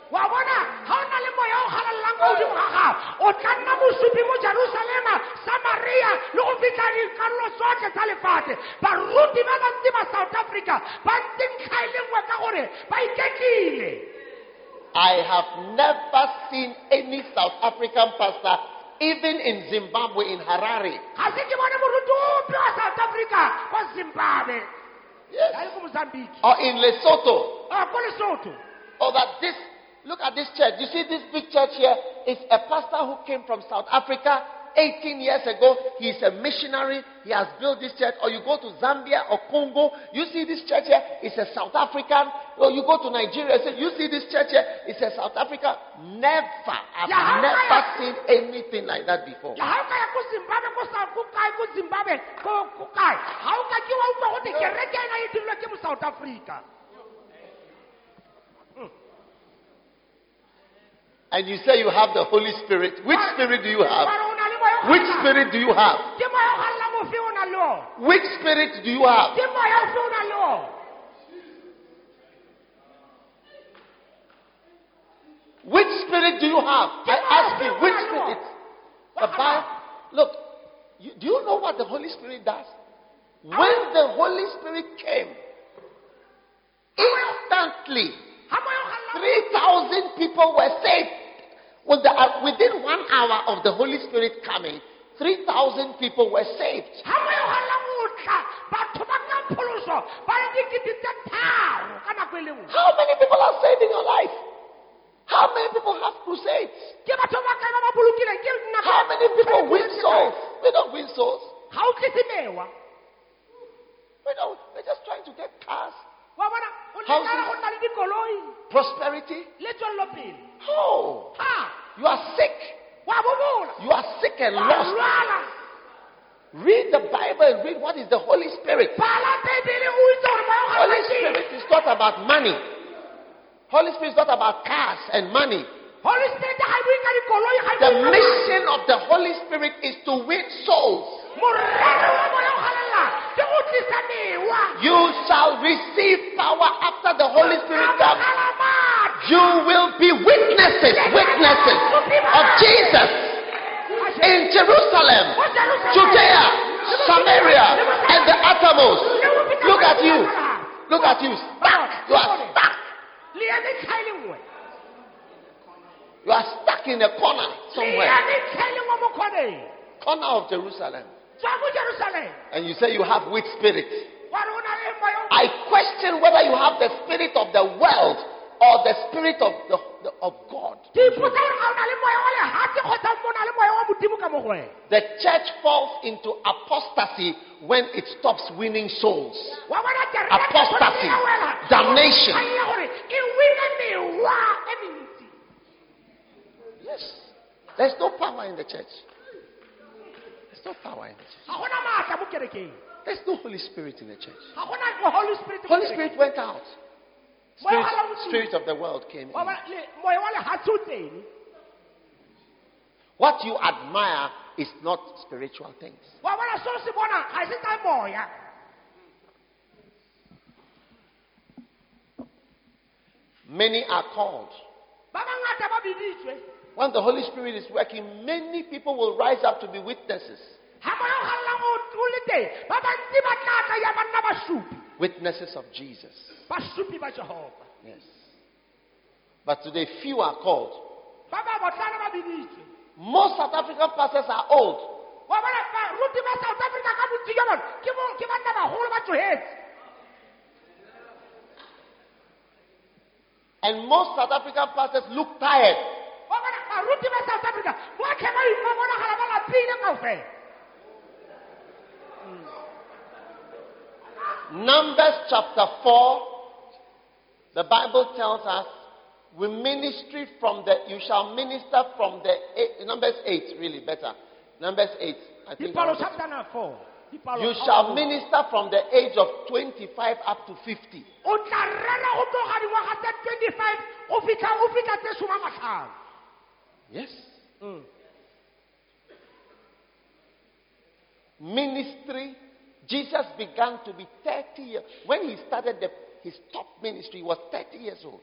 I have never seen any South African pastor, even in Zimbabwe, in Harare. Yes. Or in Lesotho. Or that this, look at this church. You see this big church here? It's a pastor who came from South Africa 18 years ago. He's a missionary. He has built this church. Or you go to Zambia or Congo, you see this church here, it's a South African. Or you go to Nigeria, you see this church here, it's a South African. Never. I've never seen anything like that before. And you say you have the Holy Spirit. Which spirit do you have? Which spirit do you have? Which spirit do you have? Which spirit do you have? I ask you, which spirit? The Bible. Look, do you know what the Holy Spirit does? When the Holy Spirit came, instantly, 3,000 people were saved. Within 1 hour of the Holy Spirit coming, 3,000 people were saved. How many people are saved in your life? How many people have crusades? How many people win souls? We don't win souls. We're just trying to get cars, houses, prosperity. Oh, you are sick. You are sick and lost. Read the Bible and read what is the Holy Spirit. Holy Spirit is not about money. Holy Spirit is not about cars and money. The mission of the Holy Spirit is to win souls. You shall receive power after the Holy Spirit comes. You will be witnesses of Jesus in Jerusalem, Judea, Samaria, and the uttermost. Look at you. Look at you. Stuck. You are stuck. You are stuck in a corner somewhere. Corner of Jerusalem. And you say you have which spirit? I question whether you have the spirit of the world or the spirit of God. The church falls into apostasy when it stops winning souls. Apostasy, damnation. Yes. There's no power in the church. There's no power in the church. There's no Holy Spirit in the church. Holy Spirit went out. Spirit of the world came in. What you admire is not spiritual things. Many are called. When the Holy Spirit is working, many people will rise up to be witnesses. Witnesses of Jesus. Yes. But today few are called. Most South African pastors are old. And most South African pastors look tired. Numbers chapter 4, the Bible tells us We ministry from the, you shall minister from the, Numbers 8, really better. Numbers 8, I think. Dipalo chapter 4. You shall minister from the age of 25 up to 50. O tla rera go tloga dingwaga tse 25 o fitlha tse 15. Yes. Ministry, Jesus began to be 30 years. When he started his top ministry, he was 30 years old.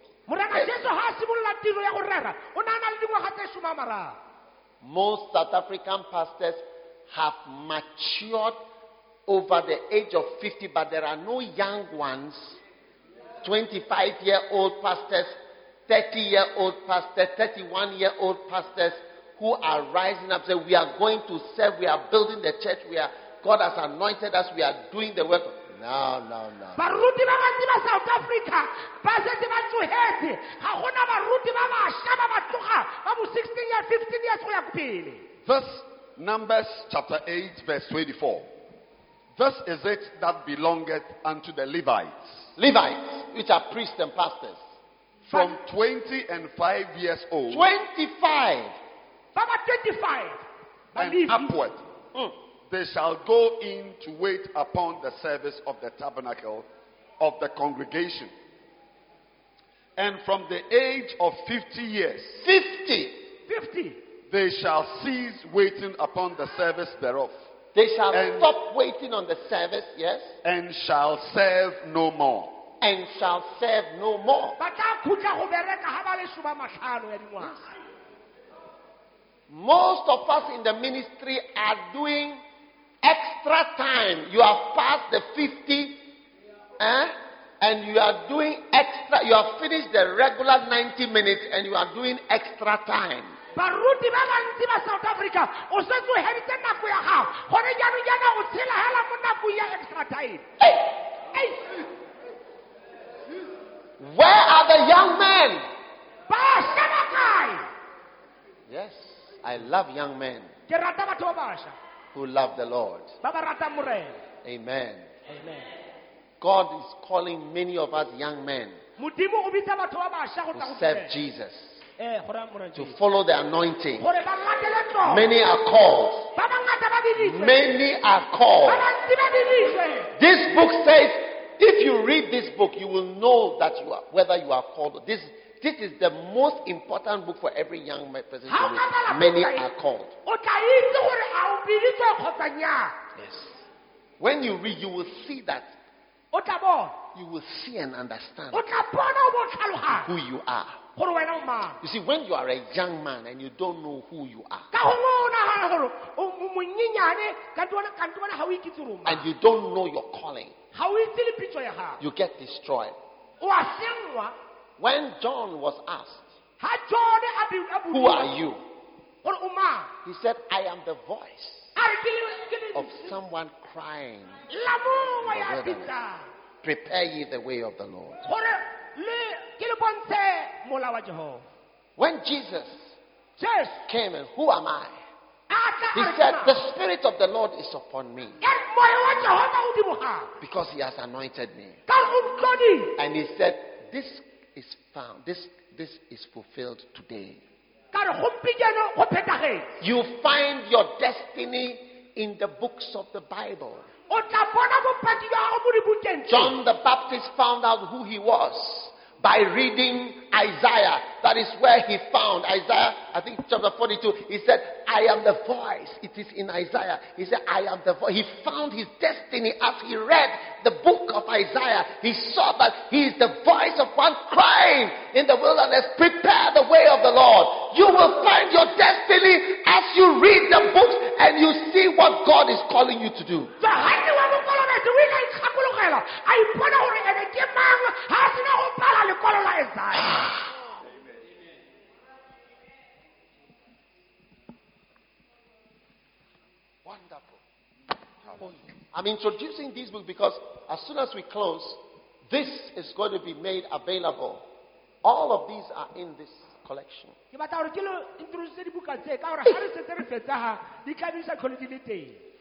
Most South African pastors have matured over the age of 50, but there are no young ones, 25-year-old pastors, 30-year-old pastors, 31-year-old pastors who are rising up, say, we are going to serve, we are building the church, God has anointed us, we are doing the work. No. Baruti ba bantsi ba South Africa ba setse ba tsohetse ga gona baruti ba bašwa ba ba tloga ba bo 16 years 15 years go ya pele. This Numbers chapter 8 verse 24. This is it that belongeth unto the Levites. Levites, which are priests and pastors. From 20 and 5 years old. 25. Baba 25. And upward. They shall go in to wait upon the service of the tabernacle of the congregation. And from the age of 50 years. 50. They shall cease waiting upon the service thereof. They shall stop waiting on the service, yes. And shall serve no more. And shall serve no more. Most of us in the ministry are doing extra time. You have passed the 50, and you are doing extra. You have finished the regular 90 minutes, and you are doing extra time. Baruti ba bantsi ba South Africa o se tso heditse nako ya gago gore jana o tshela hela mo nako ya extra time. Where are the young men? Ba shaba kai. Yes, I love young men Ke rata batho ba bašwa who love the Lord. ba ba rata morena. Amen. Amen. God is calling many of us young men Modimo o bitsa batho ba bašwa go to tla go serve serve. Jesus, Gore morena to follow the anointing. gore ba latele tlo. Many are called. Ba bangata ba biditswe. Many are Ba called. bantsi ba biditswe. This book says, if you read this book, you will know that you are, whether you are called. This is the most important book for every young person to read. Many are called. O tla itse gore a o biditswe kgotsa nnyaa. Yes. When you read, you will see that. O tla bona. You will see and understand O tla bona o bo tlhaloganya who you are. gore wena o mang. You see, when you are a young man and you don't know who you are, Ka go mo nagana gore o monyenyane ka bona ga o ikitse gore o mang. and you don't know your calling, Ga o itse le pitso ya gago. you get destroyed. O a sengwa. When John was asked, Ha John a who are you? gore o mang. He said, I am the voice A re ke of someone crying, la mongwe ya pitsa. prepare ye the way of the Lord. Gore le ke le bontshe mola wa Jehova. When Jesus Yes. came and who am I? He said, the Spirit of the Lord is upon me because he has anointed me. And he said, this is found, this is fulfilled today. You find your destiny in the books of the Bible. John the Baptist found out who he was by reading Isaiah. That is where he found Isaiah, I think chapter 42. He said, I am the voice. It is in Isaiah. He said, I am the voice. He found his destiny as he read the book of Isaiah. He saw that he is the voice of one crying in the wilderness, prepare the way of the Lord. You will find your destiny as you read the books and you see what God is calling you to do. Wonderful. I'm introducing these books because as soon as we close, this is going to be made available. All of these are in this collection.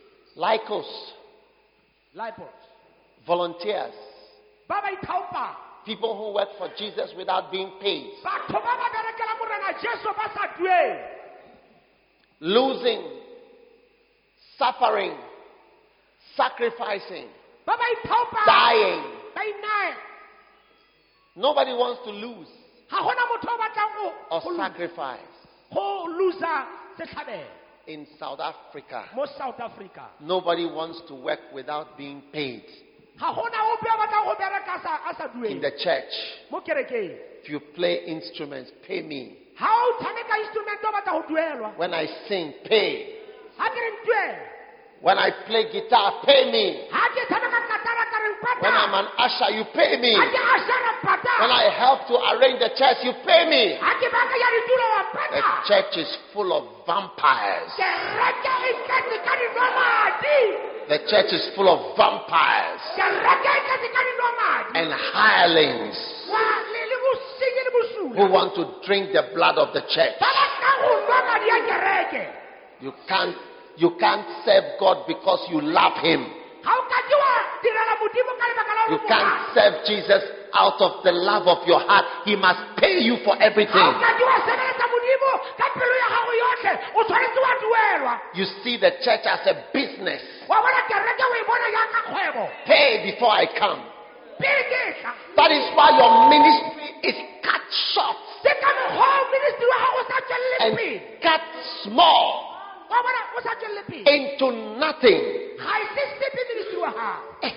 Lycos. Volunteers. People who work for Jesus without being paid. batho ba ba berekela morena Jesu ba sa duelwe. Losing, suffering, sacrificing, Ba ba ithaopa, dying. ba inaya. Nobody wants to lose Ha hona motho o batlang or go sacrifice. loser setlhabelo In South Africa, mo South Africa. nobody wants to work without being paid. Ha hona ope a batlang go bereka a sa In duelwe the church, mo kerekeng. if you play instruments, pay me. Ha o tshameka instrument o batla go duelwa. When I sing, pay. Ha ke re ntuele. When I play guitar, pay me. Ha ke tshameka katara ka re mpata. When I'm an usher, you pay me. Ha ke ashara mpata. When I help to arrange the church, you pay me. Ha ke baka ya ditulo wa The mpata. church is full of vampires. Kereke e tletse ka dinomadi. The church is full of vampires Kereke e tletse ka dinomadi. and hirelings Wa le bosenyi le bosula. who want to drink the blood of the church. Ba batla go nwa madi a kereke. You can't serve God because you love Him. Ha o ka tsewa direla modimo ka lebaka la You go mo can't rata. serve Jesus out of the love of your heart. He must pay you for Ha o everything. ka tsewa sebeletsa modimo ka pelo ya gago yotlhe, o tshwanetse wa duelwa. You see the church as a business. Wa bona kereke o e bona jaaka kgwebo. Pay before I come. Pele ke tla. That is why your ministry is cut short Ke ka mokgwa o ministry wa gago o sa tswelele and pele. cut small Wa bona o sa tswelele pele. into nothing. Ga e se sepe ministry wa gago.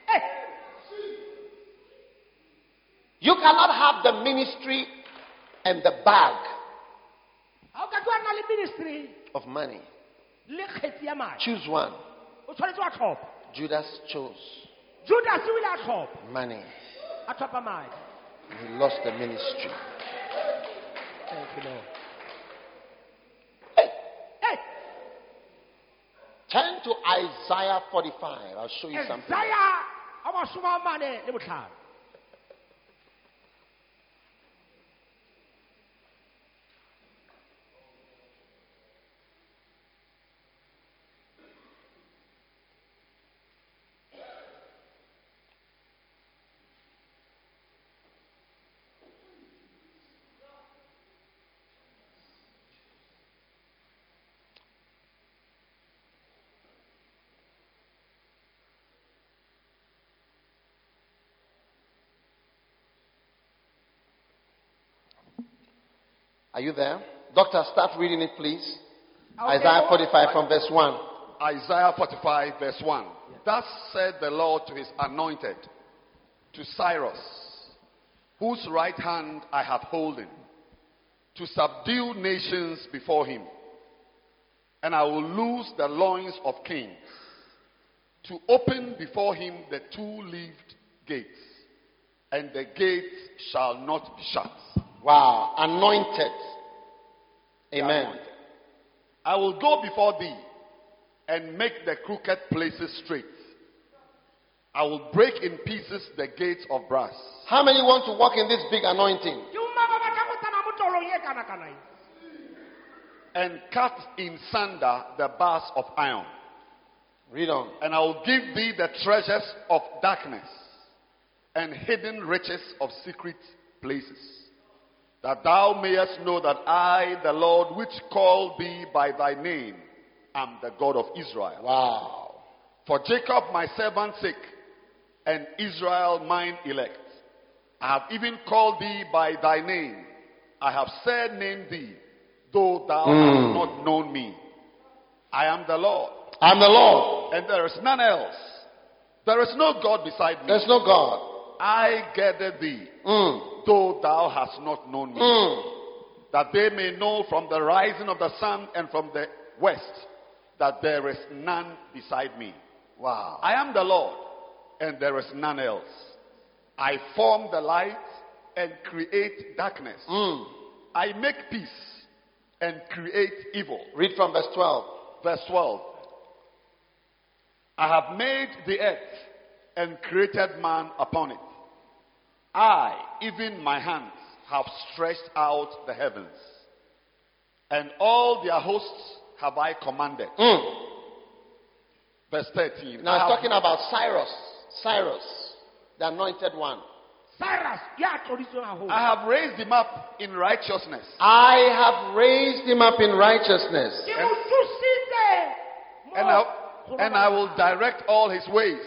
You cannot have the ministry and the bag Ha o ka tsewa nna le ministry of money. le kgetsi ya madi. Choose one. O tshwanetse wa tlhopha. Judas chose Judas o ile a tlhopha. money. A tlhopha madi. He lost the ministry. Thank you, Lord. Hey, Hey, turn to Isaiah 45. I'll show you something. Isaiah a masome a mane le botlhano. Are you there? Doctor, start reading it, please. Okay. Isaiah 45 from verse 1. Isaiah 45 verse 1. Thus said the Lord to his anointed, to Cyrus, whose right hand I have holden, to subdue nations before him. And I will loose the loins of kings, to open before him the two-leaved gates, and the gates shall not be shut. Wow. Anointed. Amen. Anointed. I will go before thee and make the crooked places straight. I will break in pieces the gates of brass. How many want to walk in this big anointing? Ke umma ba batla go tsama mo tolong e kana-kana e. And cut in sunder the bars of iron. Read on. And I will give thee the treasures of darkness and hidden riches of secret places, that thou mayest know that I, the Lord, which called thee by thy name, am the God of Israel. Wow. For Jacob my servant's sake, and Israel mine elect, I have even called thee by thy name. I have said name thee, though thou hast not known me. I am the Lord, I'm the Lord. and there is none else. There is no God beside me. There's no God. I gathered thee, though thou hast not known me, that they may know from the rising of the sun and from the west that there is none beside me. Wow. I am the Lord, and there is none else. I form the light and create darkness. I make peace and create evil. Read from verse 12. Verse 12. I have made the earth and created man upon it. I, even my hands, have stretched out the heavens, and all their hosts have I commanded. Verse 13. Now it's talking about Cyrus. Cyrus, the anointed one. Cyrus ya tloditsweng haholo. I have raised him up in righteousness. I have raised him up in righteousness. Ke mo tsositse mo And I will direct all his ways.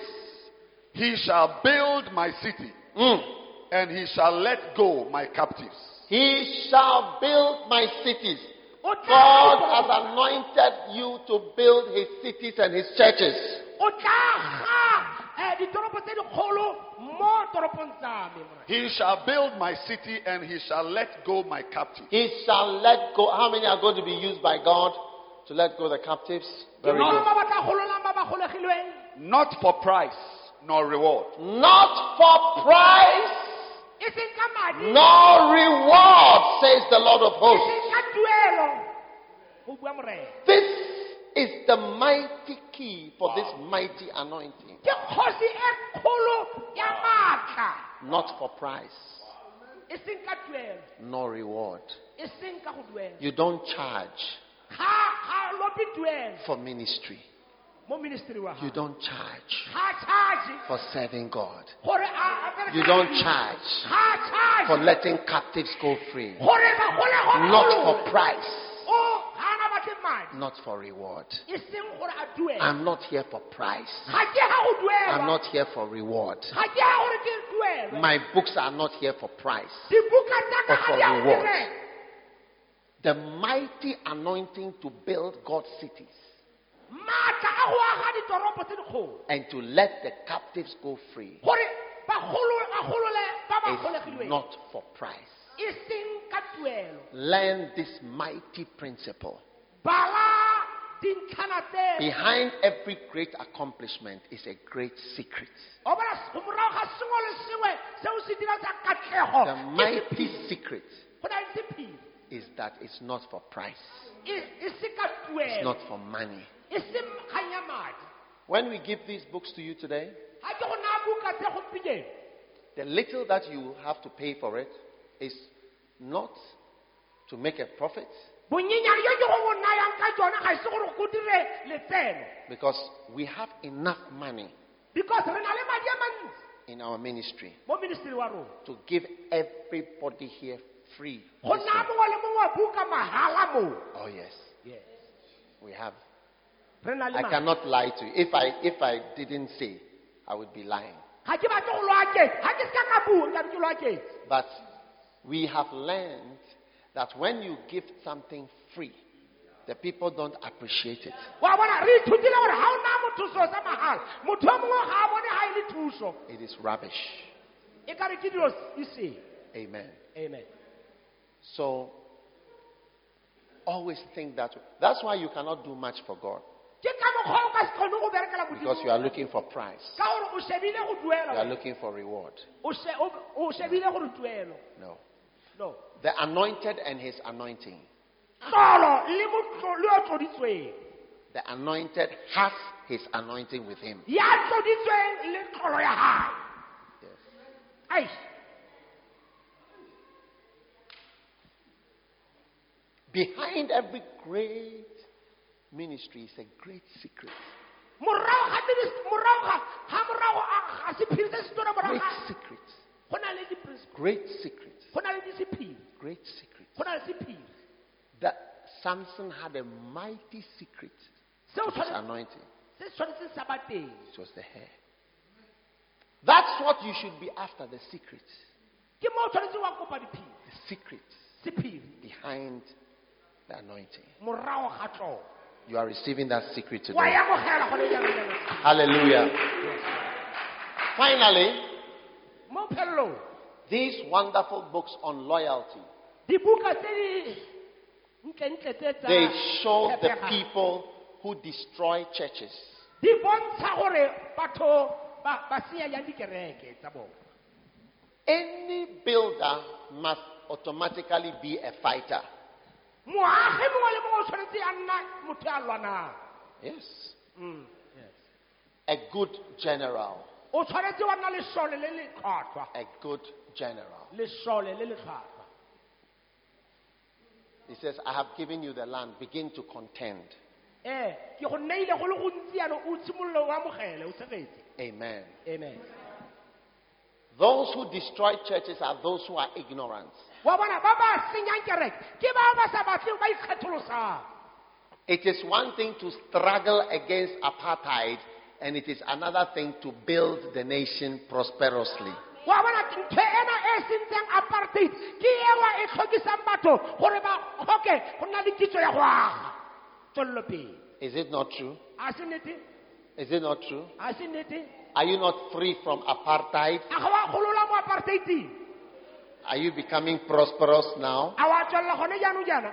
He shall build my city, and he shall let go my captives. He shall build my cities. O tla- God has anointed you to build his cities and his churches. o tla ga ditoropo tse dikgolo mo toropong tsa me. He shall build my city, and he shall let go my captives. He shall let go. How many are going to be used by God to let go the captives? Very Bao good. ba batla gololang ba ba golegilweng. Not for price nor reward. Not for price E seng ka madi. nor reward, says the Lord of E hosts. seng ka tuelo. Go bua morena. This is the mighty key for this mighty anointing. Ke kgosi e kgolo ya matla. Not for price E seng ka tuelo. nor reward. E seng ka go duela. You don't charge Ga lopi tuelo for ministry. mo ministry wa You gago. don't charge Ga charge for serving God. gore a bereka You don't dilo. charge Ga charge for letting captives go free. gore ba gole Not for price, O ga na batle madi. not for reward. E seng gore a duela. I'm not here for price. Ga ke ha go duela. I'm not here for reward. Ga ke ha gore ke duela. My books are not here for price. Dibuka tsa ka Or for ga di a reward. direla. The mighty anointing to build God's cities Matla a go aga ditoropo tse dikgolo. and to let the captives go free Gore ba golole ba ba is golegilweng. not for price. E seng ka tuelo. Learn this mighty principle. Bala dintlhana tse. Behind every great accomplishment is a great secret. O bona go morago ga sengwe le sengwe seo se dira sa katlego. The ke mighty sephiri. secret Go na le sephiri. is that it's not for price. E se ka It's tuelo. not for money. E se kgang ya madi. When we give these books to you today, Ga ke go naya buka tse gompieno. the little that you have to pay for it is not to make a profit, Bonyenyane jo ke go go nayang ka tsone ga se gore go dire letseno. because we have enough money Because re na le madi a mantsi in our ministry mo ministry wa rona. to give everybody here free. Go this naya year. mongwe le mongwe wa buka mahala mo. Oh yes, Yes. we have. Re na le I madi. cannot lie to you. If I didn't say, I would be lying. Ga ke batle go loaketsa. Ga ke se ka bua nka re ke loaketsa. But we have learned that when you give something free, the people don't appreciate it. Wa bona re ithutile gore ha o naya motho selo sa mahala, motho o mongwe ga a bone ga e le thuso. It is rubbish. E ka re ke dilo e seng. Amen. Amen. So always think that way. That's why you cannot do much for God, Ke ka mokgwa o ka se kgone go berekela because you Modimo. are looking for price. Ka gore o shebile go You are duela. looking for reward. O shebile gore tuelo. No. No. The anointed and his anointing. Tlolo le o tloditsweng. The anointed has his anointing with him. Ya tloditsweng le tlolo ya hae. Yes. Ai. Behind every great ministry is a great secret. Morago ga sephiri se se tona morago Great ga- secret. go na le di-principle. Great secret. Go na le disephiri. Great secret. Go na le sephiri. That Samson had a mighty secret Seo to his tshwanetse- anointing. se tshwanetseng sa ba teng. It was the hair. That's what you should be after, the secret. Ke mo o tshwanetseng wa kopa diphiri. The secret Sephiri. behind the anointing. Morago ga tlolo. You are receiving that secret Wa today. e amogela gone jaanong. Hallelujah. Finally, Mo phelelong, these wonderful books on loyalty, dibuka tse di ntle-ntle tse tsa they show the tshepego. people who destroy churches. Di bontsha gore batho ba senya yang dikereke tsa bona. Any builder must automatically be a fighter. Moagi mongwe le mongwe o tshwanetse a nna motho a lwanang. Yes. Yes. A good general. O tshwanetse wa nna lesole le le tlhwatlhwa. A good general. Lesole le le tlhwatlhwa. He says, I have given you the land. Begin to contend. Ke go neile go le gontsi yana o tshimololo o amogele o tshegetse. Amen. Amen. Those who destroy churches are those who are ignorant. Wa bona ba ba senyang kereke ke ba ba sa batleng ba ikgetholosang. It is one thing to struggle against apartheid, and it is another thing to build the nation prosperously. Wa bona ntho ena e sentseng apartheid ke ewa e tlhokisang batho gore ba khoke go nna le kitso ya go aga. Tswelelo pele. Is it not true? A se nnete? Is it not true? A se nnete? Are you not free from apartheid? A ga wa kholola mo apartheiding? Are you becoming prosperous now? A wa tswella gone jaanong jaana?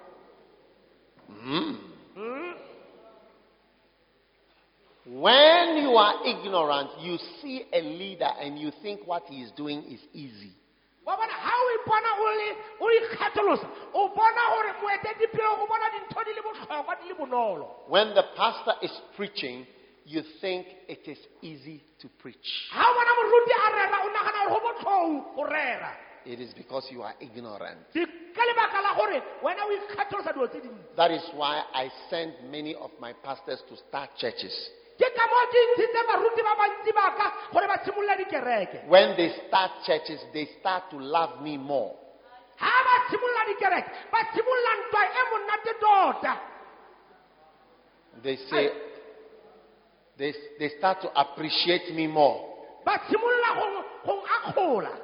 When you are ignorant, you see a leader and you think what he is doing is easy. Wa bona ha o ipona o ikgetolosa o bona gore moeteledipele o bona dintho di le botlhokwa di le bonolo. When the pastor is preaching, you think it is easy to preach. Ha o bona moruti a rera o nagana gore go botlhong go rera. It is because you are ignorant. Di ka lebaka la gore wena o ikgetolosa dilo tse dintsi. That is why I send many of my pastors to start churches. Ke ka mo ke ntshitse baruti ba bantsi ba ka gore ba tshimolla dikereke. When they start churches, they start to love me more. Ha ba tshimolla dikereke ba tshimolla ntwa e monate tota. They say, they start to appreciate me more. Ba tshimolla go akgola.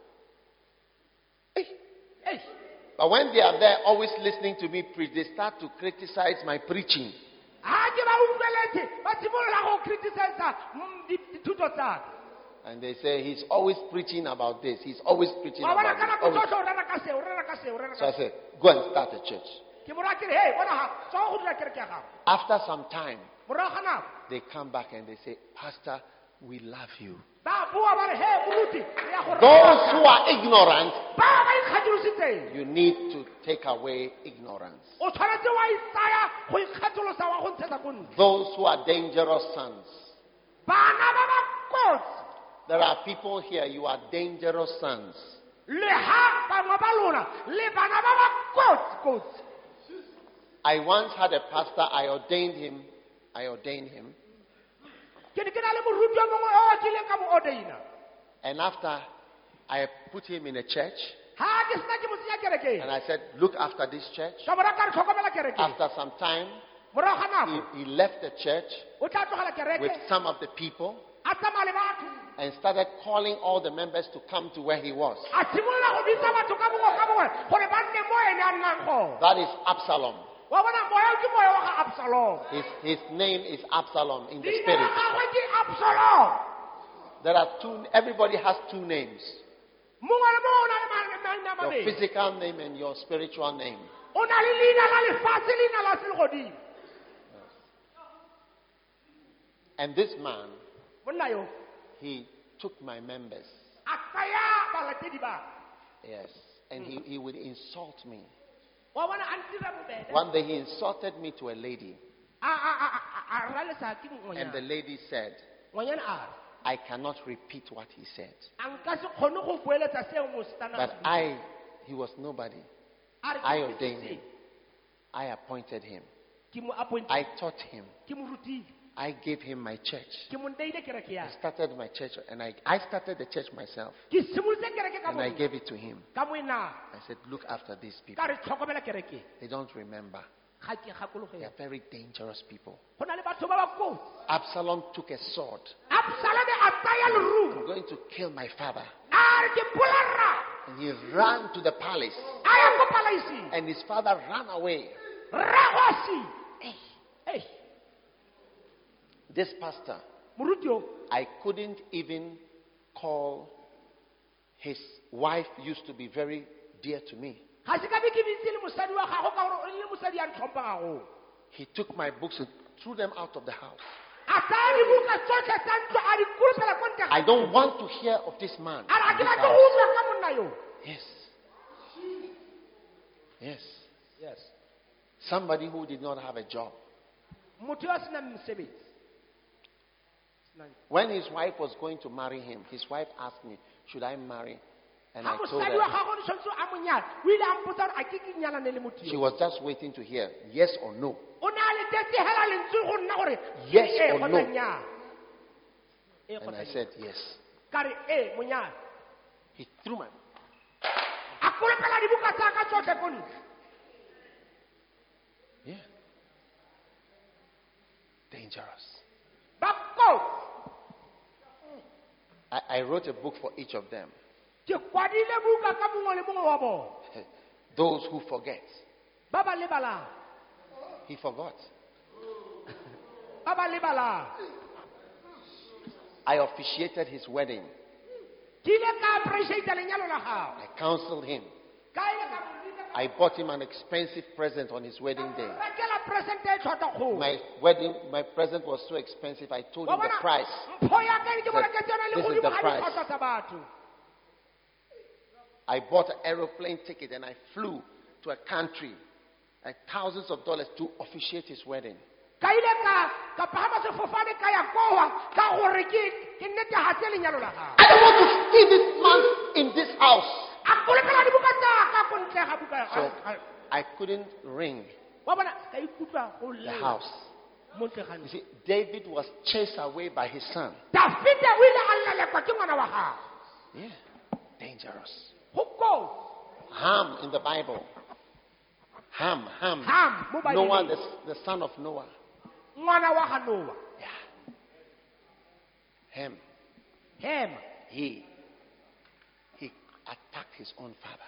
Hey. But when they are there always listening to me preach, they start to criticize my preaching. Ha ke ba utlweletse ba tshimolla go criticize dithuto tsa. And they say, he's always preaching about this. He's always preaching Wa bona about kana this. go Always. tsotlha o rera ka se, o rera ka se, o rera So I ka se. said, go and start a church. Ke mo ra ke re hey bona ha tswa go dira kereke ya gago. After some time, Morago ga nako they come back and they say, Pastor, we love you. ba bua ba re hey moruti re ya go rera. Those who are ignorant, ba ba ikgetolositseng. you need to take away ignorance. O tshwanetse wa isaya go ikgetolosa wa go ntshetsa ko ntle. Those who are dangerous sons. Bana ba ba kotsi. There are people here, you are dangerous sons. Le ha bangwe ba lona le bana ba ba kotsi. I once had a pastor, I ordained him. Ke ne ke na le moruti o mongwe o tlileng ka mo ordaina. And after I put him in a church, Ha ke sena ke mo tsenya kerekeng. and I said, look after this church. Ka mo ra ka re tlhokomela kerekeng. After some time, Morago ga nako he left the church o tla tlogela kereke with some of the people a tsamaya le batho. and started calling all the members to come to where he was. A tshimolola go bitsa batho ka bongwe gore ba nne mo ene a nnang gone. That is Absalom. Wa bona moya ke moya wa ga Absalom. His name is Absalom in the Leina spirit. la gagwe ke Absalom. There are everybody has two names. Mongwe le mongwe o na le maina a Your mabedi. physical name and your spiritual name. O na le leina la lefatshe, leina la selegodimo. And this man, Monna yo he took my members. a tsaya balatedi ba. Yes. And he would insult me. Wa bona a ntira bobebe. One day he insulted me to a lady. A ralesa ke And the ngonyana. lady said, Ngonyana a re, I cannot repeat what he said. a nka se kgone go boeletsa seo mosetsana a But se buang. he was nobody. A re, I ke ordained se, him. I appointed him. ke mo appoint, I taught him. ke mo rutile, I gave him my church. ke mo nteile kereke ya. I started my church and I started the church myself. Ke simolotse kereke ka And I mo gave it to him. ka mo ena. I said, look after these people. Ka re tlhokomela kereke. They don't remember. Ga ke They gakologe. are very dangerous people. Go na le batho ba ba kotsi. Absalom took a sword. Absalom a tsaya lerumo. I'm going to kill my father. A re ke polarra. And he ran to the palace. A ya ko palaising. And his father ran away. Ragwasi. Hey, This pastor, moruti yo. I couldn't even call. His wife used to be very dear to me. Ga se ka be ke bitse le mosadi wa gago ka gore o le mosadi a ntlhompha gago. He took my books and threw them out of the house. A tsaya dibuka tsotlhe tsa ntlo a di kurupela ko ntle ga. I don't want to hear of this man. A re a in ke this batle go house. utlwa ka monna yo. Yes. Yes. Yes. Somebody who did not have a job. Motho yo a senang mosebetsi. When his wife was going to marry him, his wife asked me, should I marry? And I Ha told mosadi wa her, gago di tshwanetse a mo nyala. O ile a mpotsa gore a ke ke nyalane le motho she yo. was just waiting to hear yes or no. O ne a letetse hela lentswe go nna gore Yes ee or kgotsa no? nnyaa. Ee And kgotsa I nnyaa. said yes. He threw my. Yeah. Dangerous. I wrote a book for each of them. Those who forget. He forgot. I officiated his wedding. I counseled him. I bought him an expensive present on his wedding day. My present was so expensive, I told him the price. This is the price. I bought an aeroplane ticket and I flew to a country, like thousands of dollars, to officiate his wedding. I don't want to see this man in this house. So I couldn't ring the house. You see, David was chased away by his son. Yeah, dangerous. Ham in the Bible. Ham. Noah, the son of Noah. Yeah. Ham. He attacked his own father.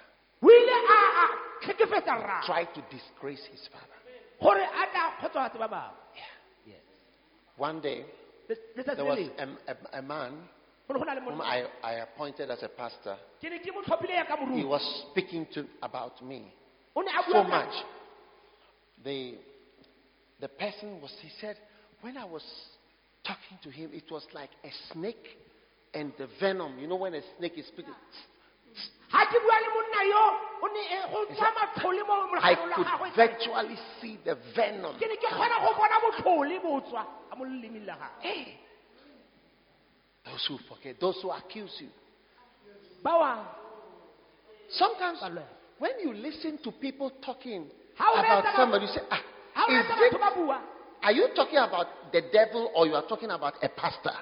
Tried to disgrace his father. Yeah. One day, there was a man whom I appointed as a pastor. He was speaking about me so much. The person he said, when I was talking to him, it was like a snake and the venom. You know when a snake is speaking? I could virtually see the venom. Hey, those who forget, those who accuse you. Sometimes when you listen to people talking about somebody, you say, are you talking about the devil or you are talking about a pastor?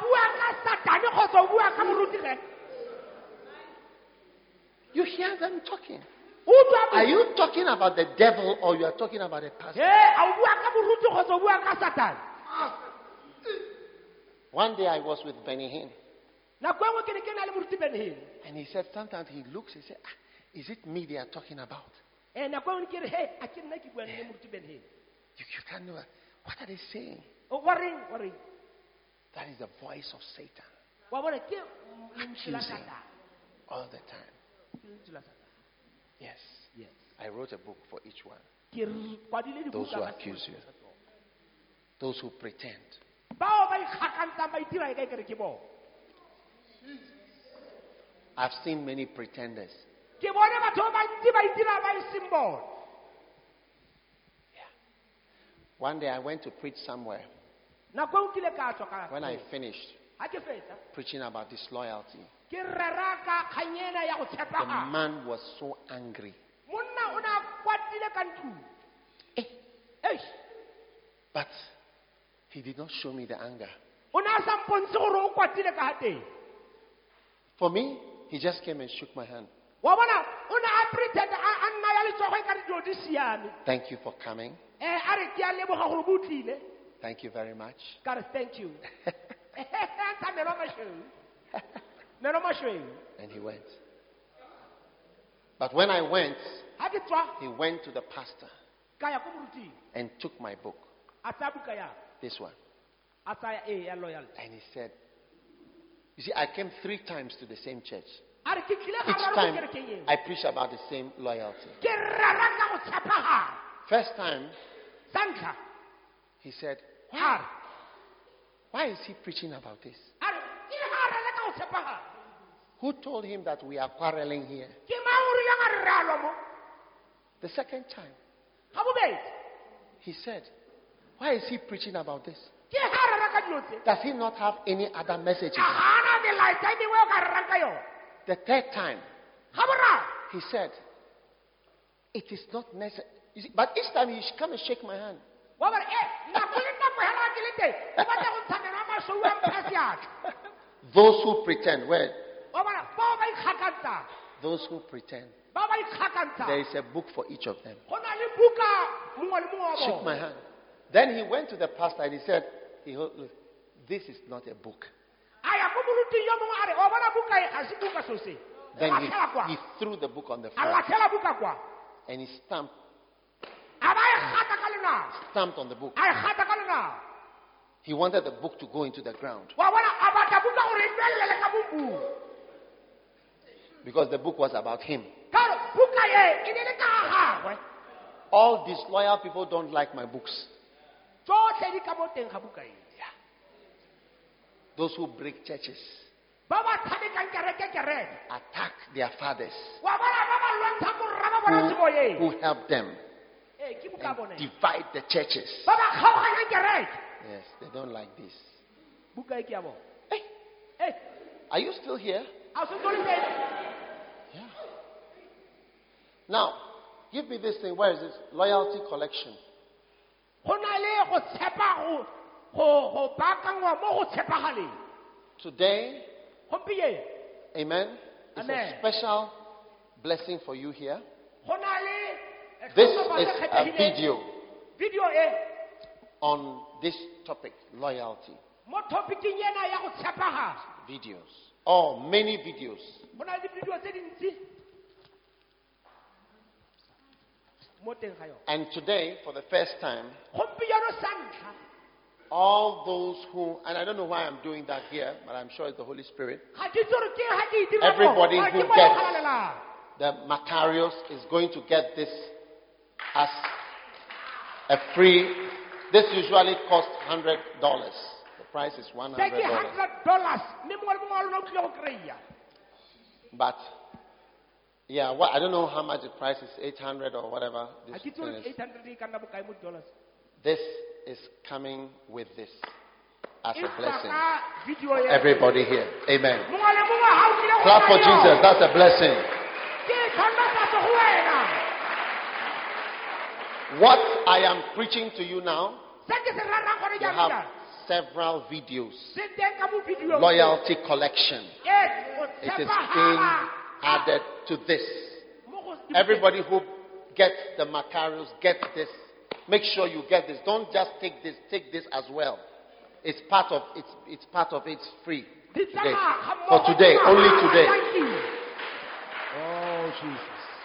You hear them talking. Are you talking about the devil or you are talking about a pastor? One day I was with Benny Hinn. And he said, sometimes he looks, he said, is it me they are talking about? You can't know. What are they saying? That is the voice of Satan. Accusing all the time. Yes. I wrote a book for each one. Those who accuse you. Those who pretend. I've seen many pretenders. Yeah. One day I went to preach somewhere. When I finished preaching about disloyalty, the man was so angry. But he did not show me the anger. For me, he just came and shook my hand. Thank you for coming. Thank you very much. God, thank you. And he went. But when I went, he went to the pastor and took my book. This one. And he said, you see, I came 3 times to the same church. Each time I preach about the same loyalty. First time, he said, why is he preaching about this? Who told him that we are quarreling here? The second time, he said, why is he preaching about this? Does he not have any other messages? The third time, he said, it is not necessary. But each time he come and shake my hand. Those who pretend. Where? Wa bona bao ba ikgakantsa. Those who pretend. Ba ba ikgakantsa. There is a book for each of them. Go na le buka mongwe le mongwe wa Shook my bona. hand. Then he went to the pastor and he said, this is not a book. Aya go moluting yo mongwe a re o bona buka e ga se buka so se. Then he threw the book on the A floor latlhela buka kwa. and he stamped A ba e gata ka lenao. stamped on the book. A e gata ka lenao. He wanted the book to go into the ground Wa bona a batla buka gore e tswelele ka mobu. because the book was about him. Ka gore buka e ne le ka ga gagwe. All disloyal people don't like my books. Tsotlhe di ka mo teng ga buka e. Those who break churches, Ba ba tshamekang kereke. attack their fathers, Wa bona ba ba lwantsha morra ba bona tsebo ye. who help them, Eh ke buka bone. divide the churches. Ba ba kgaoganya kereke. Yes, they don't like this. Buka e ke ya bona. Hey, Eh, are you still here? a se tsole teng. Yeah. Now, give me this thing. Where is this? Loyalty collection. Go na le go tshepa go baakangwa mo go tshepagaleng. Today, Gompieno amen, it's a Amen. special blessing for you here. go na le This is a video video e on this topic, loyalty. mo topicing ena ya go tshepagala. Videos. Oh, many videos. Go na le video tse dintsi mo teng ga yone. And today, for the first time, Gompieno sa ntlha all those who, and I don't know why I'm doing that here, but I'm sure it's the Holy Spirit. ga ke itse gore ke ga ke e dira mo, Everybody mara who ke mo gets- galalela. The Macarius is going to get this as a free. This usually costs $100. The price is Se ke $100. $100 mme mongwe le mongwe wa lona o tlile go kry-a. But yeah, I don't know how much the price is, 800 or whatever. Ga This, ke itse thing gore is. 800 e ka nna bokae mo dollars. This is coming with this as E a tswa blessing. ka video e. Everybody here, amen. Mongwe le mongwe ha o tlile go Clap for bona yone, Jesus. That's a blessing. ke tlhonolofatso go wena. What I am preaching to you now, Se ke se rarang gore you jaanong have jaana, several videos. se teng ka mo video Loyalty collection. o It is being tshepagala added to this. mo go- Everybody who gets the Macarius, get this. Make sure you get this. Don't just take this. Take this as well. It's part of it's part of it's free Di today. tsamaya ga For mmogo today, di only mahala. today. Thank you. Oh Jesus.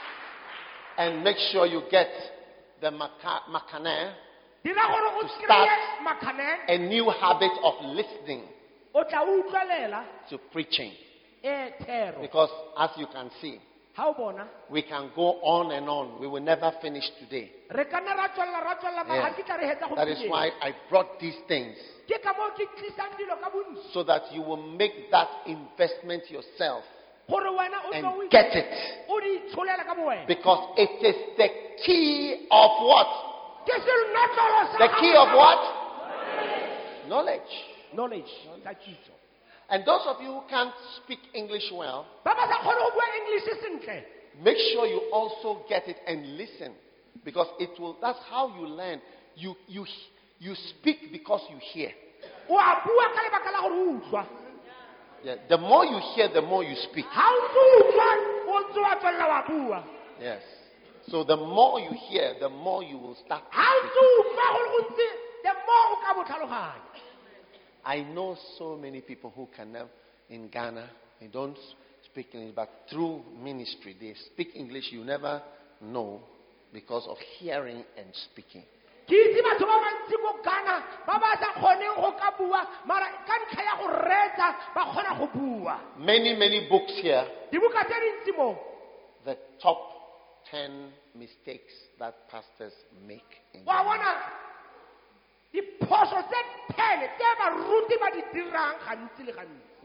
And make sure you get the Macane, Dira gore o To kry-e start- makane, a new habit of listening o tla utlwelela to preaching. thero. Because as you can see, Ha o bona, we can go on and on. We will never finish today. re ka nna ra tswelela, mara Yes. ga ke tla re hetsa That is gompieno. why I brought these things, Ke ka moo ke tlisang dilo ka bontsi, so that you will make that investment yourself gore wena o and tlo get it. o di tsholela ka bowena. Because it is the key of what? Ke senotlolo sa The gago key sa of gago. what? Knowledge. Knowledge ka kitso. And those of you who can't speak English well, Ba ba sa kgone go bua English sentle. make sure you also get it and listen. Because that's how you learn. You speak because you hear. O a bua ka lebaka la gore o utlwa. Yeah. The more you hear, the more you speak. Ha o ntse o utlwa, o ntse wa tswelela wa bua. Yes. So the more you hear, the more you will start. Ha o ntse o utlwa gore go ntse, the more o ka bo tlhaloganya. I know so many people who can never, in Ghana, they don't speak English, but through ministry, they speak English you never know because of hearing and speaking. Ke itse batho ba bantsi mo Ghana ba ba sa kgoneng go ka bua, mara ka ntlha ya go reetsa ba kgona go bua. Many books here, Dibuka tse dintsi mo, the top 10 mistakes that pastors make. In wa Ghana. bona diphoso tse 10 tse baruti ba di dirang gantsi le gantsi.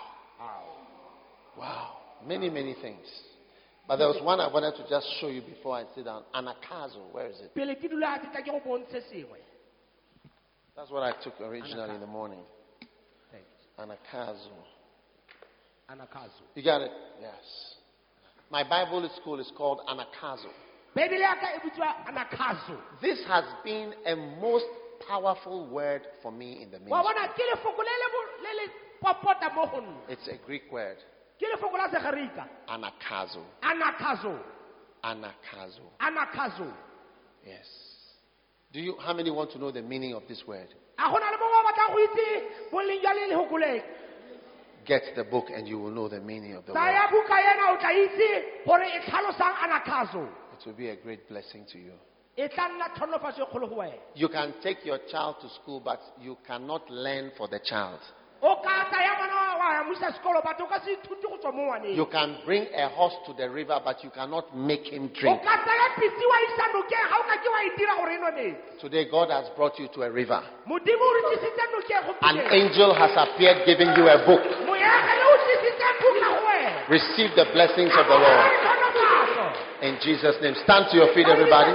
Wow. Many things. But there was one I wanted to just show you before I sit down. Anakazo, where is it? Pele ke dula ke tla ke go bontshe sengwe. That's what I took originally in the morning. Thanks. Anakazo. Anakazo. You got it? Yes. My Bible school is called Anakazo. Bebele ya ka e bitswa anakazo. This has been a most powerful word for me in the Wa ministry. bona ke lefoko le le It's a Greek word. Ke lefoko la Segerika. Anakazo. Anakazo. Anakazo. Anakazo. Yes. How many want to know the meaning of this word? A gona le mongwe o batla go itse boleng jwa lefoko le. Get the book and you will know the meaning of the word. Tsaya buka ena o tla itse gore e tlhalosang anakazo. It will be a great blessing to you. E tla nna tlhonolofatso e kgolo go wena. You can take your child to school, but you cannot learn for the child. O ka tsaya ngwana wa mo isa sekolo but o ka se ithute go tswa mo ngwaneng. You can bring a horse to the river, but you cannot make him O drink. ka tsaya pitsi wa isa nokeng ga o ka ke wa e dira gore e nwe metsi. Today, God has brought you to a river. Modimo o re tlisitse nokeng go An angel has appeared giving you a book. moyagele o tlisitse buka go wena. Receive the blessings of the Lord. In Jesus' name. Stand to your feet, everybody.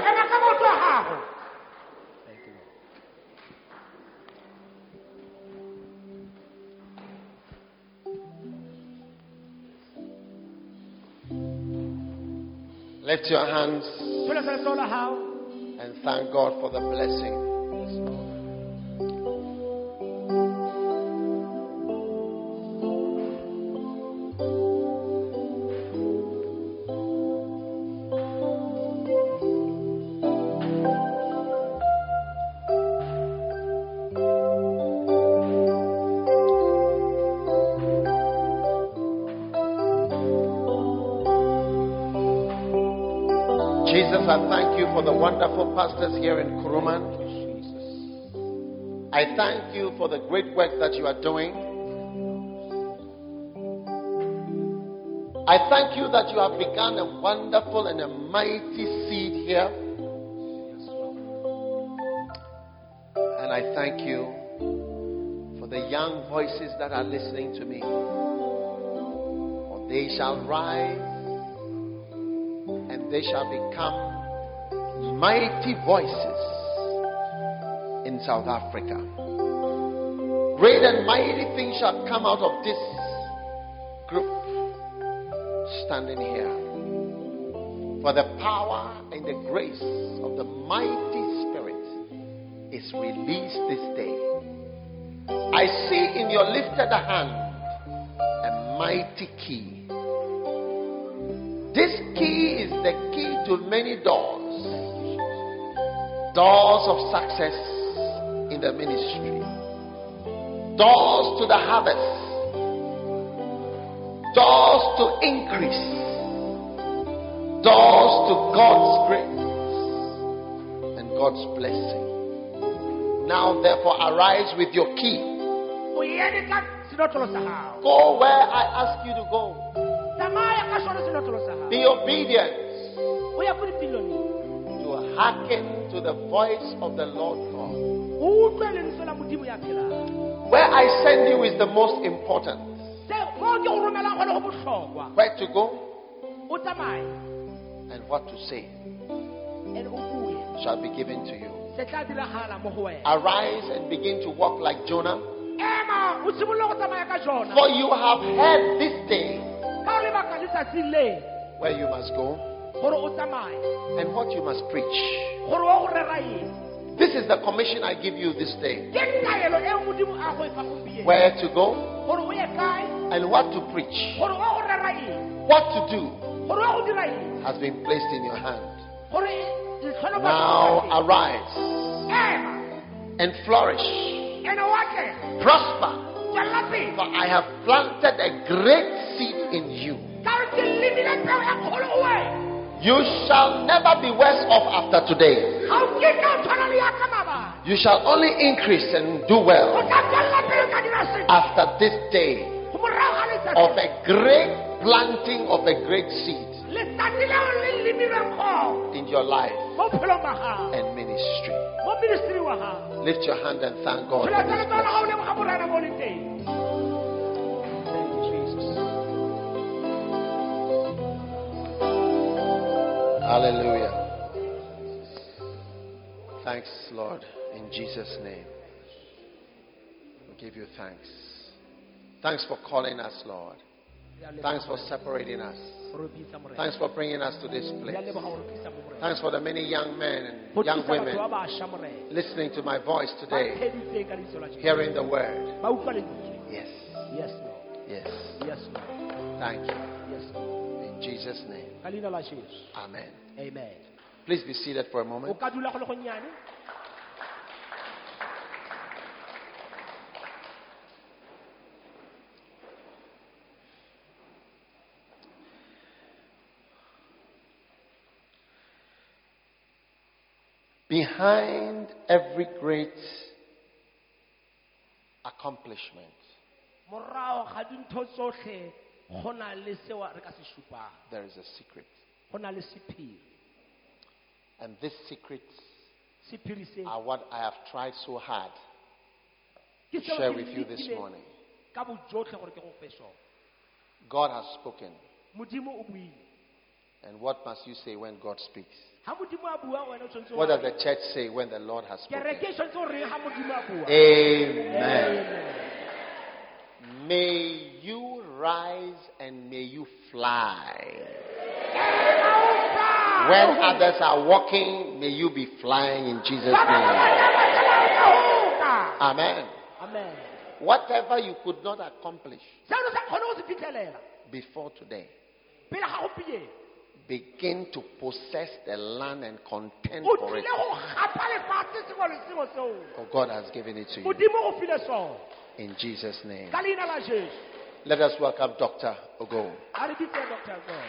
Lift your hands and thank God for the blessing. Jesus, I thank you for the wonderful pastors here in Kuruman. I thank you for the great work that you are doing. I thank you that you have begun a wonderful and a mighty seed here. And I thank you for the young voices that are listening to me. For they shall rise and they shall become mighty voices in South Africa. Great and mighty things shall come out of this group standing here. For the power and the grace of the mighty Spirit is released this day. I see in your lifted hand a mighty key. This key is the key to many doors. Doors of success in the ministry. Doors to the harvest. Doors to increase. Doors to God's grace and God's blessing. Now therefore arise with your key. Go where I ask you to go. Be obedient to hearken to the voice of the Lord God. Where I send you is the most important. Where to go and what to say shall be given to you. Arise and begin to walk like Jonah. For you have heard this day where you must go and what you must preach. This is the commission I give you this day. Where to go and what to preach. What to do has been placed in your hand. Now arise and flourish. Prosper. For I have planted a great seed in you. You shall never be worse off after today. You shall only increase and do well after this day of a great planting of a great seed in your life and ministry. Lift your hand and thank God for this blessing. Hallelujah. Thanks, Lord, in Jesus' name. We give you thanks. Thanks for calling us, Lord. Thanks for separating us. Thanks for bringing us to this place. Thanks for the many young men and young women listening to my voice today, hearing the word. Yes. Yes, Lord. Yes. Yes, Lord. Thank you. Yes, Lord. In Jesus' name. Ka leina la Jesu. Amen. Amen. Please be seated for a O moment. ka dula go le gonnyane. Behind every great accomplishment, Morago ga dintho tsotlhe go na le seo re ka se supang. there is a secret. Go na le sephiri. And this secret Sephiri se are what I have tried so hard ke to seo share ke with you this lekileng morning. ka bojotlhe gore ke go fe sone. God has spoken. Modimo o buile. And what must you say when God speaks? Ha Modimo a bua wena o tshwanetse What does the church say when the Lord has spoken? kereke e tshwanetse o reng ha Modimo a bua? Amen. May you rise and may you fly. When others are walking, may you be flying in Jesus' name. Amen. Amen. Whatever you could not accomplish Seo o sa kgone go se fitlhelela before today, pele ga gompieno begin to possess the land and contend o for it. tlile go gapa lefatshe sengwe le sengwe seo For God has given it to you. Modimo go file sone In Jesus' name. ka leina la Jesu. Let us welcome Dr. Ogo. A re bitse Dr. Go.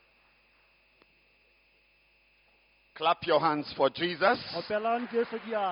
Clap your hands for Jesus. Opelang Jesu dia.